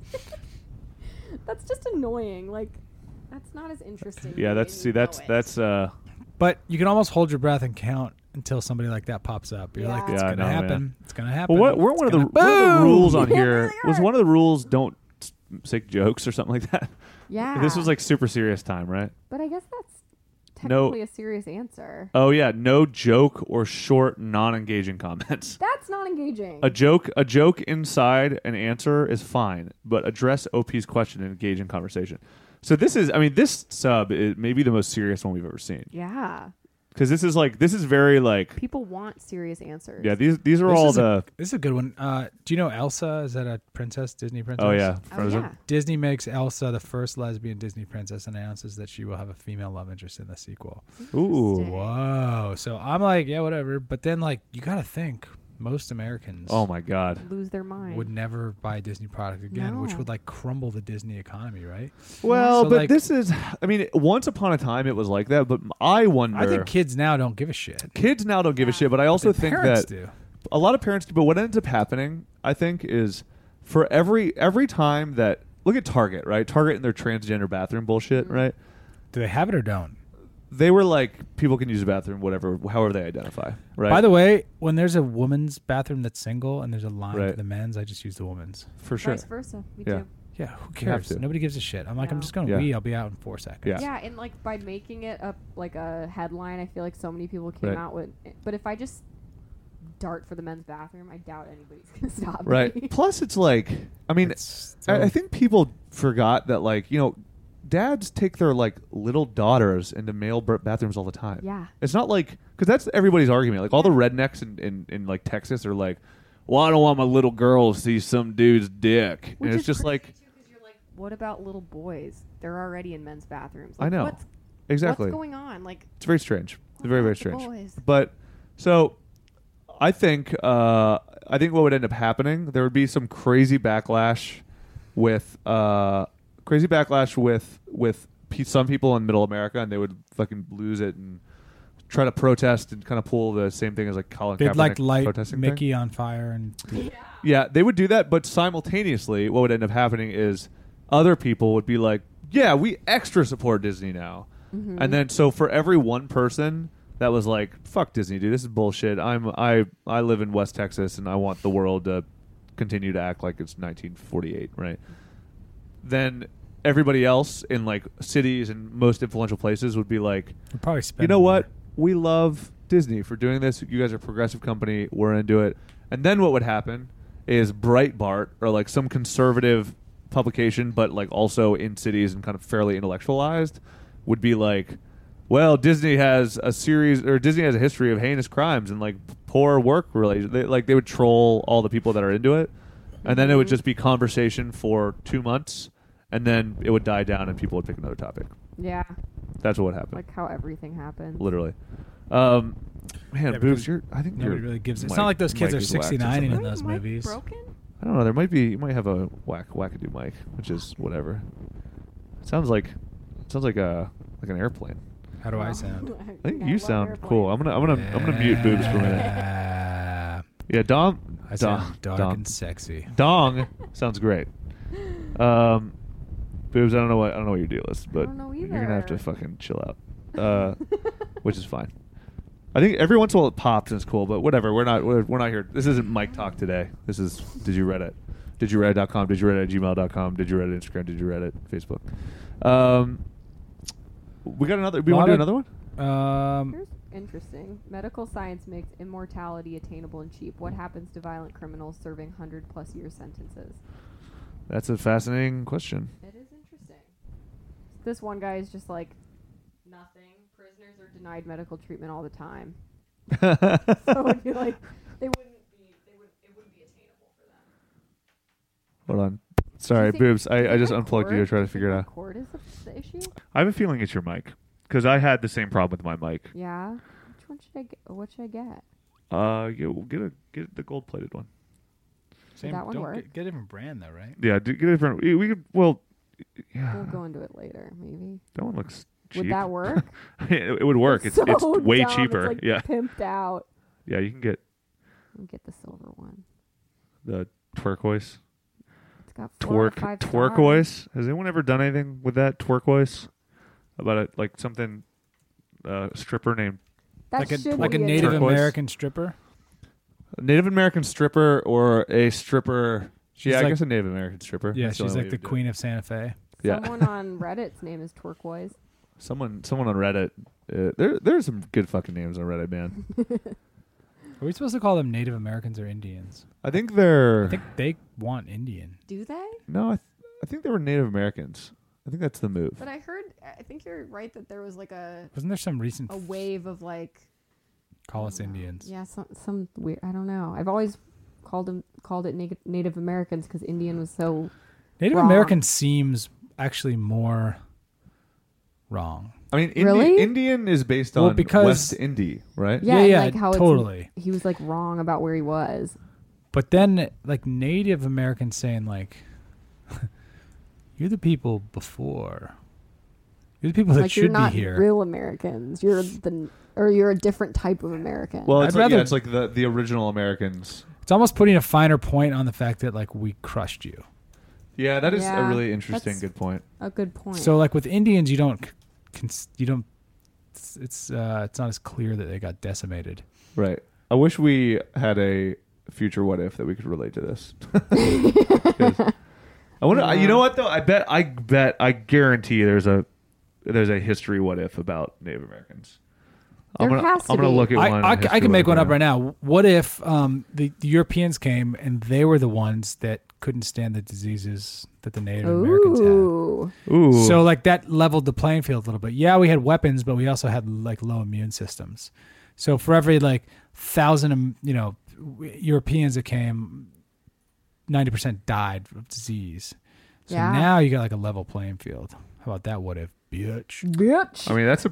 [SPEAKER 5] That's just annoying. Like, that's not as interesting.
[SPEAKER 4] Yeah.
[SPEAKER 5] and
[SPEAKER 4] That's
[SPEAKER 5] you
[SPEAKER 4] see. That's
[SPEAKER 5] know it.
[SPEAKER 4] that's. uh
[SPEAKER 6] but you can almost hold your breath and count until somebody like that pops up. You're like,
[SPEAKER 5] Yeah.
[SPEAKER 6] it's
[SPEAKER 4] Yeah, I
[SPEAKER 6] gonna
[SPEAKER 4] know,
[SPEAKER 6] happen. It's gonna happen.
[SPEAKER 4] Well, what, weren't one of the,
[SPEAKER 6] It's
[SPEAKER 4] one
[SPEAKER 6] gonna-
[SPEAKER 4] of the
[SPEAKER 6] Boom!
[SPEAKER 4] rules on
[SPEAKER 5] Yeah,
[SPEAKER 4] here
[SPEAKER 5] really
[SPEAKER 4] was
[SPEAKER 5] are.
[SPEAKER 4] one of the rules don't s- say jokes or something like that.
[SPEAKER 5] Yeah.
[SPEAKER 4] This was like super serious time, right?
[SPEAKER 5] But I guess that's
[SPEAKER 4] No.
[SPEAKER 5] technically a serious answer.
[SPEAKER 4] Oh yeah, no joke or short, non-engaging comments.
[SPEAKER 5] That's not engaging.
[SPEAKER 4] A joke, a joke inside an answer is fine, but address O P's question and engage in conversation. So this is, I mean, this sub is maybe the most serious one we've ever seen
[SPEAKER 5] yeah.
[SPEAKER 4] because this is like this is very like
[SPEAKER 5] People want serious answers.
[SPEAKER 4] yeah. These these are
[SPEAKER 6] This
[SPEAKER 4] all
[SPEAKER 6] is
[SPEAKER 4] the
[SPEAKER 6] a, this is a good one. Uh, do you know Elsa? Is that a princess, Disney princess?
[SPEAKER 4] oh yeah.
[SPEAKER 5] Oh,
[SPEAKER 4] Frozen.
[SPEAKER 5] yeah.
[SPEAKER 6] Disney makes Elsa the first lesbian Disney princess and announces that she will have a female love interest in the sequel.
[SPEAKER 4] Ooh.
[SPEAKER 5] Interesting.
[SPEAKER 6] Whoa. So I'm like, yeah, whatever. But then, like, you got to think most Americans
[SPEAKER 4] Oh my God.
[SPEAKER 5] Lose their mind.
[SPEAKER 6] would never buy a Disney product again, which
[SPEAKER 5] No.
[SPEAKER 6] would, like, crumble the Disney economy, right?
[SPEAKER 4] Well,
[SPEAKER 6] So,
[SPEAKER 4] but
[SPEAKER 6] like-
[SPEAKER 4] this is, I mean, once upon a time it was like that, but I wonder.
[SPEAKER 6] I think kids now don't give a shit.
[SPEAKER 4] kids now don't give a shit, but I also
[SPEAKER 6] Their
[SPEAKER 4] think
[SPEAKER 6] parents
[SPEAKER 4] that
[SPEAKER 6] do.
[SPEAKER 4] a lot of parents do. But what ends up happening, I think, is for every every time that look at Target, right? Target and their transgender bathroom bullshit,
[SPEAKER 5] Mm-hmm.
[SPEAKER 4] right?
[SPEAKER 6] Do they have it or don't?
[SPEAKER 4] They were like, people can use a bathroom, whatever, however they identify, right?
[SPEAKER 6] By the way, when there's a woman's bathroom that's single and there's a line
[SPEAKER 4] Right.
[SPEAKER 6] for the men's, I just use the woman's.
[SPEAKER 4] for sure,
[SPEAKER 5] Vice versa. Me
[SPEAKER 4] Yeah.
[SPEAKER 5] too.
[SPEAKER 6] Yeah, who
[SPEAKER 4] You have
[SPEAKER 6] cares?
[SPEAKER 4] to.
[SPEAKER 6] Nobody gives a shit. I'm like, I'm
[SPEAKER 5] No.
[SPEAKER 6] just going to
[SPEAKER 4] Yeah.
[SPEAKER 6] wee. I'll be out in four seconds.
[SPEAKER 4] Yeah.
[SPEAKER 5] Yeah, and like by making it up like a headline, I feel like so many people came
[SPEAKER 4] Right.
[SPEAKER 5] out with. But if I just dart for the men's bathroom, I doubt anybody's gonna stop
[SPEAKER 4] Right.
[SPEAKER 5] me.
[SPEAKER 4] Plus, it's like, I mean,
[SPEAKER 6] It's
[SPEAKER 4] I,
[SPEAKER 6] so-
[SPEAKER 4] I think people forgot that, like, you know, dads take their like little daughters into male b- bathrooms all the time.
[SPEAKER 5] Yeah.
[SPEAKER 4] It's not like, because that's everybody's argument. Like all the rednecks in, in, in like Texas are like, well, I don't want my little girl to see some dude's dick,
[SPEAKER 5] Which
[SPEAKER 4] and it's
[SPEAKER 5] is
[SPEAKER 4] just
[SPEAKER 5] crazy,
[SPEAKER 4] like,
[SPEAKER 5] too, 'cause you're like, what about little boys? They're already in men's bathrooms.
[SPEAKER 4] I
[SPEAKER 5] Like,
[SPEAKER 4] know.
[SPEAKER 5] What's,
[SPEAKER 4] exactly.
[SPEAKER 5] What's going on? Like,
[SPEAKER 4] It's very strange. It's
[SPEAKER 5] what
[SPEAKER 4] very very
[SPEAKER 5] about the
[SPEAKER 4] strange.
[SPEAKER 5] boys?
[SPEAKER 4] But so, I think uh, I think what would end up happening, there would be some crazy backlash with uh, crazy backlash with with pe- some people in Middle America, and they would fucking lose it and try to protest and kind of pull the same thing as like Colin
[SPEAKER 6] They'd
[SPEAKER 4] Kaepernick
[SPEAKER 6] like light
[SPEAKER 4] protesting
[SPEAKER 6] Mickey
[SPEAKER 4] thing.
[SPEAKER 6] on fire and
[SPEAKER 4] Yeah, they would do that, but simultaneously, what would end up happening is other people would be like, "Yeah, we extra support Disney now," and then so for every one person that was like, "Fuck Disney, dude, this is bullshit. I'm I I live in West Texas and I want the world to continue to act like it's nineteen forty-eight, right?" Then everybody else in like cities and most influential places would be like,
[SPEAKER 6] would probably spend
[SPEAKER 4] you know
[SPEAKER 6] more.
[SPEAKER 4] what? We love Disney for doing this. You guys are a progressive company. We're into it. And then what would happen is Breitbart or like some conservative publication, but like also in cities and kind of fairly intellectualized, would be like, well, Disney has a series or Disney has a history of heinous crimes and like poor work relations. They, like they would troll all the people that are into it. And then it would just be conversation for two months. And then it would die down and people would pick another topic.
[SPEAKER 5] Yeah.
[SPEAKER 4] That's what would happen.
[SPEAKER 5] Like how everything happens.
[SPEAKER 4] Literally. Um, man,
[SPEAKER 6] Yeah,
[SPEAKER 4] boobs.
[SPEAKER 6] because
[SPEAKER 4] You're. I think
[SPEAKER 6] Nobody
[SPEAKER 4] you're
[SPEAKER 6] really gives. It's
[SPEAKER 4] mic-
[SPEAKER 6] not like those kids
[SPEAKER 4] mic
[SPEAKER 6] are
[SPEAKER 4] is whacked or
[SPEAKER 6] sixty-nine in
[SPEAKER 4] something.
[SPEAKER 6] those
[SPEAKER 5] Mic
[SPEAKER 6] movies.
[SPEAKER 5] broken?
[SPEAKER 4] I don't know. There might be. You might have a whack wackadoo mic, which is whatever. It sounds like. It sounds like a like an airplane.
[SPEAKER 6] How do I
[SPEAKER 5] Oh.
[SPEAKER 6] sound?
[SPEAKER 4] I think
[SPEAKER 5] I
[SPEAKER 4] you
[SPEAKER 5] love
[SPEAKER 4] sound
[SPEAKER 5] airplanes.
[SPEAKER 4] cool. I'm gonna. I'm gonna. I'm gonna mute boobs for a minute.
[SPEAKER 6] Yeah.
[SPEAKER 4] Yeah, Dom.
[SPEAKER 6] I
[SPEAKER 4] Dom.
[SPEAKER 6] sound dark
[SPEAKER 4] Dom.
[SPEAKER 6] and sexy.
[SPEAKER 4] Dong sounds great. Um, boobs. I don't know what. I don't know what your deal is, but
[SPEAKER 5] don't know
[SPEAKER 4] you're gonna have to
[SPEAKER 5] either.
[SPEAKER 4] fucking chill out. Uh, which is fine. I think every once in a while it pops and it's cool, but whatever. We're not. We're, we're not here. This isn't Mike Talk today. This is. Did you Reddit? Did you Reddit dot com? Did you Reddit at gmail dot com? Did you Reddit Instagram? Did you Reddit Facebook? Um, we got another. We want to do
[SPEAKER 6] Lot
[SPEAKER 4] another one?
[SPEAKER 6] Um,
[SPEAKER 5] Here's interesting. Medical science makes immortality attainable and cheap. What happens to violent criminals serving one hundred plus year sentences?
[SPEAKER 4] That's a fascinating question.
[SPEAKER 5] It is interesting. This one guy is just like, nothing. Prisoners are denied medical treatment all the time. So it would be like, they wouldn't be, they wouldn't, it wouldn't be attainable for them.
[SPEAKER 4] Hold on. Sorry,
[SPEAKER 5] Do you think-
[SPEAKER 4] boobs.
[SPEAKER 5] do you
[SPEAKER 4] I, I
[SPEAKER 5] think
[SPEAKER 4] just
[SPEAKER 5] my
[SPEAKER 4] unplugged
[SPEAKER 5] cord-
[SPEAKER 4] you to try
[SPEAKER 5] do
[SPEAKER 4] to figure it
[SPEAKER 5] think
[SPEAKER 4] out.
[SPEAKER 5] my cord is the, the issue?
[SPEAKER 4] I have a feeling it's your mic because I had the same problem with my mic.
[SPEAKER 5] Yeah. Which one should I get? What should I get?
[SPEAKER 4] Uh, get, get a get the gold plated one.
[SPEAKER 6] same,
[SPEAKER 5] that one
[SPEAKER 6] don't
[SPEAKER 5] work?
[SPEAKER 6] Get, get a different brand though, right?
[SPEAKER 4] Yeah, do, get a different. We, we could. Well, yeah.
[SPEAKER 5] We'll go into it later, maybe.
[SPEAKER 4] That one looks cheap.
[SPEAKER 5] Would that work?
[SPEAKER 4] it, it would work. It's
[SPEAKER 5] so
[SPEAKER 4] it's way
[SPEAKER 5] dumb.
[SPEAKER 4] cheaper.
[SPEAKER 5] It's like
[SPEAKER 4] yeah,
[SPEAKER 5] pimped out.
[SPEAKER 4] yeah. You can get
[SPEAKER 5] I'll get the silver one.
[SPEAKER 4] the turquoise,
[SPEAKER 5] It's got four
[SPEAKER 4] twerk,
[SPEAKER 5] or five stars.
[SPEAKER 4] turquoise. Has anyone ever done anything with that turquoise? About it, like something, uh, stripper named
[SPEAKER 5] That
[SPEAKER 6] like a
[SPEAKER 5] should
[SPEAKER 6] like a
[SPEAKER 5] be
[SPEAKER 6] Native
[SPEAKER 4] Turquoise.
[SPEAKER 6] American stripper.
[SPEAKER 4] Native American stripper or a stripper.
[SPEAKER 6] She's
[SPEAKER 4] yeah, I
[SPEAKER 6] like-
[SPEAKER 4] guess a Native American stripper.
[SPEAKER 6] Yeah,
[SPEAKER 4] That's
[SPEAKER 6] she's
[SPEAKER 4] only way
[SPEAKER 6] like the
[SPEAKER 4] to do it.
[SPEAKER 6] queen of Santa Fe.
[SPEAKER 4] Yeah.
[SPEAKER 5] Someone on Reddit's name is Turquoise.
[SPEAKER 4] Someone, someone on Reddit. Uh, there, there's some good fucking names on Reddit, man.
[SPEAKER 6] Are we supposed to call them Native Americans or Indians?
[SPEAKER 4] I think they're.
[SPEAKER 6] I think they want Indian.
[SPEAKER 5] Do they?
[SPEAKER 4] no, I, th- I think they were Native Americans. I think that's the move.
[SPEAKER 5] But I heard, I think you're right that there was like a
[SPEAKER 6] Wasn't there some recent
[SPEAKER 5] a wave of like,
[SPEAKER 6] call us Indians?
[SPEAKER 5] yeah, some some weird. I don't know. I've always called them called it Native Native Americans because Indian was so.
[SPEAKER 6] Native
[SPEAKER 5] Wrong.
[SPEAKER 6] American seems actually more wrong.
[SPEAKER 4] I mean, Indi-
[SPEAKER 5] Really?
[SPEAKER 4] Indian is based
[SPEAKER 6] Well,
[SPEAKER 4] on
[SPEAKER 6] because-
[SPEAKER 4] West Indy, right?
[SPEAKER 5] Yeah,
[SPEAKER 6] Yeah,
[SPEAKER 5] and,
[SPEAKER 6] yeah,
[SPEAKER 5] like how
[SPEAKER 6] totally.
[SPEAKER 5] It's, he was like wrong about where he was.
[SPEAKER 6] But then, like Native Americans saying, like, "You're the people before. You're the people that
[SPEAKER 5] Like
[SPEAKER 6] should
[SPEAKER 5] you're not
[SPEAKER 6] be here."
[SPEAKER 5] real Americans. You're the or you're a different type of American.
[SPEAKER 4] Well, it's
[SPEAKER 6] I'd
[SPEAKER 4] like,
[SPEAKER 6] rather-
[SPEAKER 4] yeah, it's like the, the original Americans.
[SPEAKER 6] It's almost putting a finer point on the fact that like we crushed you.
[SPEAKER 4] Yeah, that is a
[SPEAKER 5] Yeah,
[SPEAKER 4] really interesting,
[SPEAKER 5] that's-
[SPEAKER 4] good point.
[SPEAKER 5] a good point.
[SPEAKER 6] So like with Indians, you don't, cons- you don't. It's it's, uh, it's not as clear that they got decimated.
[SPEAKER 4] Right. I wish we had a future what if that we could relate to this. 'Cause I wonder.
[SPEAKER 5] Yeah.
[SPEAKER 4] You know what though? I bet. I bet. I guarantee there's a there's a history what if about Native Americans. I'm
[SPEAKER 5] There
[SPEAKER 4] gonna,
[SPEAKER 5] has to
[SPEAKER 4] I'm gonna
[SPEAKER 5] be.
[SPEAKER 4] look at
[SPEAKER 6] I,
[SPEAKER 4] one.
[SPEAKER 6] I, I
[SPEAKER 4] history
[SPEAKER 6] can make one
[SPEAKER 4] right
[SPEAKER 6] up right now. What if um, the, the Europeans came and they were the ones that couldn't stand the diseases that the Native Americans had?
[SPEAKER 5] Ooh.
[SPEAKER 4] Ooh.
[SPEAKER 6] So like that leveled the playing field a little bit. Yeah, we had weapons, but we also had like low immune systems. So for every like thousand, um, you know, Europeans that came, ninety percent died of disease. So
[SPEAKER 5] Yeah.
[SPEAKER 6] now you got like a level playing field. How about that? What if, bitch?
[SPEAKER 5] Bitch.
[SPEAKER 4] I mean, that's a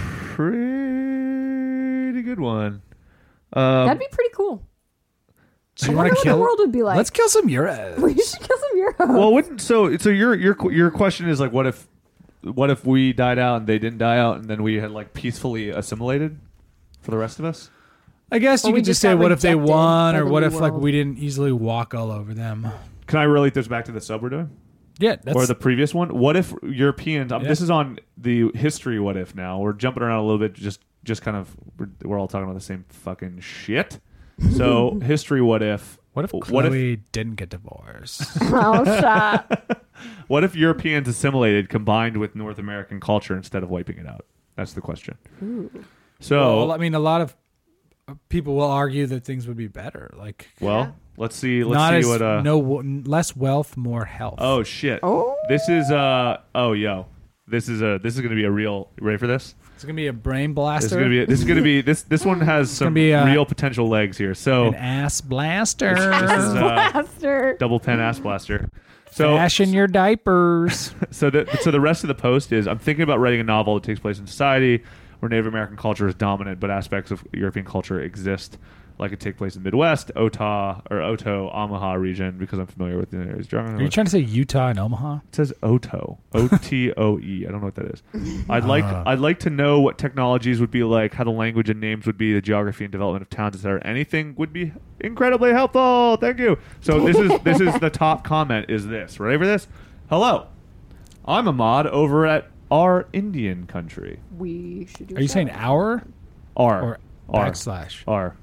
[SPEAKER 4] pretty good one. Um,
[SPEAKER 5] That'd be pretty cool.
[SPEAKER 6] So
[SPEAKER 5] I
[SPEAKER 6] you
[SPEAKER 5] wonder
[SPEAKER 6] want to
[SPEAKER 5] what
[SPEAKER 6] kill?
[SPEAKER 5] the world would be like.
[SPEAKER 6] Let's kill some Euros.
[SPEAKER 5] We should kill some Euros.
[SPEAKER 4] well, wouldn't so? So your your your question is like, what if, what if we died out and they didn't die out, and then we had like peacefully assimilated for the rest of us?
[SPEAKER 6] I guess
[SPEAKER 5] Well,
[SPEAKER 6] you
[SPEAKER 5] we
[SPEAKER 6] could just
[SPEAKER 5] just
[SPEAKER 6] say,
[SPEAKER 5] got
[SPEAKER 6] what if they
[SPEAKER 5] rejected
[SPEAKER 6] won,
[SPEAKER 5] by
[SPEAKER 6] or
[SPEAKER 5] the
[SPEAKER 6] what
[SPEAKER 5] new
[SPEAKER 6] if like
[SPEAKER 5] world.
[SPEAKER 6] we didn't easily walk all over them?
[SPEAKER 4] Can I relate this back to the sub we're doing?
[SPEAKER 6] Yeah, that's
[SPEAKER 4] Or the previous one? What if Europeans? Um,
[SPEAKER 6] Yeah.
[SPEAKER 4] This is on the history. What if now? We're jumping around a little bit. Just, just kind of. We're, we're all talking about the same fucking shit. So history. What if?
[SPEAKER 6] what if
[SPEAKER 4] What
[SPEAKER 6] Chloe
[SPEAKER 4] if?
[SPEAKER 6] didn't get divorced?
[SPEAKER 5] Oh, shut.
[SPEAKER 4] What if Europeans assimilated combined with North American culture instead of wiping it out? That's the question. So,
[SPEAKER 6] well, I mean, a lot of people will argue that things would be better. Like
[SPEAKER 4] well, let's see. Let's
[SPEAKER 6] not
[SPEAKER 4] see
[SPEAKER 6] as
[SPEAKER 4] what. Uh,
[SPEAKER 6] no w- less wealth, more health.
[SPEAKER 4] Oh shit.
[SPEAKER 5] Oh.
[SPEAKER 4] This is uh. Oh yo. This is a. This is gonna be a real. You ready for this?
[SPEAKER 6] it's gonna be a brain
[SPEAKER 4] This
[SPEAKER 6] blaster.
[SPEAKER 4] is gonna be. This is gonna be. This this one has some
[SPEAKER 6] gonna be, uh,
[SPEAKER 4] real potential legs here. So
[SPEAKER 6] an ass blaster.
[SPEAKER 4] this is uh,
[SPEAKER 5] Blaster.
[SPEAKER 4] double pen ass blaster. So
[SPEAKER 6] Fashion your diapers.
[SPEAKER 4] so the so the rest of the post is I'm thinking about writing a novel that takes place in society where Native American culture is dominant, but aspects of European culture exist, like it take place in the Midwest, Otaw or Oto Omaha region, because I'm familiar with the areas.
[SPEAKER 6] Are you trying to say Utah and Omaha?
[SPEAKER 4] It says Oto, O T O E. I don't know what that is. I'd like
[SPEAKER 6] Ah.
[SPEAKER 4] I'd like to know what technologies would be like, how the language and names would be, the geography and development of towns, et cetera. Anything would be incredibly helpful. Thank you. So this is this is the top comment. Is this ready for this? Hello, I'm Ahmad over at our Indian country.
[SPEAKER 5] We should do
[SPEAKER 6] Are you saying
[SPEAKER 5] that.
[SPEAKER 6] our
[SPEAKER 4] R
[SPEAKER 6] or
[SPEAKER 4] R
[SPEAKER 6] backslash?
[SPEAKER 4] R.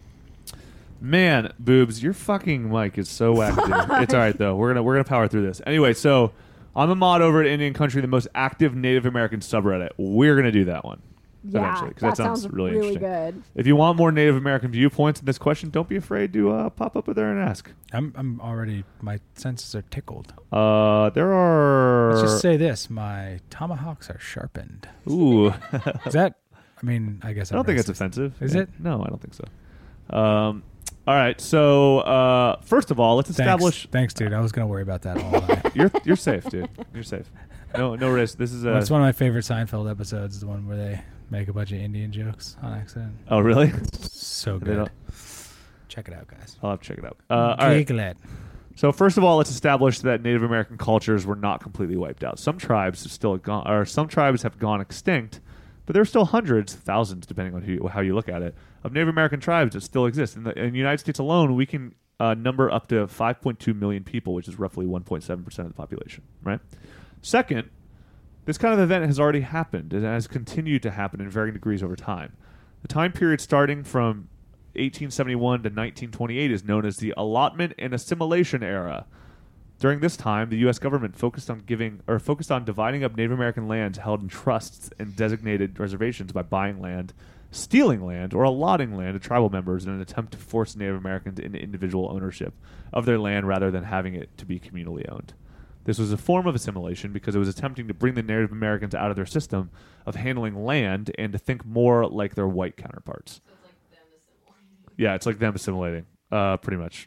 [SPEAKER 4] Man, boobs, your fucking mic is so wacky. It's all right though. We're gonna we're gonna power through this. Anyway, so I'm a mod over at Indian Country, the most active Native American subreddit. We're gonna do that one
[SPEAKER 5] Yeah,
[SPEAKER 4] eventually 'cause
[SPEAKER 5] that,
[SPEAKER 4] that sounds
[SPEAKER 5] sounds
[SPEAKER 4] really
[SPEAKER 5] really
[SPEAKER 4] interesting.
[SPEAKER 5] good.
[SPEAKER 4] If you want more Native American viewpoints in this question, don't be afraid to uh, pop up there and ask.
[SPEAKER 6] I'm I'm already my senses are tickled.
[SPEAKER 4] Uh, there are.
[SPEAKER 6] Let's just say this: my tomahawks are sharpened.
[SPEAKER 4] Ooh,
[SPEAKER 6] Is that? I mean, I guess
[SPEAKER 4] I don't
[SPEAKER 6] I'm
[SPEAKER 4] think it's
[SPEAKER 6] racist.
[SPEAKER 4] offensive.
[SPEAKER 6] Is
[SPEAKER 4] Yeah.
[SPEAKER 6] it?
[SPEAKER 4] No, I don't think so. Um, all right. So uh, first of all, let's
[SPEAKER 6] Thanks.
[SPEAKER 4] establish.
[SPEAKER 6] Thanks, dude. I was gonna worry about that all night.
[SPEAKER 4] You're you're safe, dude. You're safe. No no risk. This is a.
[SPEAKER 6] That's one of my favorite Seinfeld episodes. The one where they make a bunch of Indian jokes on accident.
[SPEAKER 4] Oh really?
[SPEAKER 6] So
[SPEAKER 4] They
[SPEAKER 6] good.
[SPEAKER 4] don't-
[SPEAKER 6] Check it out, guys.
[SPEAKER 4] I'll have to check it out. Uh, all right.
[SPEAKER 6] Giggle it.
[SPEAKER 4] So first of all, let's establish that Native American cultures were not completely wiped out. Some tribes have still gone, or some tribes have gone extinct, but there are still hundreds, thousands, depending on who, how you look at it, of Native American tribes that still exist. In the, in the United States alone, we can uh, number up to five point two million people, which is roughly one point seven percent of the population. Right. Second, this kind of event has already happened and has continued to happen in varying degrees over time. The time period starting from eighteen seventy-one to nineteen twenty-eight is known as the allotment and assimilation era. During this time, the U S government focused on giving or focused on dividing up Native American lands held in trusts and designated reservations by buying land, stealing land, or allotting land to tribal members in an attempt to force Native Americans into individual ownership of their land rather than having it to be communally owned. This was a form of assimilation because it was attempting to bring the Native Americans out of their system of handling land and to think more like their white counterparts. Yeah, it's like them assimilating, uh, pretty much.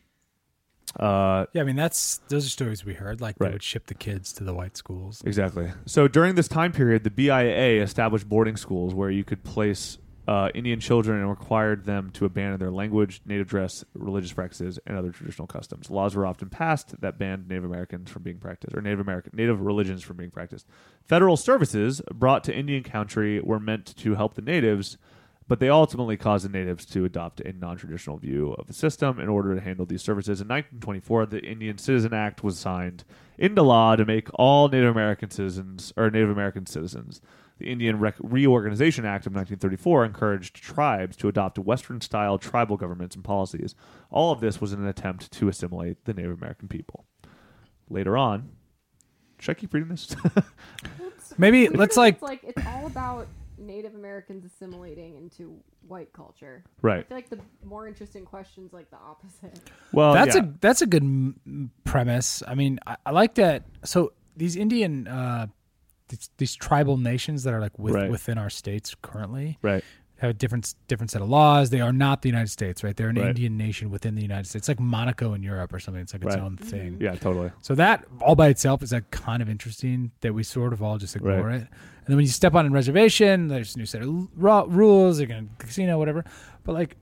[SPEAKER 4] Uh,
[SPEAKER 6] Yeah, I mean that's those are stories we heard. Like
[SPEAKER 4] Right.
[SPEAKER 6] they would ship the kids to the white schools.
[SPEAKER 4] exactly. So during this time period, the B I A established boarding schools where you could place uh, Indian children and required them to abandon their language, native dress, religious practices, and other traditional customs. Laws were often passed that banned Native Americans from being practiced, or Native American Native religions from being practiced. Federal services brought to Indian country were meant to help the natives, but they ultimately caused the natives to adopt a non-traditional view of the system in order to handle these services. In nineteen twenty-four, the Indian Citizen Act was signed into law to make all Native American citizens or Native American citizens. The Indian Rec- Reorganization Act of nineteen thirty-four encouraged tribes to adopt Western-style tribal governments and policies. All of this was in an attempt to assimilate the Native American people. Later on, should I keep reading this?
[SPEAKER 6] Maybe
[SPEAKER 5] Weird
[SPEAKER 6] let's
[SPEAKER 5] that
[SPEAKER 6] like
[SPEAKER 5] it's like it's all about Native Americans assimilating into white culture. I
[SPEAKER 4] Right.
[SPEAKER 5] feel like the more interesting questions like the opposite.
[SPEAKER 4] Well,
[SPEAKER 6] that's
[SPEAKER 4] yeah.
[SPEAKER 6] a that's a good m- premise. I mean, I, I like that. So these Indian, uh, these, these tribal nations that are like with,
[SPEAKER 4] Right.
[SPEAKER 6] within our states currently
[SPEAKER 4] right.
[SPEAKER 6] have a different different set of laws. They are not the United States, right? They're an
[SPEAKER 4] Right.
[SPEAKER 6] Indian nation within the United States. It's like Monaco in Europe or something. It's like its
[SPEAKER 4] Right.
[SPEAKER 6] own thing.
[SPEAKER 4] Yeah, totally.
[SPEAKER 6] So that all by itself is like kind of interesting that we sort of all just ignore
[SPEAKER 4] Right.
[SPEAKER 6] it. And then when you step on a reservation, there's a new set of l- ru- rules. You're going to casino, whatever. But like,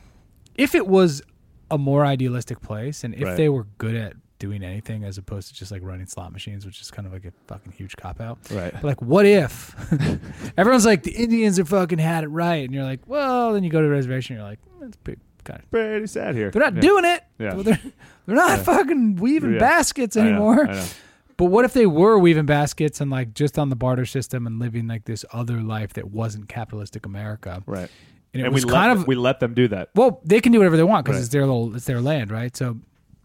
[SPEAKER 6] if it was a more idealistic place, and if
[SPEAKER 4] Right.
[SPEAKER 6] they were good at doing anything as opposed to just like running slot machines, which is kind of like a fucking huge cop out.
[SPEAKER 4] Right.
[SPEAKER 6] But like, what if everyone's like the Indians have fucking had it right, and you're like, well, then you go to the reservation, and you're like, that's pretty kind of.
[SPEAKER 4] Pretty sad here.
[SPEAKER 6] They're not
[SPEAKER 4] Yeah.
[SPEAKER 6] doing it.
[SPEAKER 4] Yeah.
[SPEAKER 6] They're, they're not
[SPEAKER 4] Yeah.
[SPEAKER 6] fucking weaving
[SPEAKER 4] Yeah.
[SPEAKER 6] baskets
[SPEAKER 4] I know,
[SPEAKER 6] anymore.
[SPEAKER 4] I know.
[SPEAKER 6] But what if they were weaving baskets and like just on the barter system and living like this other life that wasn't capitalistic America?
[SPEAKER 4] Right.
[SPEAKER 6] And it
[SPEAKER 4] And
[SPEAKER 6] was
[SPEAKER 4] we
[SPEAKER 6] kind
[SPEAKER 4] let,
[SPEAKER 6] of
[SPEAKER 4] we let them do that.
[SPEAKER 6] well, they can do whatever they want because
[SPEAKER 4] Right.
[SPEAKER 6] it's their little, it's their land, right? So,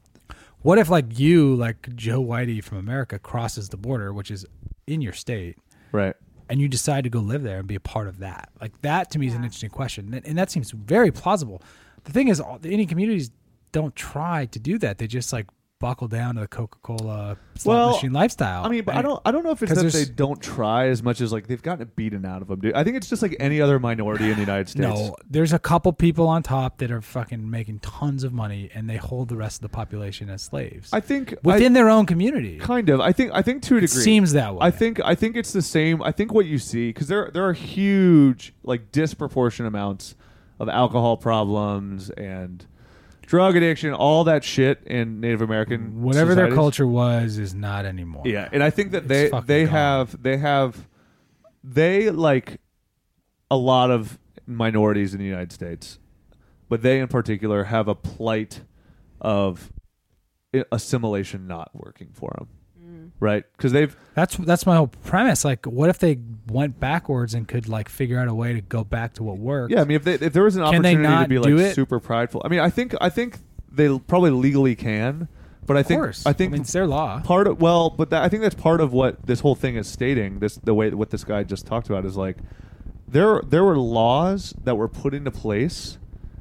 [SPEAKER 6] what if like you, like Joe Whitey from America, crosses the border, which is in your state,
[SPEAKER 4] Right.
[SPEAKER 6] and you decide to go live there and be a part of that? Like that to me is an
[SPEAKER 5] Yeah.
[SPEAKER 6] interesting question, and, and that seems very plausible. The thing is, all, the Indian communities don't try to do that; they just like buckle down to the Coca-Cola slot
[SPEAKER 4] Well,
[SPEAKER 6] machine lifestyle.
[SPEAKER 4] I mean, but I
[SPEAKER 6] And-
[SPEAKER 4] don't. I don't know if it's
[SPEAKER 6] 'cause
[SPEAKER 4] that they
[SPEAKER 6] there's-
[SPEAKER 4] don't try as much as like they've gotten it beaten out of them. Dude. I think it's just like any other minority in the United States.
[SPEAKER 6] No, there's a couple people on top that are fucking making tons of money, and they hold the rest of the population as slaves
[SPEAKER 4] I think
[SPEAKER 6] within
[SPEAKER 4] I,
[SPEAKER 6] their own community.
[SPEAKER 4] kind of. I think. I think to a
[SPEAKER 6] It
[SPEAKER 4] degree.
[SPEAKER 6] seems that way.
[SPEAKER 4] I think. I think it's the same. I think what you see because there there are huge like disproportionate amounts of alcohol problems and drug addiction, all that shit in Native American
[SPEAKER 6] whatever their
[SPEAKER 4] societies.
[SPEAKER 6] culture was is not anymore.
[SPEAKER 4] Yeah, and I think that
[SPEAKER 6] It's
[SPEAKER 4] they
[SPEAKER 6] fucking
[SPEAKER 4] they
[SPEAKER 6] gone.
[SPEAKER 4] have they have they like a lot of minorities in the United States, but they in particular have a plight of i- assimilation not working for them, right? Because they've
[SPEAKER 6] That's that's my whole premise. Like, what if they went backwards and could like figure out a way to go back to what worked?
[SPEAKER 4] yeah. I mean, if they, if there was an
[SPEAKER 6] Can they
[SPEAKER 4] opportunity to
[SPEAKER 6] not
[SPEAKER 4] be
[SPEAKER 6] do
[SPEAKER 4] like
[SPEAKER 6] it?
[SPEAKER 4] super prideful, I mean, I think I think they probably legally can, but I
[SPEAKER 6] of
[SPEAKER 4] think
[SPEAKER 6] course.
[SPEAKER 4] I think
[SPEAKER 6] mean, it's their law.
[SPEAKER 4] part of well, but that, I think that's part of what this whole thing is stating. This the way what this guy just talked about is like there there were laws that were put into place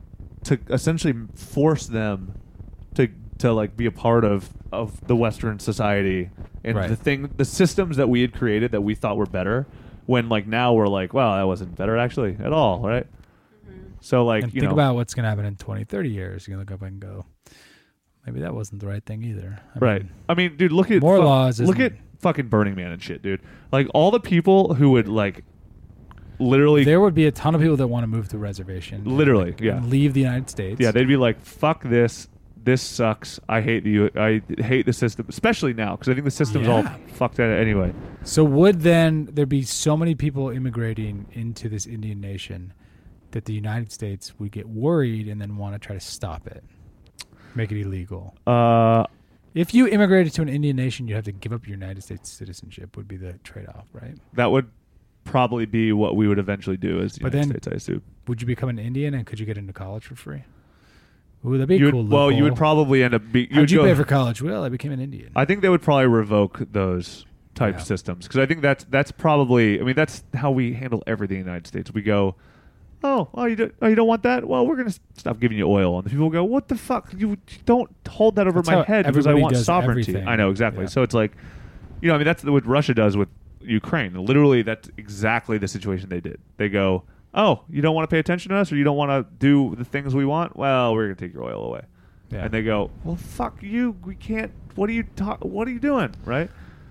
[SPEAKER 4] to essentially force them to to like be a part of of the Western society and
[SPEAKER 6] Right.
[SPEAKER 4] the thing the systems that we had created that we thought were better. When like now we're like, well, that wasn't better actually at all, right? So like
[SPEAKER 6] and
[SPEAKER 4] you
[SPEAKER 6] think
[SPEAKER 4] know,
[SPEAKER 6] about what's going to happen in twenty, thirty years. You can look up and go, maybe that wasn't the right thing either. I
[SPEAKER 4] right.
[SPEAKER 6] mean,
[SPEAKER 4] I mean, dude, look at
[SPEAKER 6] More
[SPEAKER 4] fu-
[SPEAKER 6] laws
[SPEAKER 4] Look at
[SPEAKER 6] isn't-
[SPEAKER 4] fucking Burning Man and shit, dude. Like all the people who would like literally,
[SPEAKER 6] there would be a ton of people that want to move to a reservation. and,
[SPEAKER 4] Literally,
[SPEAKER 6] like,
[SPEAKER 4] yeah.
[SPEAKER 6] and leave the United States.
[SPEAKER 4] yeah, they'd be like, "Fuck this, this sucks. I hate the, U- I hate the system, especially now because I think the system's all
[SPEAKER 6] Yeah.
[SPEAKER 4] fucked at it anyway."
[SPEAKER 6] So would then there be so many people immigrating into this Indian nation that the United States would get worried and then want to try to stop it, make it illegal?
[SPEAKER 4] Uh,
[SPEAKER 6] If you immigrated to an Indian nation, you'd have to give up your United States citizenship. Would be the trade-off, right?
[SPEAKER 4] that would probably be what we would eventually do as the
[SPEAKER 6] But
[SPEAKER 4] United
[SPEAKER 6] then-
[SPEAKER 4] States, I assume.
[SPEAKER 6] Would you become an Indian and could you get into college for free? Ooh, that'd be a
[SPEAKER 4] You would,
[SPEAKER 6] cool.
[SPEAKER 4] well, you would
[SPEAKER 6] loophole.
[SPEAKER 4] probably end up. Be,
[SPEAKER 6] How'd
[SPEAKER 4] would
[SPEAKER 6] you
[SPEAKER 4] go-
[SPEAKER 6] pay for college? Well, I became an Indian.
[SPEAKER 4] I think they would probably revoke those type
[SPEAKER 6] Yeah.
[SPEAKER 4] systems because I think that's that's probably. I mean, that's how we handle everything in the United States. We go, oh, oh, you don't, oh, you don't want that? Well, we're gonna s- stop giving you oil, and the people go, what the fuck? You don't hold that over
[SPEAKER 6] That's
[SPEAKER 4] my
[SPEAKER 6] how
[SPEAKER 4] head because I
[SPEAKER 6] everybody
[SPEAKER 4] want
[SPEAKER 6] does
[SPEAKER 4] sovereignty.
[SPEAKER 6] everything.
[SPEAKER 4] I know exactly.
[SPEAKER 6] Yeah.
[SPEAKER 4] So it's like, you know, I mean, that's what Russia does with Ukraine. Literally, that's exactly the situation they did. They go, oh, you don't want to pay attention to us, or you don't want to do the things we want? Well, we're gonna take your oil away.
[SPEAKER 6] Yeah.
[SPEAKER 4] And they go, well, fuck you. We can't. What are you ta- What are you doing? Right.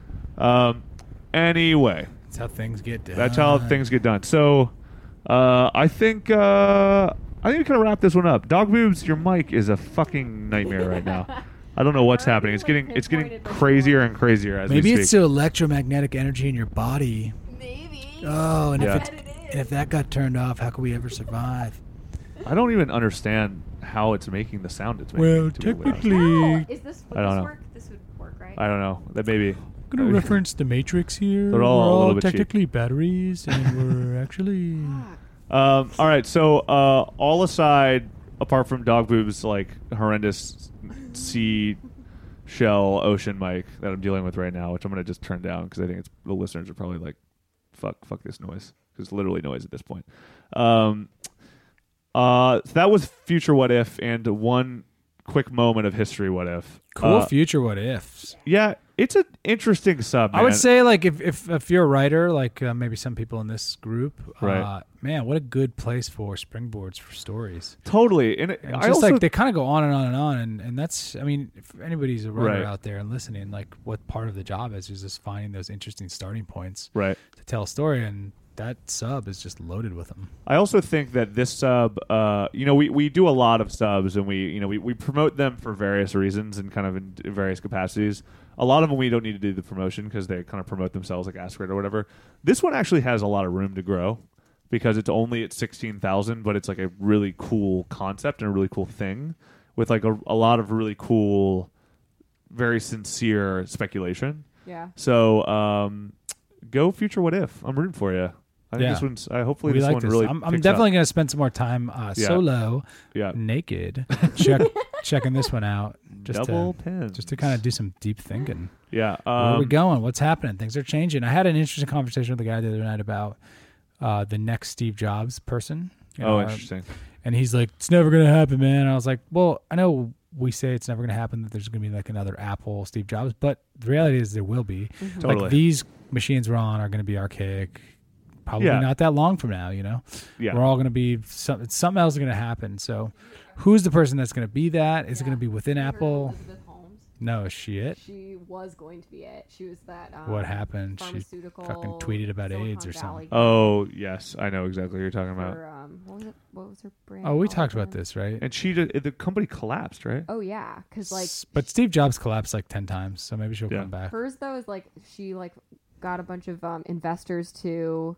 [SPEAKER 4] Um. Anyway,
[SPEAKER 6] That's how things get done.
[SPEAKER 4] that's how things get done. So, uh, I think uh, I think we kind of wrap this one up. Dog boobs, your mic is a fucking nightmare right now. I don't know what's
[SPEAKER 5] Already,
[SPEAKER 4] happening. It's
[SPEAKER 5] like,
[SPEAKER 4] getting it's getting
[SPEAKER 5] pinpointed by
[SPEAKER 4] crazier and crazier as
[SPEAKER 6] Maybe
[SPEAKER 4] we
[SPEAKER 6] it's
[SPEAKER 4] speak.
[SPEAKER 6] the electromagnetic energy in your body.
[SPEAKER 5] Maybe.
[SPEAKER 6] Oh, and
[SPEAKER 4] Yeah.
[SPEAKER 6] if it's, and if that got turned off, how could we ever survive?
[SPEAKER 4] I don't even understand how it's making the sound it's making.
[SPEAKER 6] Well,
[SPEAKER 4] to be honest.
[SPEAKER 6] technically-
[SPEAKER 5] No, is this would
[SPEAKER 4] I don't
[SPEAKER 5] this
[SPEAKER 4] know.
[SPEAKER 5] work? This would work, right?
[SPEAKER 4] I don't know. That maybe.
[SPEAKER 6] I'm going to reference the Matrix here.
[SPEAKER 4] They're all
[SPEAKER 6] we're
[SPEAKER 4] a
[SPEAKER 6] all
[SPEAKER 4] little bit cheap.
[SPEAKER 6] technically batteries, and we're actually...
[SPEAKER 4] Um, all right, so uh, all aside, apart from dog boobs, like horrendous sea shell ocean mic that I'm dealing with right now, which I'm gonna just turn down because I think it's the listeners are probably like, "Fuck, fuck this noise." because literally noise at this point. Um, uh, so that was future what if, and one quick moment of history what if.
[SPEAKER 6] Cool
[SPEAKER 4] Uh,
[SPEAKER 6] future what ifs.
[SPEAKER 4] Yeah, it's an interesting sub.
[SPEAKER 6] I would
[SPEAKER 4] man.
[SPEAKER 6] say, like, if if, if you're a writer, like uh, maybe some people in this group,
[SPEAKER 4] Right.
[SPEAKER 6] uh, man, what a good place for springboards for stories.
[SPEAKER 4] totally, and, it,
[SPEAKER 6] And
[SPEAKER 4] I
[SPEAKER 6] just
[SPEAKER 4] also
[SPEAKER 6] like they kind of go on and on and on, and, and that's, I mean, if anybody's a writer
[SPEAKER 4] Right.
[SPEAKER 6] out there and listening, like, what part of the job is is just finding those interesting starting points
[SPEAKER 4] right.
[SPEAKER 6] to tell a story, and that sub is just loaded with them.
[SPEAKER 4] I also think that this sub, uh, you know, we, we do a lot of subs, and we you know we, we promote them for various reasons and kind of in, in various capacities. A lot of them we don't need to do the promotion because they kind of promote themselves, like Ask It or whatever. This one actually has a lot of room to grow because it's only at sixteen thousand, but it's like a really cool concept and a really cool thing with like a, a lot of really cool, very sincere speculation.
[SPEAKER 5] Yeah.
[SPEAKER 4] So um, go future what if. I'm rooting for you. I think
[SPEAKER 6] Yeah.
[SPEAKER 4] this one's. Uh, hopefully
[SPEAKER 6] We
[SPEAKER 4] this
[SPEAKER 6] like
[SPEAKER 4] one
[SPEAKER 6] this.
[SPEAKER 4] really.
[SPEAKER 6] I'm, I'm
[SPEAKER 4] picks
[SPEAKER 6] definitely
[SPEAKER 4] up.
[SPEAKER 6] going to spend some more time uh,
[SPEAKER 4] Yeah.
[SPEAKER 6] solo,
[SPEAKER 4] Yeah.
[SPEAKER 6] naked, check, checking this one out. Just
[SPEAKER 4] Double
[SPEAKER 6] to,
[SPEAKER 4] pins.
[SPEAKER 6] just to kind of do some deep thinking.
[SPEAKER 4] Yeah.
[SPEAKER 6] Where are we
[SPEAKER 4] Um,
[SPEAKER 6] going? What's happening? Things are changing. I had an interesting conversation with the guy the other night about uh, the next Steve Jobs person. You
[SPEAKER 4] oh,
[SPEAKER 6] know,
[SPEAKER 4] interesting.
[SPEAKER 6] And he's like, "It's never going to happen, man." And I was like, "Well, I know we say it's never going to happen, that there's going to be like another Apple Steve Jobs, but the reality is there will be.
[SPEAKER 4] Totally.
[SPEAKER 6] Like these machines we're on are going to be archaic. Probably
[SPEAKER 4] Yeah.
[SPEAKER 6] not that long from now, you know.
[SPEAKER 4] Yeah.
[SPEAKER 6] We're all going to be some, something else is going to happen. So, who's the person that's going to be that? Is it going to be within Apple?
[SPEAKER 5] Elizabeth Holmes.
[SPEAKER 6] No, is she it?
[SPEAKER 5] She was going to be it. She was that. Um,
[SPEAKER 6] What happened? She
[SPEAKER 5] Pharmaceutical.
[SPEAKER 6] fucking tweeted about
[SPEAKER 5] Silicon
[SPEAKER 6] AIDS or
[SPEAKER 5] Valley
[SPEAKER 6] something.
[SPEAKER 4] Oh yes, I know exactly what you're talking about.
[SPEAKER 5] for, um, what was it? What was her brand?
[SPEAKER 6] Oh, we
[SPEAKER 5] called
[SPEAKER 6] talked about
[SPEAKER 5] again?
[SPEAKER 6] this, right?
[SPEAKER 4] And she did, the company collapsed, right?
[SPEAKER 5] Oh yeah, because like
[SPEAKER 6] S- but Steve Jobs collapsed like ten times, so maybe she'll
[SPEAKER 4] Yeah.
[SPEAKER 6] come back.
[SPEAKER 5] hers though is like she like got a bunch of um, investors to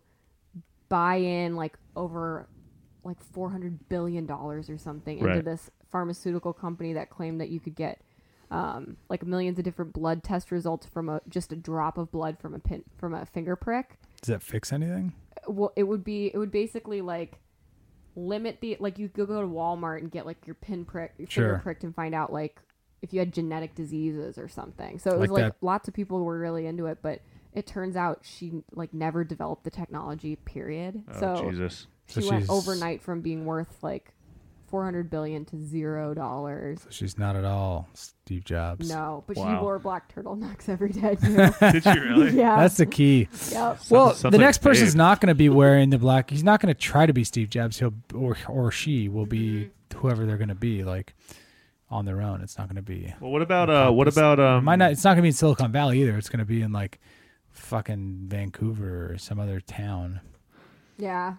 [SPEAKER 5] buy in like over like four hundred billion dollars or something into
[SPEAKER 4] Right.
[SPEAKER 5] this pharmaceutical company that claimed that you could get um, like millions of different blood test results from a just a drop of blood from a pin from a finger prick.
[SPEAKER 6] Does that fix anything?
[SPEAKER 5] Well, it would be it would basically like limit the like you could go to Walmart and get like your pin prick your
[SPEAKER 6] Sure.
[SPEAKER 5] finger pricked and find out like if you had genetic diseases or something. So it
[SPEAKER 6] Like
[SPEAKER 5] was like
[SPEAKER 6] that-
[SPEAKER 5] lots of people were really into it, but it turns out she like never developed the technology. Period.
[SPEAKER 4] Oh
[SPEAKER 5] so
[SPEAKER 4] Jesus!
[SPEAKER 5] she
[SPEAKER 6] So
[SPEAKER 5] went
[SPEAKER 6] she's-
[SPEAKER 5] overnight from being worth like four hundred billion to zero dollars.
[SPEAKER 6] So she's not at all Steve Jobs.
[SPEAKER 5] No, but
[SPEAKER 4] Wow.
[SPEAKER 5] she wore black turtlenecks every day. Too.
[SPEAKER 4] Did she really?
[SPEAKER 5] yeah.
[SPEAKER 6] That's the key.
[SPEAKER 5] Yep.
[SPEAKER 6] Well,
[SPEAKER 4] sounds
[SPEAKER 6] the
[SPEAKER 4] like
[SPEAKER 6] next person's
[SPEAKER 4] Dave.
[SPEAKER 6] not going to be wearing the black. He's not going to try to be Steve Jobs. He'll or or she will be whoever they're going to be, like on their own. It's not going to be.
[SPEAKER 4] Well, what about uh, what about um?
[SPEAKER 6] Might not. It's not going to be in Silicon Valley either. It's going to be in like fucking Vancouver or some other town.
[SPEAKER 5] Yeah.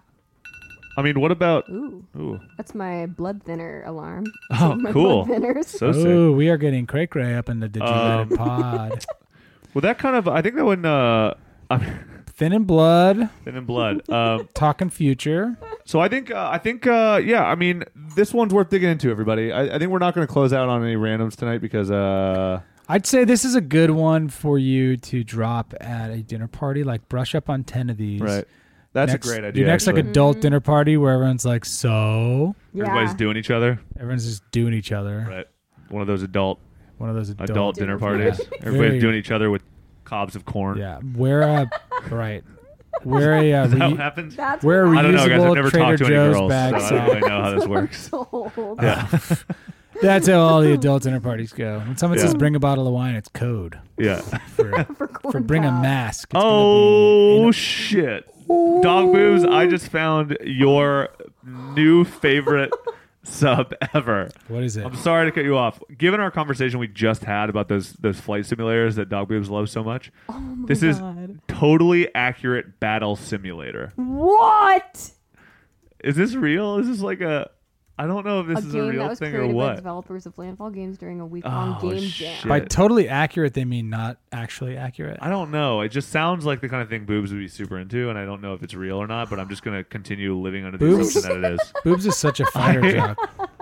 [SPEAKER 4] I mean, what about?
[SPEAKER 5] Ooh,
[SPEAKER 4] Ooh,
[SPEAKER 5] that's my blood thinner alarm.
[SPEAKER 4] oh,
[SPEAKER 5] My
[SPEAKER 4] cool.
[SPEAKER 5] blood thinners.
[SPEAKER 4] So sick.
[SPEAKER 6] Oh, we are getting cray cray up in the Did You Let
[SPEAKER 4] Um,
[SPEAKER 6] It pod.
[SPEAKER 4] Well, that kind of. I think that one. Uh, I'm
[SPEAKER 6] Thin in blood,
[SPEAKER 4] thin in blood. Um,
[SPEAKER 6] talking future.
[SPEAKER 4] so I think. Uh, I think. Uh, yeah. I mean, this one's worth digging into. Everybody. I, I think we're not going to close out on any randoms tonight because. Uh,
[SPEAKER 6] I'd say this is a good one for you to drop at a dinner party. Like brush up on ten of these.
[SPEAKER 4] right. That's
[SPEAKER 6] Next-
[SPEAKER 4] a great idea.
[SPEAKER 6] Your next
[SPEAKER 4] actually.
[SPEAKER 6] like adult dinner party where everyone's like, so
[SPEAKER 5] Yeah.
[SPEAKER 4] Everybody's doing each other.
[SPEAKER 6] everyone's just doing each other.
[SPEAKER 4] Right. One of those adult
[SPEAKER 6] One of those adult,
[SPEAKER 4] adult dinner
[SPEAKER 5] Dinner
[SPEAKER 4] parties.
[SPEAKER 5] parties.
[SPEAKER 4] Everybody's
[SPEAKER 6] Very-
[SPEAKER 4] doing each other with cobs of corn.
[SPEAKER 6] Yeah, wear a right. Wear a uh,
[SPEAKER 4] Is that
[SPEAKER 6] re-
[SPEAKER 4] what happens?
[SPEAKER 5] That's
[SPEAKER 6] wear a
[SPEAKER 5] what
[SPEAKER 4] I don't know, guys. I've
[SPEAKER 6] reusable
[SPEAKER 4] never
[SPEAKER 6] Trader
[SPEAKER 4] talked to any
[SPEAKER 6] Joe's
[SPEAKER 4] girls,
[SPEAKER 6] bag
[SPEAKER 4] so I don't
[SPEAKER 6] sack.
[SPEAKER 4] really know how this works.
[SPEAKER 5] told.
[SPEAKER 4] Yeah.
[SPEAKER 6] That's how all the adult dinner parties go. When someone
[SPEAKER 4] Yeah.
[SPEAKER 6] says bring a bottle of wine, it's code
[SPEAKER 4] Yeah.
[SPEAKER 6] for
[SPEAKER 5] for, corn
[SPEAKER 6] for bring a
[SPEAKER 5] cob.
[SPEAKER 6] mask. It's gonna
[SPEAKER 4] Oh
[SPEAKER 6] be-
[SPEAKER 4] shit! Dog boobs! I just found your new favorite sub ever.
[SPEAKER 6] what is it?
[SPEAKER 4] I'm sorry to cut you off. Given our conversation we just had about those those flight simulators that Dog boobs love so much,
[SPEAKER 5] Oh my
[SPEAKER 4] this is
[SPEAKER 5] God.
[SPEAKER 4] totally accurate battle simulator.
[SPEAKER 5] What?
[SPEAKER 4] Is this real? Is this like a? I don't know if this
[SPEAKER 5] a
[SPEAKER 4] is
[SPEAKER 5] game
[SPEAKER 4] a
[SPEAKER 5] that
[SPEAKER 4] real
[SPEAKER 5] was
[SPEAKER 4] thing or
[SPEAKER 5] created by
[SPEAKER 4] what.
[SPEAKER 5] developers of Landfall Games during a week-long
[SPEAKER 4] Oh,
[SPEAKER 5] game
[SPEAKER 4] shit.
[SPEAKER 5] jam.
[SPEAKER 6] By totally accurate, they mean not actually accurate.
[SPEAKER 4] I don't know. It just sounds like the kind of thing boobs would be super into, and I don't know if it's real or not. But I'm just gonna continue living under the
[SPEAKER 6] Boobs?
[SPEAKER 4] assumption that it is.
[SPEAKER 6] Boobs is such a fighter joke.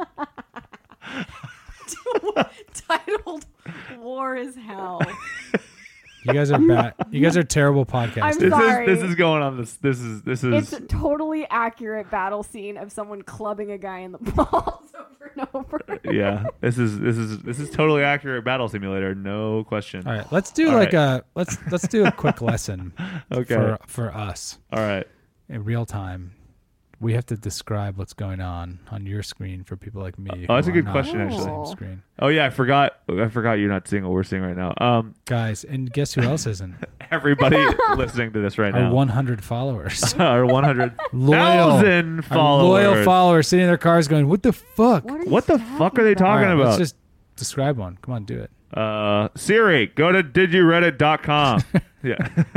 [SPEAKER 5] Titled "War is Hell."
[SPEAKER 6] You guys are bad. You guys are terrible podcasters.
[SPEAKER 5] I'm
[SPEAKER 4] This
[SPEAKER 5] sorry.
[SPEAKER 4] is this is going on. This this is this is.
[SPEAKER 5] It's a totally accurate battle scene of someone clubbing a guy in the balls over and over.
[SPEAKER 4] Yeah, this is this is this is totally accurate battle simulator, no question.
[SPEAKER 6] All right, let's do
[SPEAKER 4] All
[SPEAKER 6] like
[SPEAKER 4] right.
[SPEAKER 6] a let's let's do a quick lesson
[SPEAKER 4] Okay.
[SPEAKER 6] for for us.
[SPEAKER 4] All right.
[SPEAKER 6] in real time. We have to describe what's going on on your screen for people like me.
[SPEAKER 4] Oh, that's
[SPEAKER 6] who
[SPEAKER 4] a good
[SPEAKER 6] are not
[SPEAKER 4] question,
[SPEAKER 6] on the
[SPEAKER 5] actually.
[SPEAKER 6] same Screen.
[SPEAKER 4] Oh yeah, I forgot. I forgot you're not seeing what we're seeing right now. Um,
[SPEAKER 6] Guys, and guess who else isn't?
[SPEAKER 4] everybody listening to this right
[SPEAKER 6] Our
[SPEAKER 4] now,
[SPEAKER 6] one hundred followers.
[SPEAKER 4] our one hundred
[SPEAKER 6] Loyal.
[SPEAKER 4] thousand
[SPEAKER 6] Our
[SPEAKER 4] followers.
[SPEAKER 6] loyal followers sitting in their cars going, what the fuck?
[SPEAKER 5] What, are you
[SPEAKER 4] What the fuck are they
[SPEAKER 5] about?
[SPEAKER 6] All
[SPEAKER 4] talking
[SPEAKER 6] right,
[SPEAKER 4] about?
[SPEAKER 6] let's just describe one. Come on, do it.
[SPEAKER 4] Uh, Siri, go to did you reddit dot com. Yeah.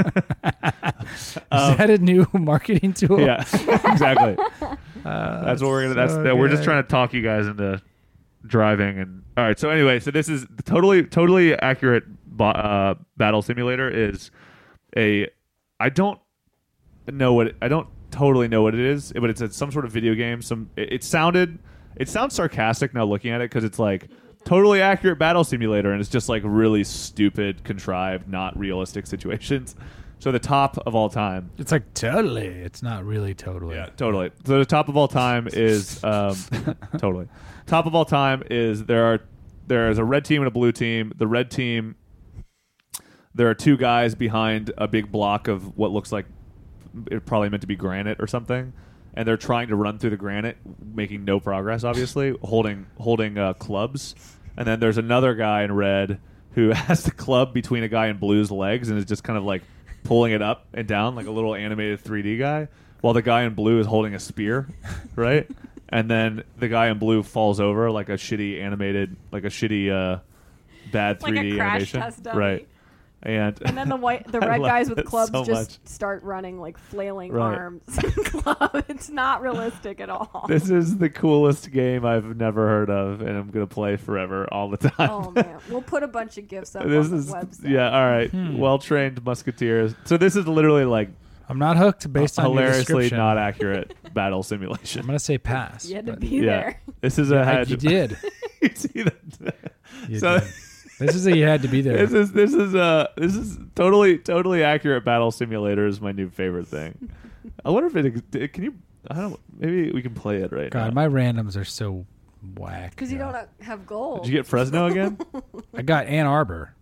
[SPEAKER 6] Is that a new marketing tool?
[SPEAKER 4] Yeah. Exactly.
[SPEAKER 6] Uh,
[SPEAKER 4] That's what we're gonna. That's
[SPEAKER 6] so
[SPEAKER 4] that. We're just
[SPEAKER 6] good.
[SPEAKER 4] trying to talk you guys into driving. And all right. So anyway, so this is totally totally accurate. Bo- uh, Battle Simulator is a. I don't know what it, I don't totally know what it is, but it's a, some sort of video game. Some it, it sounded it sounds sarcastic now looking at it because it's like totally accurate battle simulator, and it's just like really stupid, contrived, not realistic situations. So the top of all time.
[SPEAKER 6] It's like totally. It's not really totally.
[SPEAKER 4] Yeah, totally. So the top of all time is um, totally. Top of all time is there are there is a red team and a blue team. The red team, there are two guys behind a big block of what looks like it probably meant to be granite or something, and they're trying to run through the granite, making no progress. Obviously, holding holding uh, clubs. And then there's another guy in red who has the club between a guy in blue's legs and is just kind of like pulling it up and down like a little animated three D guy, while the guy in blue is holding a spear, right? And then the guy in blue falls over like a shitty animated, like a shitty uh, bad
[SPEAKER 5] Like a
[SPEAKER 4] three D
[SPEAKER 5] crash
[SPEAKER 4] animation,
[SPEAKER 5] test dummy.
[SPEAKER 4] right? And
[SPEAKER 5] And then the white, the
[SPEAKER 4] I
[SPEAKER 5] red
[SPEAKER 4] love
[SPEAKER 5] guys with
[SPEAKER 4] it
[SPEAKER 5] clubs
[SPEAKER 4] so
[SPEAKER 5] just
[SPEAKER 4] much.
[SPEAKER 5] start running like flailing
[SPEAKER 4] Right.
[SPEAKER 5] arms. Club. It's not realistic at all.
[SPEAKER 4] this is the coolest game I've never heard of, and I'm gonna play forever all the time.
[SPEAKER 5] Oh man, we'll put a bunch of gifs up
[SPEAKER 4] This
[SPEAKER 5] on
[SPEAKER 4] is
[SPEAKER 5] the website.
[SPEAKER 4] yeah, all right.
[SPEAKER 6] Hmm.
[SPEAKER 4] Well trained musketeers. So this is literally like
[SPEAKER 6] I'm not hooked based on your
[SPEAKER 4] hilariously
[SPEAKER 6] description.
[SPEAKER 4] not accurate battle
[SPEAKER 6] I'm
[SPEAKER 4] simulation.
[SPEAKER 6] gonna say pass.
[SPEAKER 5] You had to
[SPEAKER 6] but-
[SPEAKER 5] be
[SPEAKER 4] Yeah,
[SPEAKER 5] there.
[SPEAKER 4] this is a
[SPEAKER 6] I-
[SPEAKER 4] had
[SPEAKER 6] you did.
[SPEAKER 4] you see that?
[SPEAKER 6] You
[SPEAKER 4] So-
[SPEAKER 6] did. This is a you had to be there.
[SPEAKER 4] This is this is uh this is totally totally accurate battle simulator is my new favorite thing. I wonder if it can you I don't maybe we can play it right
[SPEAKER 6] God,
[SPEAKER 4] now.
[SPEAKER 6] my randoms are so whack.
[SPEAKER 5] Because you don't ha- have gold.
[SPEAKER 4] Did you get Fresno again?
[SPEAKER 6] I got Ann Arbor.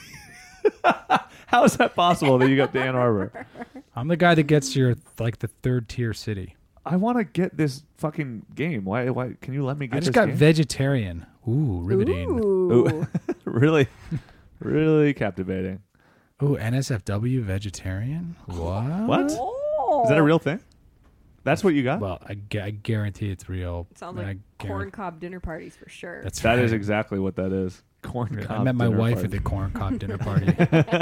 [SPEAKER 4] How is that possible that you got to Ann Arbor?
[SPEAKER 6] I'm the guy that gets your like the third tier city.
[SPEAKER 4] I want to get this fucking game. Why? Why? Can you let me get
[SPEAKER 6] I just
[SPEAKER 4] this
[SPEAKER 6] got
[SPEAKER 4] game?
[SPEAKER 6] vegetarian. Ooh, riveting. Ooh,
[SPEAKER 5] Ooh.
[SPEAKER 4] Ooh. really, really captivating.
[SPEAKER 6] N S F W vegetarian. What?
[SPEAKER 4] What?
[SPEAKER 5] Oh.
[SPEAKER 4] Is that a real thing? That's what you got?
[SPEAKER 6] Well, I, gu- I guarantee it's real.
[SPEAKER 5] Sounds
[SPEAKER 6] and
[SPEAKER 5] like
[SPEAKER 6] I
[SPEAKER 5] corn
[SPEAKER 6] guarantee-
[SPEAKER 5] cob dinner parties for sure.
[SPEAKER 6] That's
[SPEAKER 4] That
[SPEAKER 6] right.
[SPEAKER 4] is exactly what that is. Corn
[SPEAKER 6] I
[SPEAKER 4] cob
[SPEAKER 6] met my
[SPEAKER 4] dinner
[SPEAKER 6] wife
[SPEAKER 4] party.
[SPEAKER 6] at the corn cob dinner party.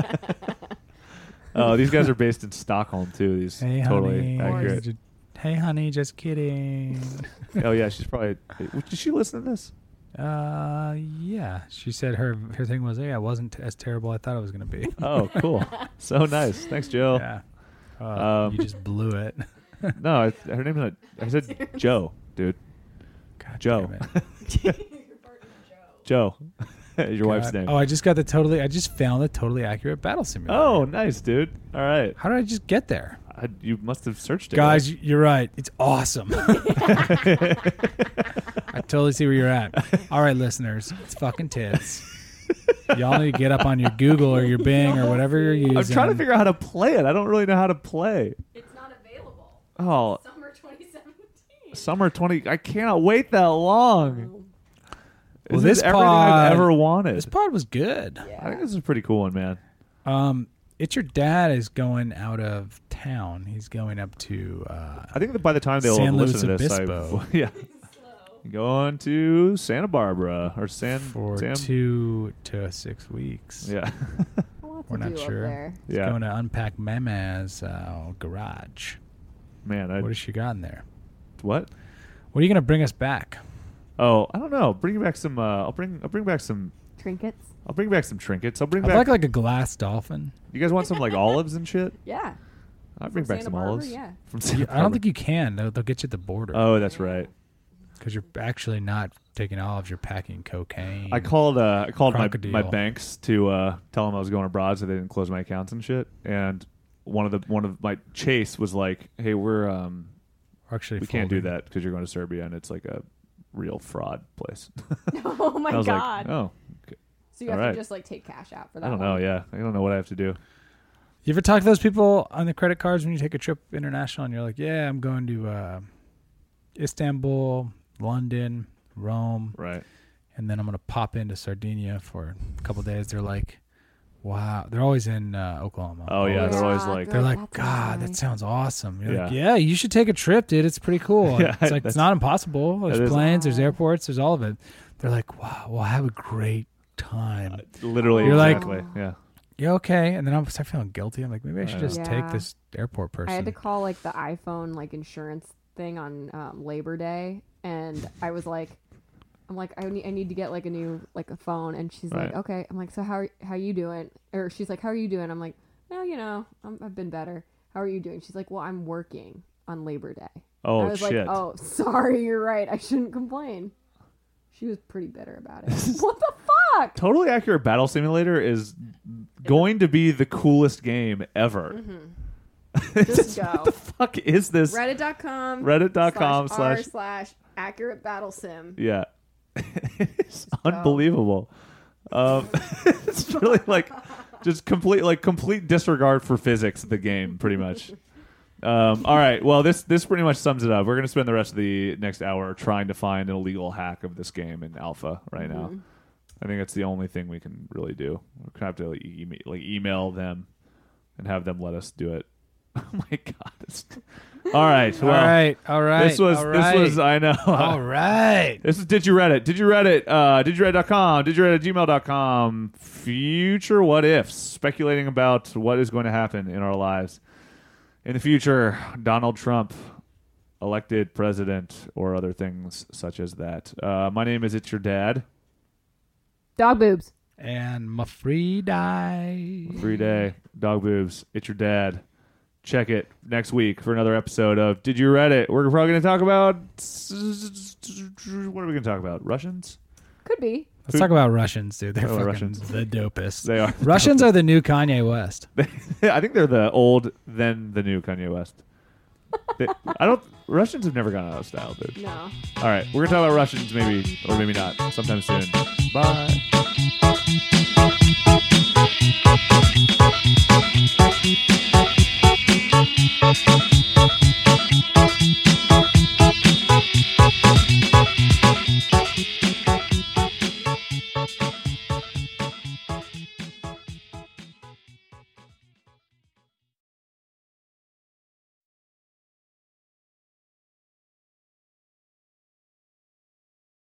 [SPEAKER 4] Oh, these guys are based in Stockholm too. These
[SPEAKER 6] Hey,
[SPEAKER 4] totally
[SPEAKER 6] honey.
[SPEAKER 4] accurate.
[SPEAKER 6] Ju- Hey, honey, just kidding.
[SPEAKER 4] Oh yeah, she's probably. Did she listen to this?
[SPEAKER 6] Uh, yeah. She said her her thing was, yeah, it wasn't as terrible as I thought it was going to be.
[SPEAKER 4] Oh, cool. So nice. Thanks, Jill.
[SPEAKER 6] Yeah. Uh,
[SPEAKER 4] Um,
[SPEAKER 6] you just blew it.
[SPEAKER 4] No, I, her name's not. I said Joe, dude.
[SPEAKER 6] God
[SPEAKER 4] Joe.
[SPEAKER 6] damn it.
[SPEAKER 4] Joe. Is your wife's
[SPEAKER 6] God.
[SPEAKER 4] name.
[SPEAKER 6] Oh, I just got the totally. I just found the totally accurate battle simulator.
[SPEAKER 4] Oh, nice, dude. All right.
[SPEAKER 6] How did I just get there?
[SPEAKER 4] I, you must have searched it.
[SPEAKER 6] Guys, y- you're right. It's awesome. I totally see where you're at. All right, listeners, it's fucking tits. Y'all need to get up on your Google or your Bing or whatever you're using.
[SPEAKER 4] I'm trying to figure out how to play it. I don't really know how to play.
[SPEAKER 5] It's not available.
[SPEAKER 4] Oh,
[SPEAKER 5] Summer twenty seventeen.
[SPEAKER 4] summer twenty. I cannot wait that long.
[SPEAKER 6] Well,
[SPEAKER 4] this is
[SPEAKER 6] this
[SPEAKER 4] everything
[SPEAKER 6] pod-
[SPEAKER 4] I've ever wanted.
[SPEAKER 6] This pod was good.
[SPEAKER 4] I think this is a pretty cool one, man.
[SPEAKER 6] Um, it's your dad is going out of town. He's going up to. Uh,
[SPEAKER 4] I think that by the time they'll
[SPEAKER 6] San
[SPEAKER 4] listen
[SPEAKER 6] Luis
[SPEAKER 4] to this,
[SPEAKER 6] Obispo.
[SPEAKER 4] I've, yeah, going to Santa Barbara or San
[SPEAKER 6] for
[SPEAKER 4] Sam.
[SPEAKER 6] two to six weeks.
[SPEAKER 4] Yeah,
[SPEAKER 6] We're not sure.
[SPEAKER 5] There.
[SPEAKER 6] He's
[SPEAKER 4] yeah,
[SPEAKER 6] going to unpack Mama's uh, garage.
[SPEAKER 4] man. I,
[SPEAKER 6] What has she got in there?
[SPEAKER 4] what?
[SPEAKER 6] What are you going to bring us back?
[SPEAKER 4] Oh, I don't know. Bring back some. Uh, I'll bring. I'll bring back some.
[SPEAKER 5] Trinkets.
[SPEAKER 4] I'll bring back some trinkets. I'll bring
[SPEAKER 6] I'd
[SPEAKER 4] back.
[SPEAKER 6] like like a glass dolphin.
[SPEAKER 4] you guys want some like olives and shit?
[SPEAKER 5] Yeah.
[SPEAKER 4] I'll bring
[SPEAKER 5] From
[SPEAKER 4] back
[SPEAKER 5] Santa
[SPEAKER 4] some
[SPEAKER 5] Barbara,
[SPEAKER 4] olives.
[SPEAKER 5] yeah.
[SPEAKER 4] From Santa
[SPEAKER 6] You- I
[SPEAKER 4] Barbara.
[SPEAKER 6] don't think you can. They'll, they'll get you at the border.
[SPEAKER 4] Oh, that's right.
[SPEAKER 6] Because you're actually not taking olives. You're packing cocaine.
[SPEAKER 4] I called. Uh, I called my,
[SPEAKER 6] Crocodile.
[SPEAKER 4] my banks to uh, tell them I was going abroad, so they didn't close my accounts and shit. And one of the one of my Chase was like, "Hey, we're um,
[SPEAKER 6] We're actually
[SPEAKER 4] we can't do
[SPEAKER 6] folding.
[SPEAKER 4] that because you're going to Serbia and it's like a real fraud place."
[SPEAKER 5] Oh my
[SPEAKER 4] And I was
[SPEAKER 5] god.
[SPEAKER 4] like, "Oh,
[SPEAKER 5] so you
[SPEAKER 4] all
[SPEAKER 5] have
[SPEAKER 4] right.
[SPEAKER 5] to just like take cash out for that.
[SPEAKER 4] I don't
[SPEAKER 5] one.
[SPEAKER 4] know. Yeah, I don't know what I have to do."
[SPEAKER 6] You ever talk to those people on the credit cards when you take a trip international and you're like, yeah, I'm going to uh, Istanbul, London, Rome,
[SPEAKER 4] Right.
[SPEAKER 6] and then I'm going to pop into Sardinia for a couple days. They're like, wow. They're always in uh, Oklahoma.
[SPEAKER 4] Oh yeah, they're always like,
[SPEAKER 6] They're like,
[SPEAKER 5] That's
[SPEAKER 6] God,
[SPEAKER 5] nice.
[SPEAKER 6] that sounds awesome. You're like,
[SPEAKER 4] Yeah.
[SPEAKER 6] yeah, you should take a trip, dude. It's pretty cool.
[SPEAKER 4] Yeah,
[SPEAKER 6] it's like,
[SPEAKER 4] that's-
[SPEAKER 6] it's not impossible.
[SPEAKER 4] that
[SPEAKER 6] There's
[SPEAKER 4] is-
[SPEAKER 6] planes, there's airports, there's all of it. They're like, wow, well, have a great time.
[SPEAKER 4] literally
[SPEAKER 6] You're like-
[SPEAKER 4] exactly. yeah.
[SPEAKER 6] Yeah, okay. And then I'm start feeling guilty. I'm like, maybe I should just
[SPEAKER 5] Yeah.
[SPEAKER 6] take this airport person.
[SPEAKER 5] I had to call like the iPhone like insurance thing on um, Labor Day, and I was like, I'm like, I need, I need to get like a new like a phone, and she's
[SPEAKER 4] Right.
[SPEAKER 5] like, okay. I'm like, so how are, how you doing? Or she's like, how are you doing? I'm like, no, you know, I'm, I've been better. How are you doing? She's like, well, I'm working on Labor Day.
[SPEAKER 4] Oh
[SPEAKER 5] I was
[SPEAKER 4] shit.
[SPEAKER 5] like, oh, sorry, you're right. I shouldn't complain. She was pretty bitter about it. What the fuck?
[SPEAKER 4] Totally Accurate Battle Simulator is going to be the coolest game ever.
[SPEAKER 5] Mm-hmm. Just go.
[SPEAKER 4] Fuck is this?
[SPEAKER 5] Reddit dot com.
[SPEAKER 4] Reddit dot com
[SPEAKER 5] slash r
[SPEAKER 4] slash
[SPEAKER 5] slash accurate battle sim.
[SPEAKER 4] yeah. It's unbelievable. Um, it's really like just complete like complete disregard for physics. The game pretty much. Um, all right. Well, this this pretty much sums it up. We're gonna spend the rest of the next hour trying to find an illegal hack of this game in alpha right now. I think that's the only thing we can really do. We're gonna have to like, e- like email them and have them let us do it. Oh my god! It's... All right. Well,
[SPEAKER 6] all right. All right.
[SPEAKER 4] This was
[SPEAKER 6] all right.
[SPEAKER 4] this was I know.
[SPEAKER 6] all right.
[SPEAKER 4] This is Did You Reddit? Did You Reddit? Uh, did you reddit dot com? Did you reddit at gmail dot com? Future what ifs, speculating about what is going to happen in our lives in the future. Donald Trump elected president, or other things such as that. Uh, my name is It's Your Dad.
[SPEAKER 5] Dog boobs.
[SPEAKER 6] And my free die.
[SPEAKER 4] Free day, dog boobs. It's Your Dad. Check it next week for another episode of Did You Reddit? We're probably going to talk about what are we going to talk about? Russians?
[SPEAKER 5] Could be.
[SPEAKER 6] Let's talk about Russians, dude. They're
[SPEAKER 4] Oh,
[SPEAKER 6] fucking
[SPEAKER 4] Russians.
[SPEAKER 6] the dopest.
[SPEAKER 4] They are.
[SPEAKER 6] Russians are the new Kanye West.
[SPEAKER 4] I think they're the old, then the new Kanye West. They, I don't. Russians have never gone out of style, dude.
[SPEAKER 5] No.
[SPEAKER 4] All right, we're gonna talk about Russians, maybe or maybe not, sometime soon. Bye.